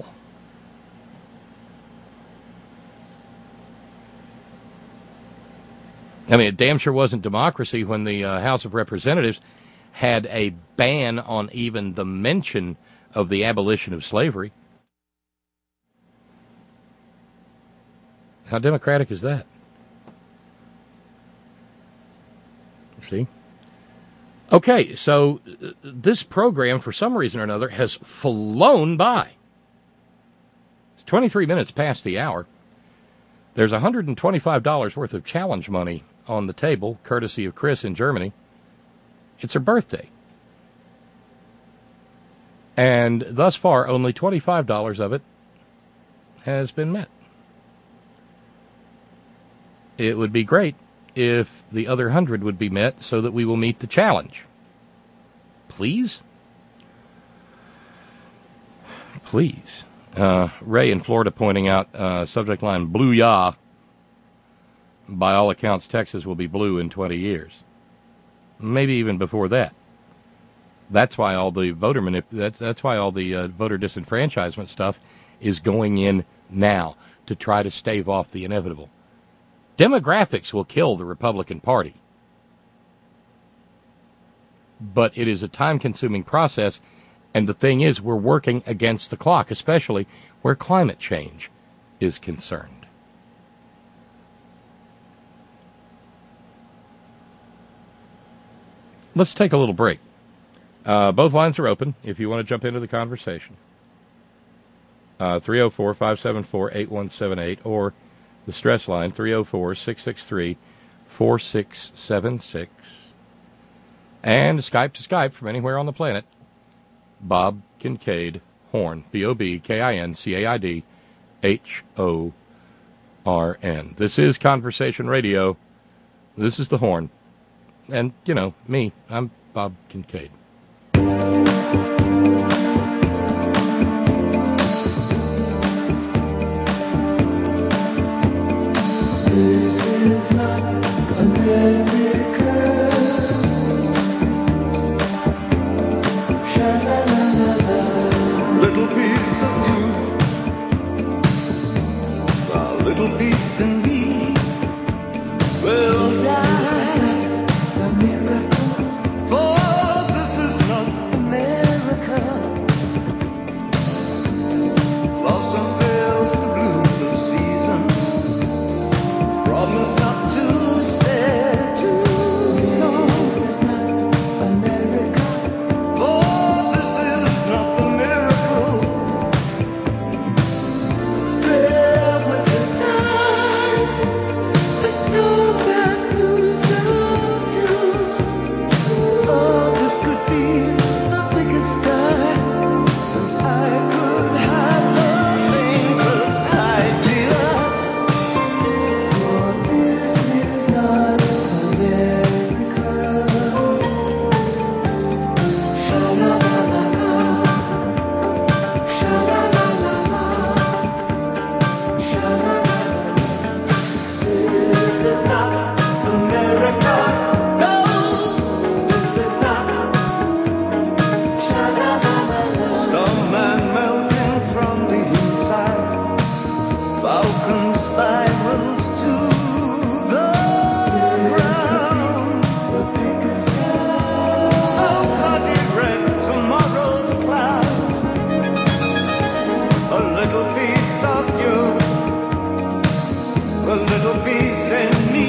I mean, it damn sure wasn't democracy when the House of Representatives had a ban on even the mention of the abolition of slavery. How democratic is that? See? Okay, so this program, for some reason or another, has flown by. It's 23 minutes past the hour. There's $125 worth of challenge money on the table, courtesy of Chris in Germany. It's her birthday. And thus far, only $25 of it has been met. it would be great if the other 100 would be met so that we will meet the challenge. Please? Please. Ray in Florida pointing out, subject line, blue ya. By all accounts, Texas will be blue in 20 years. Maybe even before that. That's why all the voter that's why all the voter disenfranchisement stuff is going in now to try to stave off the inevitable. Demographics will kill the Republican Party. But it is a time-consuming process, and the thing is, we're working against the clock, especially where climate change is concerned. Let's take a little break. Both lines are open if you want to jump into the conversation. 304-574-8178 or the stress line, 304-663-4676. And Skype to Skype from anywhere on the planet, Bob Kincaid Horn, BOBKINCAID HORN. This is Conversation Radio. This is the Horn. And, you know, me, I'm Bob Kincaid. This is not America. Sha-la-la-la-la. Little piece of you, a little piece in me will die. The miracle, for this is not America. Blossom fails to bloom this season. Promise not to stay too long. This is not America. For this is not the miracle. There was a time, there's no bad news of you. Oh, this could be the biggest sky, and I could have the faintest idea. For this is not America. Sha-la-la-la-la. Sha-la-la-la-la. Sha-la-la-la-la. This is not America. No, this is not. Sha-la-la-la-la. Snowman melting from the inside. Falcon spirals to the ground. The biggest sky. So bloody red tomorrow's clouds. A little piece of you, a little piece in me.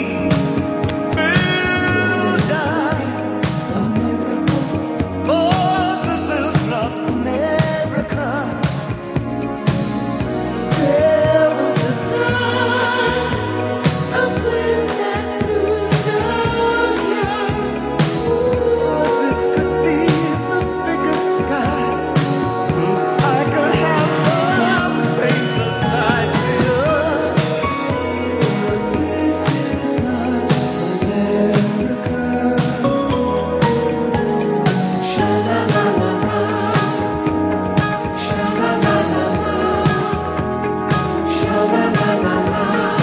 Will die. A miracle. For this is not America. There was a time when that news of you. This could be the biggest sky. I could have the faintest idea. But this is not America. Sha-la-la-la-la. Sha-la-la-la-la. Sha-la-la-la-la.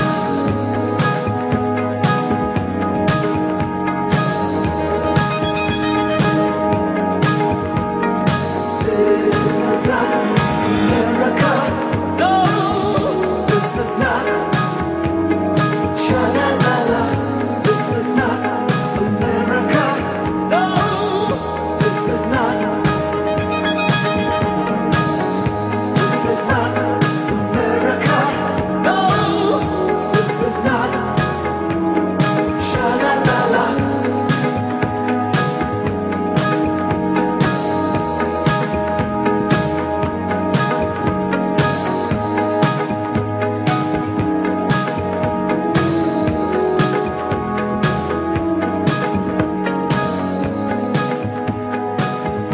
This is not America. No, this is not. Sha-la-la-la. This is not America. No, this is not. This is not America. No, this is not. Sha-la-la-la.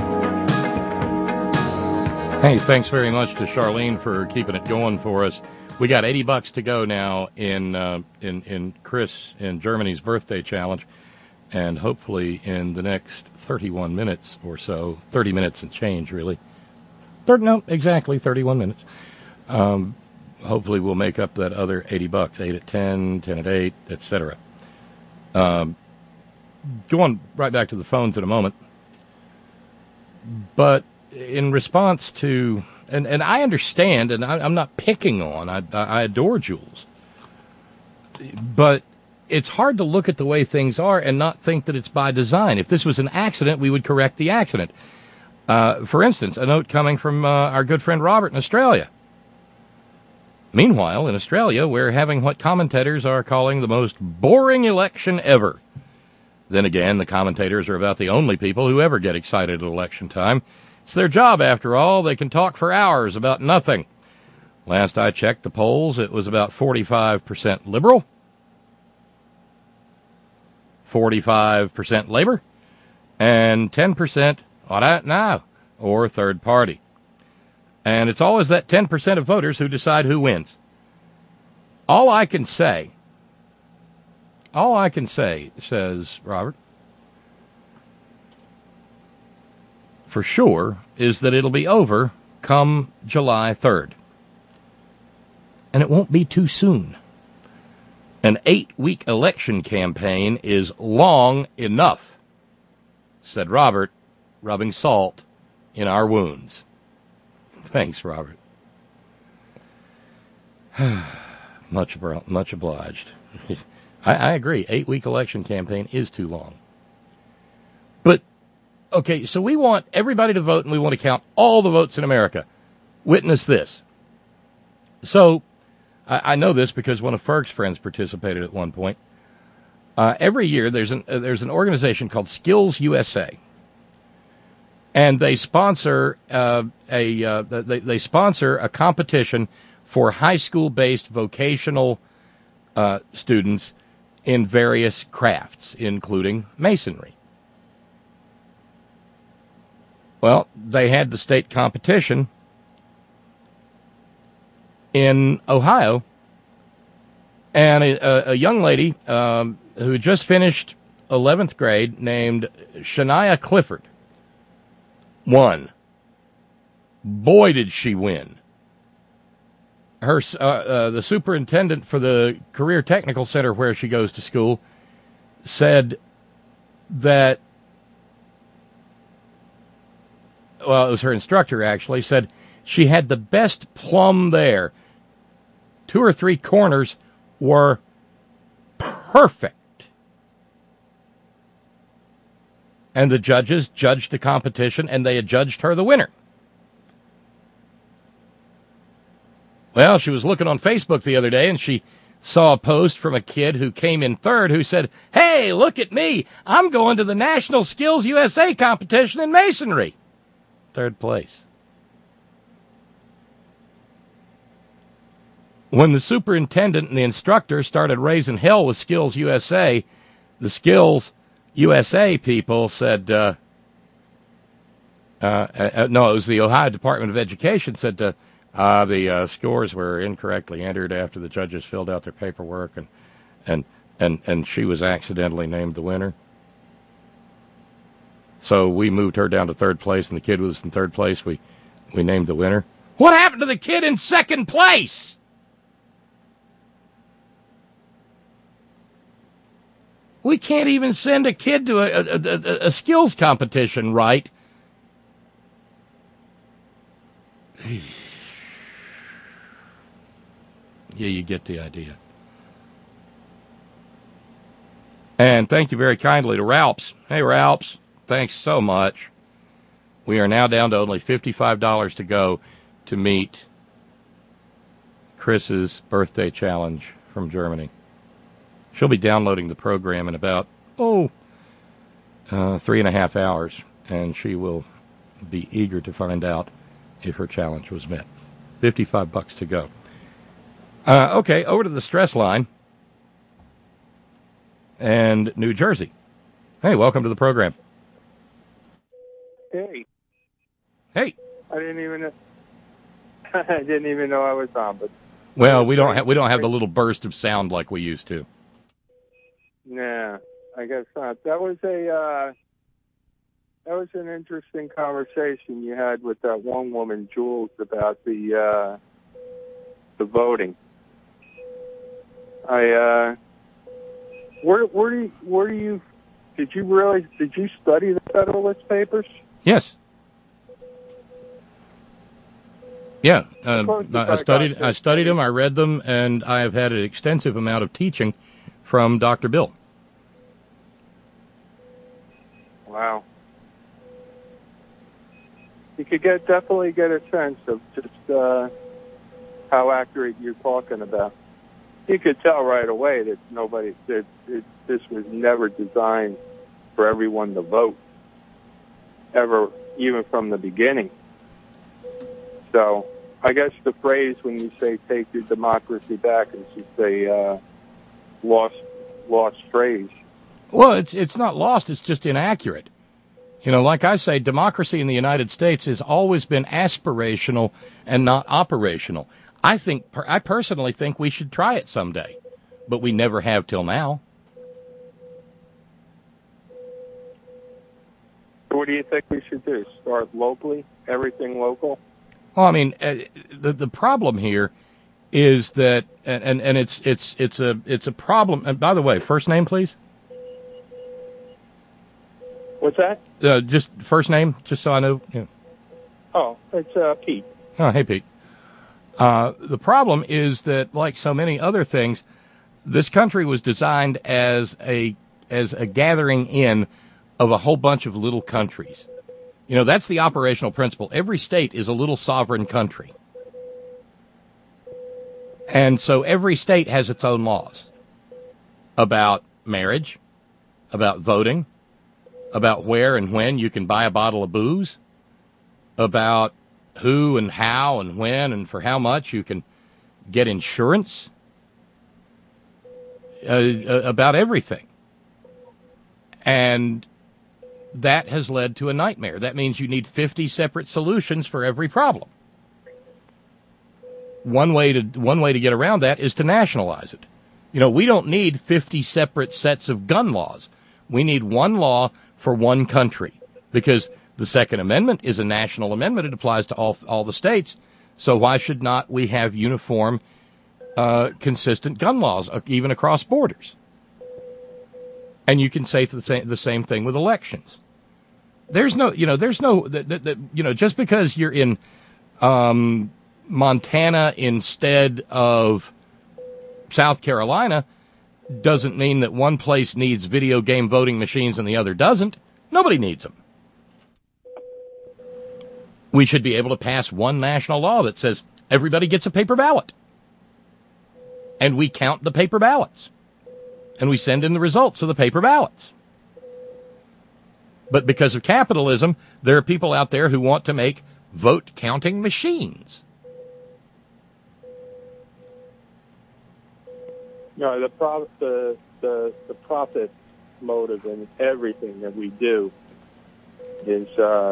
Hey, thanks very much to Charlene for keeping it going for us. We got $80 to go now in Chris in Germany's birthday challenge, and hopefully in the next 31 minutes or so, 30 minutes and change, really. Exactly 31 minutes. Hopefully we'll make up that other $80, 8 at 10, 10 at 8, etc. Going right back to the phones in a moment. But in response to, and I understand, and I'm not picking on, I adore Jules. But it's hard to look at the way things are and not think that it's by design. If this was an accident, we would correct the accident. For instance, a note coming from our good friend Robert in Australia. Meanwhile, in Australia, we're having what commentators are calling the most boring election ever. Then again, the commentators are about the only people who ever get excited at election time. It's their job, after all. They can talk for hours about nothing. Last I checked the polls, it was about 45% Liberal, 45% Labor, and 10% what I know, or third party. And it's always that 10% of voters who decide who wins. All I can say, says Robert, for sure, is that it'll be over come July 3rd. And it won't be too soon. An 8-week election campaign is long enough, said Robert, rubbing salt in our wounds. Thanks, Robert. Much obliged. I agree. 8-week election campaign is too long. But, okay, so we want everybody to vote, and we want to count all the votes in America. Witness this. So, I know this because one of Ferg's friends participated at one point. Every year, there's an organization called Skills USA. And they sponsor they sponsor a competition for high school-based vocational students in various crafts, including masonry. Well, they had the state competition in Ohio, and a young lady who just finished 11th grade named Shania Clifford won. Boy, did she win. Her the superintendent for the Career Technical Center where she goes to school said that, well, it was her instructor actually, said she had the best plum there. 2 or 3 corners were perfect. And the judges judged the competition, and they adjudged her the winner. Well, she was looking on Facebook the other day, and she saw a post from a kid who came in third who said, "Hey, look at me. I'm going to the National Skills USA competition in masonry." Third place. When the superintendent and the instructor started raising hell with Skills USA, the Skills USA people said, no, it was the Ohio Department of Education said the scores were incorrectly entered after the judges filled out their paperwork, and she was accidentally named the winner. So we moved her down to third place, and the kid was in third place. We named the winner. What happened to the kid in second place? We can't even send a kid to a skills competition, right? Yeah, you get the idea. And thank you very kindly to Ralphs. Hey, Ralphs, thanks so much. We are now down to only $55 to go to meet Chris's birthday challenge from Germany. She'll be downloading the program in about, 3.5 hours, and she will be eager to find out if her challenge was met. $55 to go. Okay, over to the stress line and New Jersey. Hey, welcome to the program. Hey. Hey. I didn't even know I was on, but Well, we don't have the little burst of sound like we used to. Nah, I guess not. That was an interesting conversation you had with that one woman, Jules, about the voting. Where do you did you study the Federalist Papers? Yes. Yeah, I studied them, I read them, and I have had an extensive amount of teaching from Dr. Bill. Wow. You could definitely get a sense of just how accurate you're talking about. You could tell right away that this was never designed for everyone to vote, ever, even from the beginning. So I guess the phrase when you say "take your democracy back" is just a lost phrase. Well, it's not lost; it's just inaccurate. You know, like I say, democracy in the United States has always been aspirational and not operational. I personally think we should try it someday, but we never have till now. What do you think we should do? Start locally? Everything local? Well, I mean, the problem here is that, and it's a problem. And by the way, first name, please. What's that? Just first name, just so I know. Yeah. Oh, it's Pete. Oh, hey, Pete. The problem is that, like so many other things, this country was designed as a gathering in of a whole bunch of little countries. You know, that's the operational principle. Every state is a little sovereign country. And so every state has its own laws about marriage, about voting, about where and when you can buy a bottle of booze, about who and how and when and for how much you can get insurance, about everything. And that has led to a nightmare. That means you need 50 separate solutions for every problem. One way to get around that is to nationalize it. You know, we don't need 50 separate sets of gun laws. We need one law for one country, because the Second Amendment is a national amendment. It applies to all the states. So why should not we have uniform, consistent gun laws, even across borders? And you can say the same thing with elections. Just because you're in Montana instead of South Carolina doesn't mean that one place needs video game voting machines and the other doesn't. Nobody needs them. We should be able to pass one national law that says everybody gets a paper ballot. And we count the paper ballots. And we send in the results of the paper ballots. But because of capitalism, there are people out there who want to make vote counting machines. No, the profit motive in everything that we do is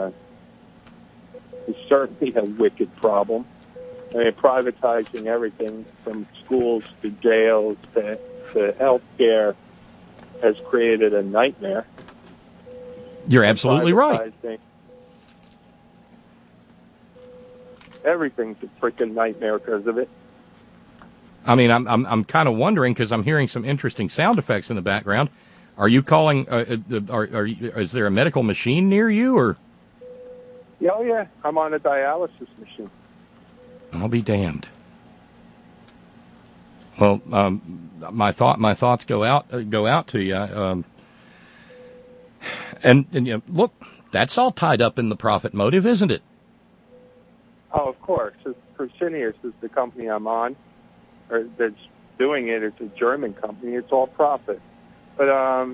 certainly a wicked problem. I mean, privatizing everything from schools to jails to health care has created a nightmare. You're absolutely right. Everything's a freaking nightmare because of it. I mean, I'm kind of wondering, because I'm hearing some interesting sound effects in the background. Are you calling? Is there a medical machine near you, or? Oh yeah, I'm on a dialysis machine. I'll be damned. Well, my thoughts go out to you. And you know, look, that's all tied up in the profit motive, isn't it? Oh, of course. Fresenius is the company I'm on, or that's doing it. It's a German company. It's all profit. But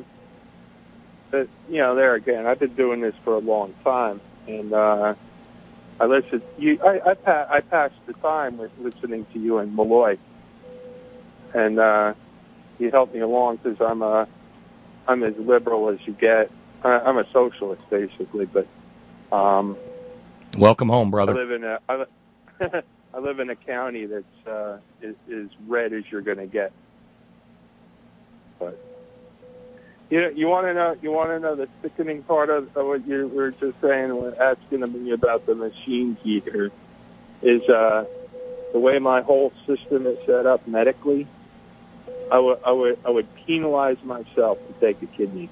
you know, there again, I've been doing this for a long time, and I listen. I passed the time with listening to you and Malloy, and you helped me along because I'm as liberal as you get. I'm a socialist, basically, but welcome home, brother. I I live in a county that's as red as you're going to get. But you want to know the sickening part of what you were just saying, asking me about the machine heater, is the way my whole system is set up medically. I would penalize myself to take a kidney.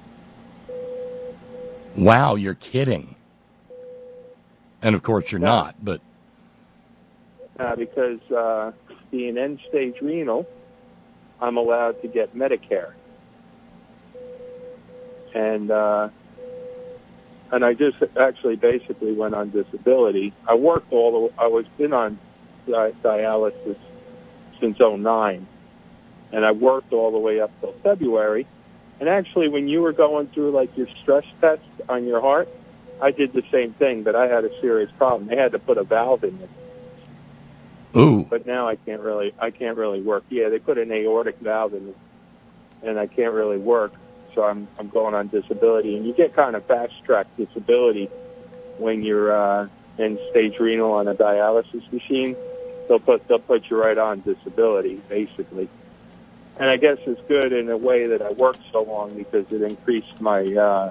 Wow, you're kidding. And of course you're not, but because being end-stage renal, I'm allowed to get Medicare, and I just actually basically went on disability. I was been on dialysis since '09, and I worked all the way up till February. And actually, when you were going through like your stress test on your heart, I did the same thing, but I had a serious problem. They had to put a valve in it. Ooh. But now I can't really work. Yeah, they put an aortic valve in it, and I can't really work. So I'm going on disability, and you get kind of fast-track disability when you're end-stage renal on a dialysis machine. They'll put you right on disability, basically. And I guess it's good in a way that I worked so long because it increased my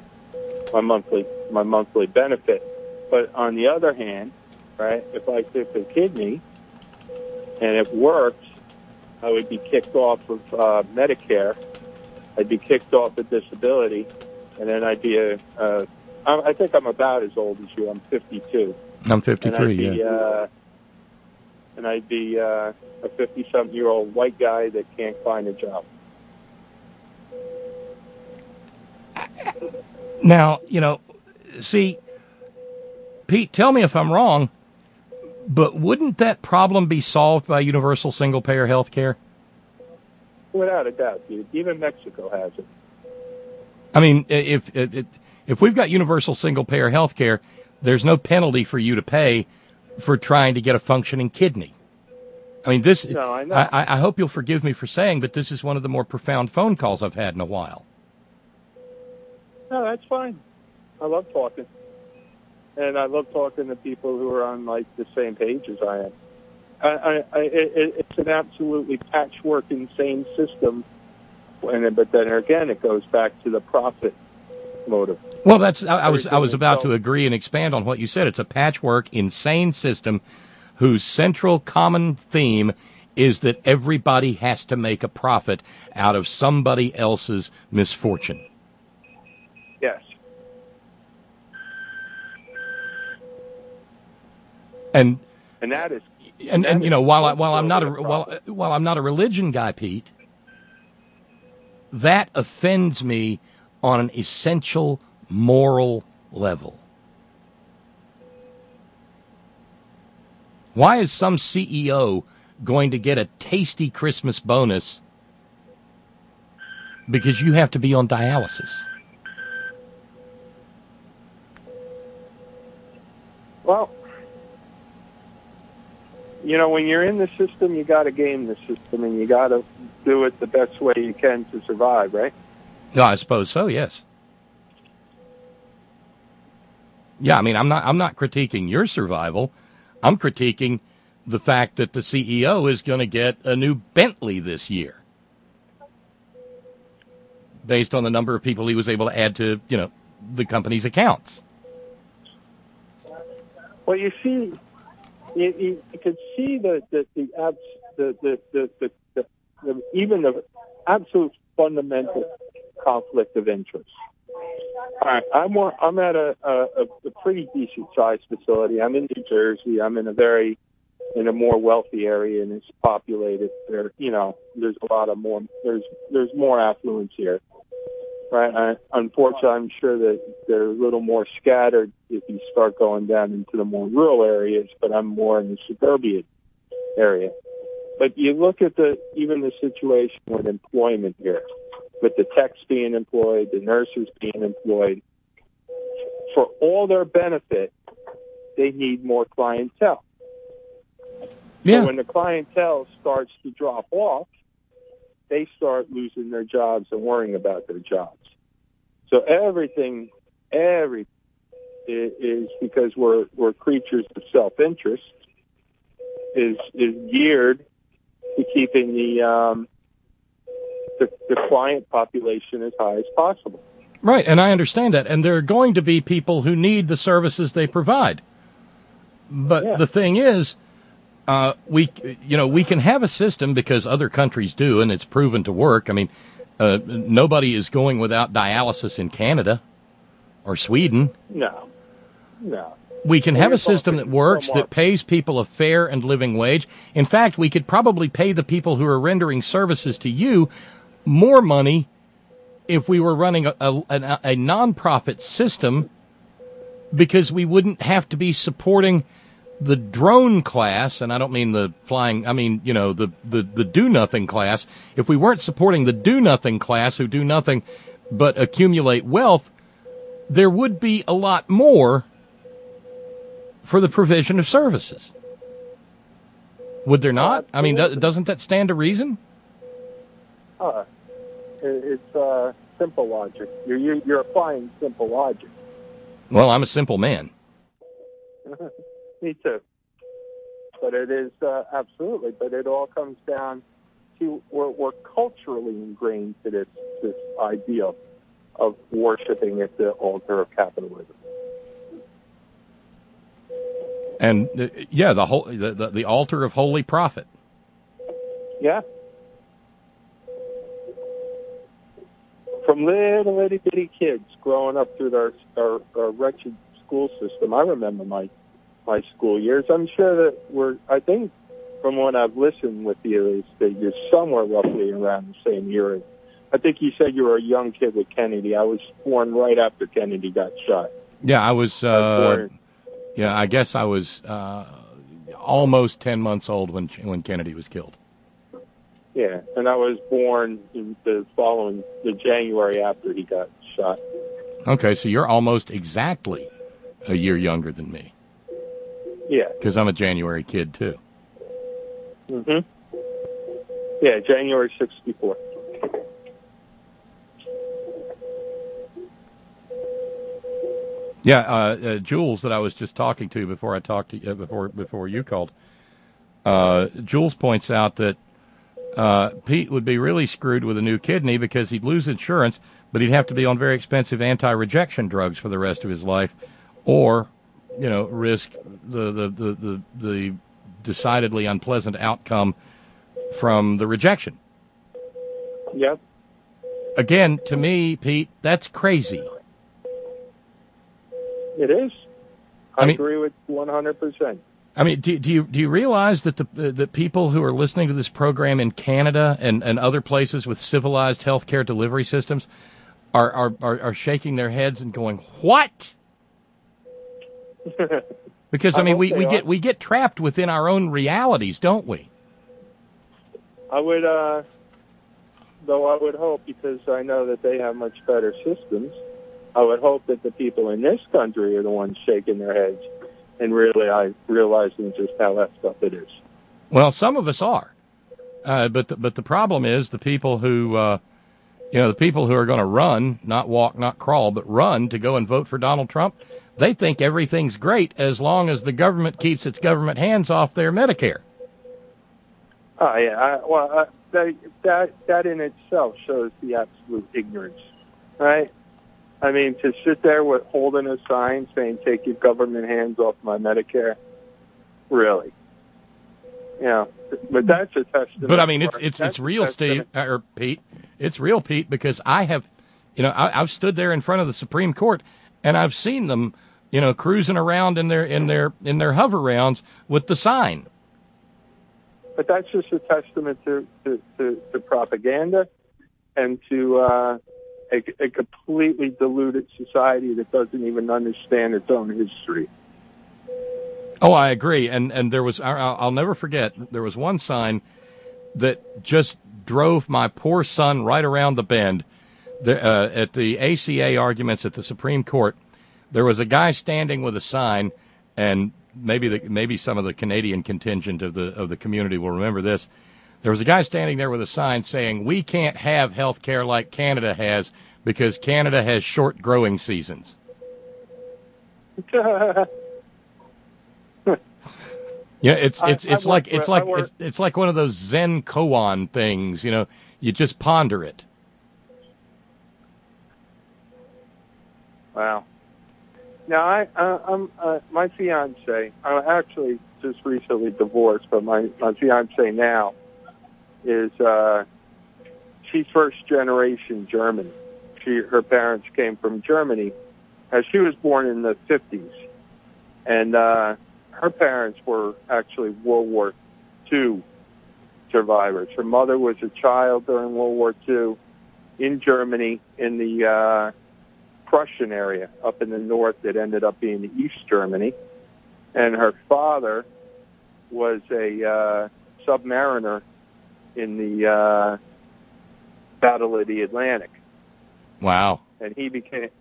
monthly benefit. But on the other hand, right, if I took a kidney and it worked, I would be kicked off of Medicare. I'd be kicked off of disability, and then I'd be I think I'm about as old as you. I'm 52. I'm 53. And I'd be a 50-something-year-old white guy that can't find a job. Now, see, Pete, tell me if I'm wrong, but wouldn't that problem be solved by universal single-payer health care? Without a doubt, dude. Even Mexico has it. I mean, if we've got universal single-payer health care, there's no penalty for you to pay for trying to get a functioning kidney. I mean, this. No, I know. I hope you'll forgive me for saying, but this is one of the more profound phone calls I've had in a while. No, that's fine. I love talking. And I love talking to people who are on, like, the same page as I am. It's an absolutely patchwork, insane system. But then again, it goes back to the profit motive. Well, I was about to agree and expand on what you said. It's a patchwork, insane system whose central common theme is that everybody has to make a profit out of somebody else's misfortune. Yes. And that is while I'm not a religion guy, Pete, that offends me on an essential moral level. Why is some CEO going to get a tasty Christmas bonus because you have to be on dialysis? Well, when you're in the system, you got to game the system, and you got to do it the best way you can to survive, right? No, I suppose so. Yes. Yeah, I mean, I'm not critiquing your survival. I'm critiquing the fact that the CEO is going to get a new Bentley this year, based on the number of people he was able to add to, the company's accounts. Well, you see, you could see even the absolute fundamental conflict of interest. All right, I'm at a pretty decent sized facility. I'm in New Jersey. I'm in a more wealthy area, and it's populated. There's a lot of there's more affluence here, right? Unfortunately, I'm sure that they're a little more scattered if you start going down into the more rural areas. But I'm more in the suburban area. But you look at even the situation with employment here, with the techs being employed, the nurses being employed. For all their benefit, they need more clientele. Yeah. So when the clientele starts to drop off, they start losing their jobs and worrying about their jobs. So everything is because we're creatures of self-interest. is geared to keeping the client population as high as possible. Right, and I understand that. And there are going to be people who need the services they provide. But the thing is, we can have a system because other countries do, and it's proven to work. I mean, nobody is going without dialysis in Canada or Sweden. No. We can have a system that works, that pays people a fair and living wage. In fact, we could probably pay the people who are rendering services to you more money if we were running a nonprofit system, because we wouldn't have to be supporting the drone class, and I don't mean the flying, I mean, the do-nothing class. If we weren't supporting the do-nothing class who do nothing but accumulate wealth, there would be a lot more for the provision of services. Would there not? I mean, doesn't that stand to reason? It's simple logic. You're applying simple logic. Well, I'm a simple man. Me too. But it is absolutely. But it all comes down to we're culturally ingrained to this idea of worshiping at the altar of capitalism. And the altar of holy profit. Yeah. From little itty bitty kids growing up through our wretched school system, I remember my school years. I'm sure that I think from what I've listened with you, is that you're somewhere roughly around the same year. I think you said you were a young kid with Kennedy. I was born right after Kennedy got shot. Yeah, I was. I guess I was almost 10 months old when Kennedy was killed. Yeah, and I was born in the January after he got shot. Okay, so you're almost exactly a year younger than me. Yeah. Because I'm a January kid, too. Mm-hmm. Yeah, January 64. Yeah, Jules, that I was just talking to before I talked to you, before you called. Jules points out that Pete would be really screwed with a new kidney because he'd lose insurance, but he'd have to be on very expensive anti-rejection drugs for the rest of his life, or risk the decidedly unpleasant outcome from the rejection. Yep. Again, to me, Pete, that's crazy. It is. I agree with 100%. I mean, do you realize that the people who are listening to this program in Canada and other places with civilized healthcare delivery systems are shaking their heads and going, "What?" Because I mean, we get trapped within our own realities, don't we? I would, though I would hope, because I know that they have much better systems, I would hope that the people in this country are the ones shaking their heads and really realizing just how effed up it is. Well, some of us are, but the problem is the people who, the people who are going to run, not walk, not crawl, but run to go and vote for Donald Trump. They think everything's great as long as the government keeps its government hands off their Medicare. Oh yeah, that in itself shows the absolute ignorance, right? I mean, to sit there with holding a sign saying "Take your government hands off my Medicare," really, But that's a testament. But I mean, it's real, Steve or Pete. It's real, Pete, because I have, I've stood there in front of the Supreme Court and I've seen them, cruising around in their hover rounds with the sign. But that's just a testament to propaganda and to a completely deluded society that doesn't even understand its own history. Oh, I agree. And there was, I'll never forget, there was one sign that just drove my poor son right around the bend. At the ACA arguments at the Supreme Court, there was a guy standing with a sign, and maybe some of the Canadian contingent of the community will remember this. There was a guy standing there with a sign saying, "We can't have health care like Canada has because Canada has short growing seasons." Yeah, it's like work- it's like one of those Zen koan things. You know, you just ponder it. Wow. Now, I'm my fiance. I actually just recently divorced, but my fiance now is she's first generation German. Her parents came from Germany. She was born in the 50s, and her parents were actually World War II survivors. Her mother was a child during World War II in Germany, in the Prussian area up in the north that ended up being East Germany. And her father was a submariner in the Battle of the Atlantic. Wow. And he became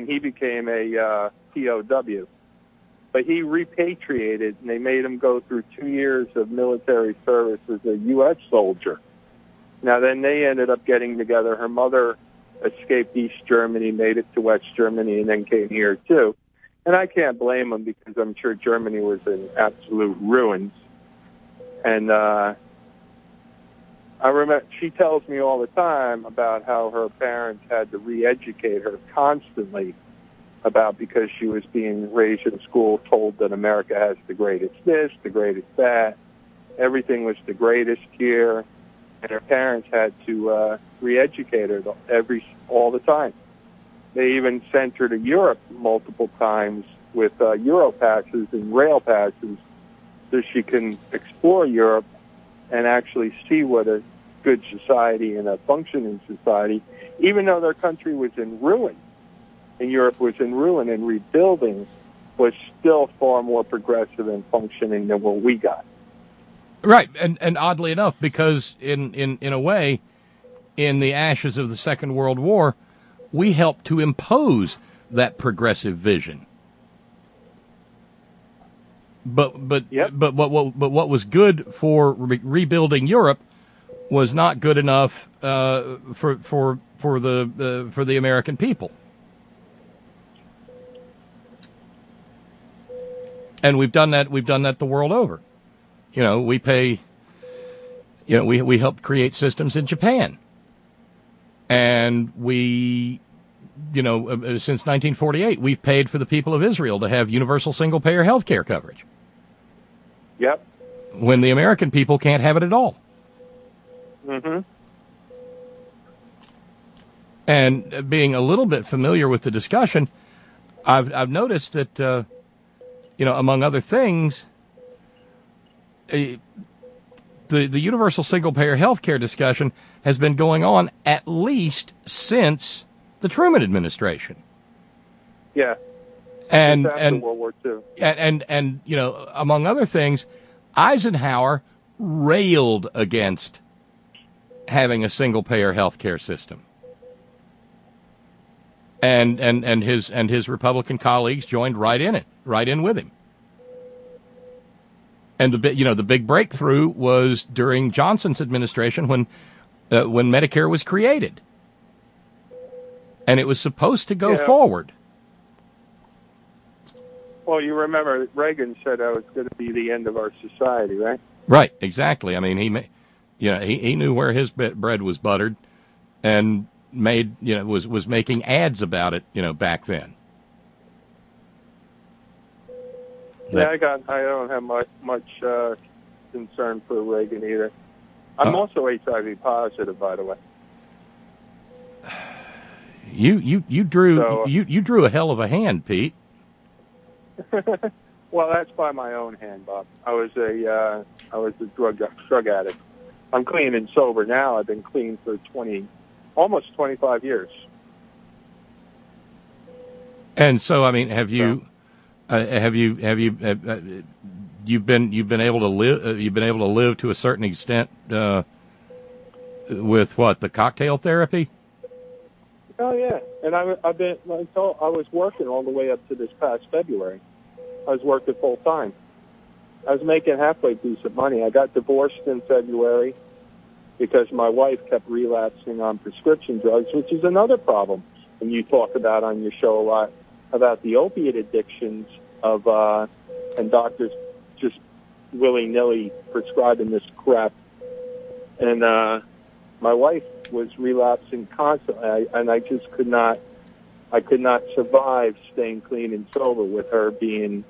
a POW. But he repatriated, and they made him go through 2 years of military service as a U.S. soldier. Now, then they ended up getting together. Her mother escaped East Germany, made it to West Germany, and then came here, too. And I can't blame them because I'm sure Germany was in absolute ruins. And I remember she tells me all the time about how her parents had to re-educate her constantly about because she was being raised in school, told that America has the greatest this, the greatest that. Everything was the greatest here. And her parents had to re-educate her all the time. They even sent her to Europe multiple times with Euro passes and rail passes so she can explore Europe and actually see what a good society and a functioning society, even though their country was in ruin, and Europe was in ruin and rebuilding, was still far more progressive and functioning than what we got. Right, and oddly enough, because in a way, in the ashes of the Second World War, we helped to impose that progressive vision. But what was good for rebuilding Europe was not good enough for the American people. And we've done that the world over. You know, we pay, you know, we helped create systems in Japan. And we, you know, since 1948, we've paid for the people of Israel to have universal single-payer health care coverage. Yep. When the American people can't have it at all. Mm-hmm. And being a little bit familiar with the discussion, I've noticed that, you know, among other things, the universal single-payer health care discussion has been going on at least since the Truman administration. Yeah. And after World War II. And you know, among other things, Eisenhower railed against having a single-payer health care system. And his Republican colleagues joined right in with him. And the big breakthrough was during Johnson's administration when Medicare was created, and it was supposed to go forward. Well, you remember Reagan said that was going to be the end of our society, right? Right, exactly. I mean, he knew where his bread was buttered, and was making ads about it, back then. Yeah, I don't have much concern for Reagan either. I'm also HIV positive, by the way. You drew a hell of a hand, Pete. Well, that's by my own hand, Bob. I was a drug addict. I'm clean and sober now. I've been clean for almost 25 years. And so, I mean, you've been able to live to a certain extent with the cocktail therapy? Oh yeah, and I was working all the way up to this past February. I was working full time. I was making halfway decent money. I got divorced in February because my wife kept relapsing on prescription drugs, which is another problem. And you talk about on your show a lot about the opiate addictions of and doctors just willy-nilly prescribing this crap. And my wife was relapsing constantly, and I just could not survive staying clean and sober with her being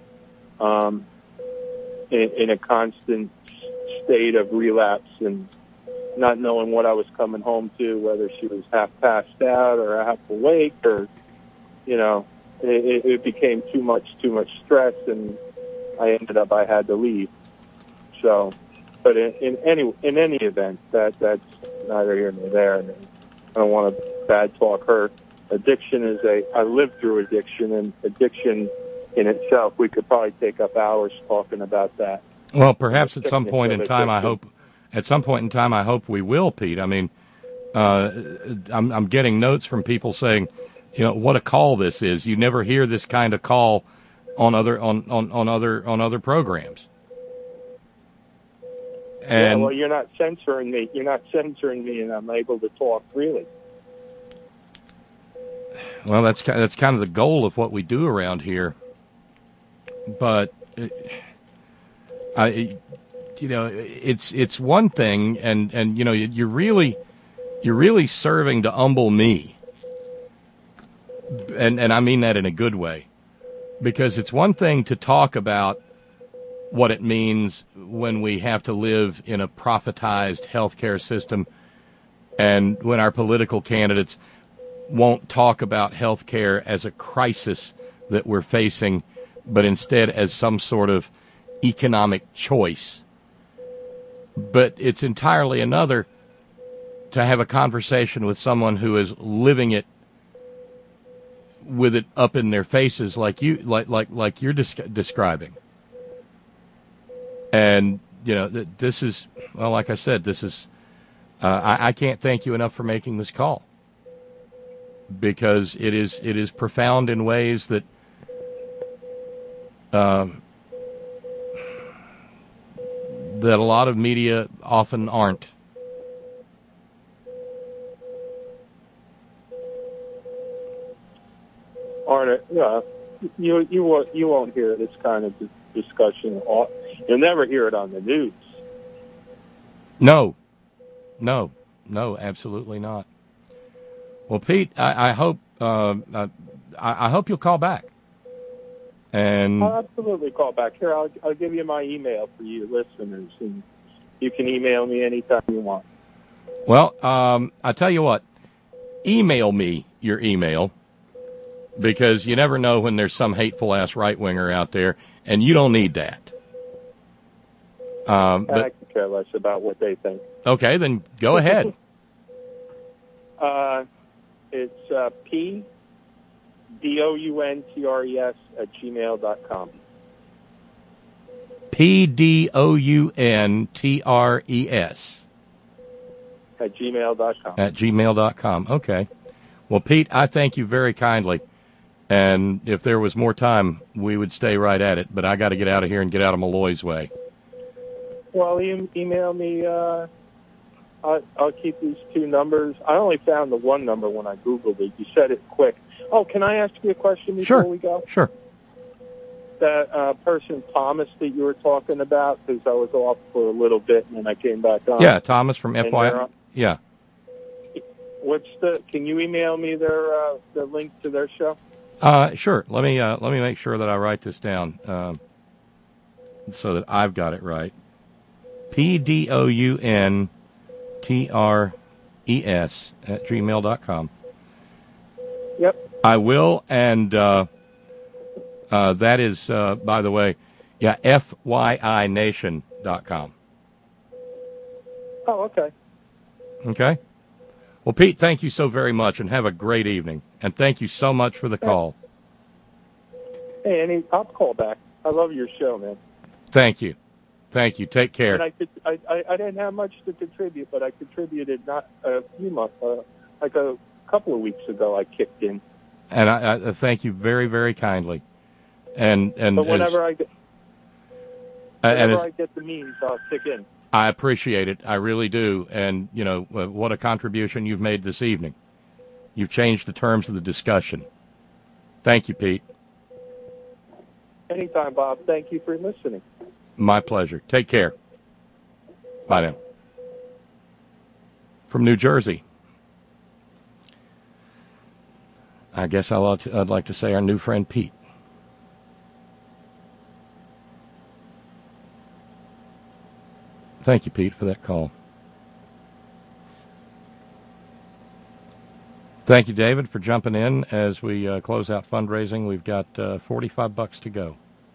in a constant state of relapse and not knowing what I was coming home to, whether she was half passed out or half awake, or, you know, it became too much stress, and I had to leave. So, but in any event, that's neither here nor there. And I don't want to bad talk her. Addiction I lived through addiction, and addiction in itself, we could probably take up hours talking about that. Well, perhaps at some point in time, I hope we will, Pete. I mean, I'm getting notes from people saying, you know, what a call this is. You never hear this kind of call on other programs. And yeah, well, you're not censoring me. You're not censoring me, and I'm able to talk freely. Well, that's kind of the goal of what we do around here. But you know, it's one thing, and you know, you're really serving to humble me, and I mean that in a good way, because it's one thing to talk about what it means when we have to live in a profitized healthcare system, and when our political candidates won't talk about healthcare as a crisis that we're facing, but instead as some sort of economic choice. But it's entirely another to have a conversation with someone who is living it with it up in their faces, like you're describing. And you know, this is, well, like I said, this is I can't thank you enough for making this call, because it is profound in ways that that a lot of media often aren't. Aren't it? Yeah. You won't hear this kind of discussion. You'll never hear it on the news. No, absolutely not. Well, Pete, I hope you'll call back. And I'll absolutely call back. Here, I'll give you my email for you listeners, and you can email me anytime you want. Well, I tell you what, email me your email, because you never know when there's some hateful ass right winger out there, and you don't need that. But I can care less about what they think. Okay, then go ahead. It's PDOUNTRES@gmail.com. PDOUNTRES @gmail.com. @gmail.com. Okay. Well, Pete, I thank you very kindly. And if there was more time, we would stay right at it. But I got to get out of here and get out of Malloy's way. Well, email me. I'll keep these two numbers. I only found the one number when I Googled it. You said it quick. Oh, can I ask you a question before we go? Sure. That person, Thomas, that you were talking about, because I was off for a little bit and then I came back on. Yeah, Thomas from FYI. Yeah. Can you email me the link to their show? Sure. Let me make sure that I write this down so that I've got it right. PDOUNTRES@gmail.com. Yep. I will, and that is, by the way, FYINation.com. Oh, okay. Okay. Well, Pete, thank you so very much, and have a great evening. And thank you so much for the call. Hey, I'll call back. I love your show, man. Thank you. Thank you. Take care. And I didn't have much to contribute, but I contributed not a few months, like a couple of weeks ago. I kicked in. And I thank you very, very kindly. And but whenever I get the means, I'll stick in. I appreciate it. I really do. And, you know, what a contribution you've made this evening. You've changed the terms of the discussion. Thank you, Pete. Anytime, Bob. Thank you for listening. My pleasure. Take care. Bye now. From New Jersey, I guess I'd like to say our new friend Pete. Thank you, Pete, for that call. Thank you, David, for jumping in as we close out fundraising. We've got $45 to go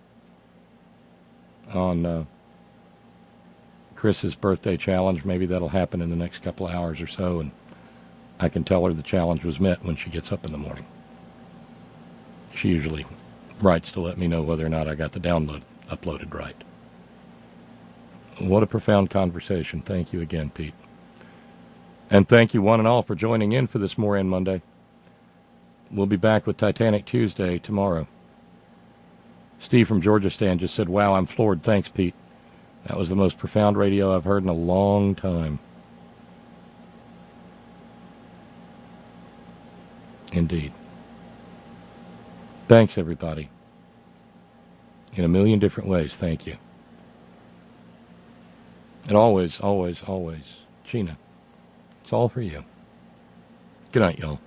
on Chris's birthday challenge. Maybe that'll happen in the next couple of hours or so, and I can tell her the challenge was met when she gets up in the morning. She usually writes to let me know whether or not I got the download uploaded right. What a profound conversation. Thank you again, Pete. And thank you one and all for joining in for this Moran Monday. We'll be back with Titanic Tuesday tomorrow. Steve from Georgia Stan just said, wow, I'm floored. Thanks, Pete. That was the most profound radio I've heard in a long time. Indeed. Thanks, everybody. In a million different ways, thank you. And always, always, always, Gina, it's all for you. Good night, y'all.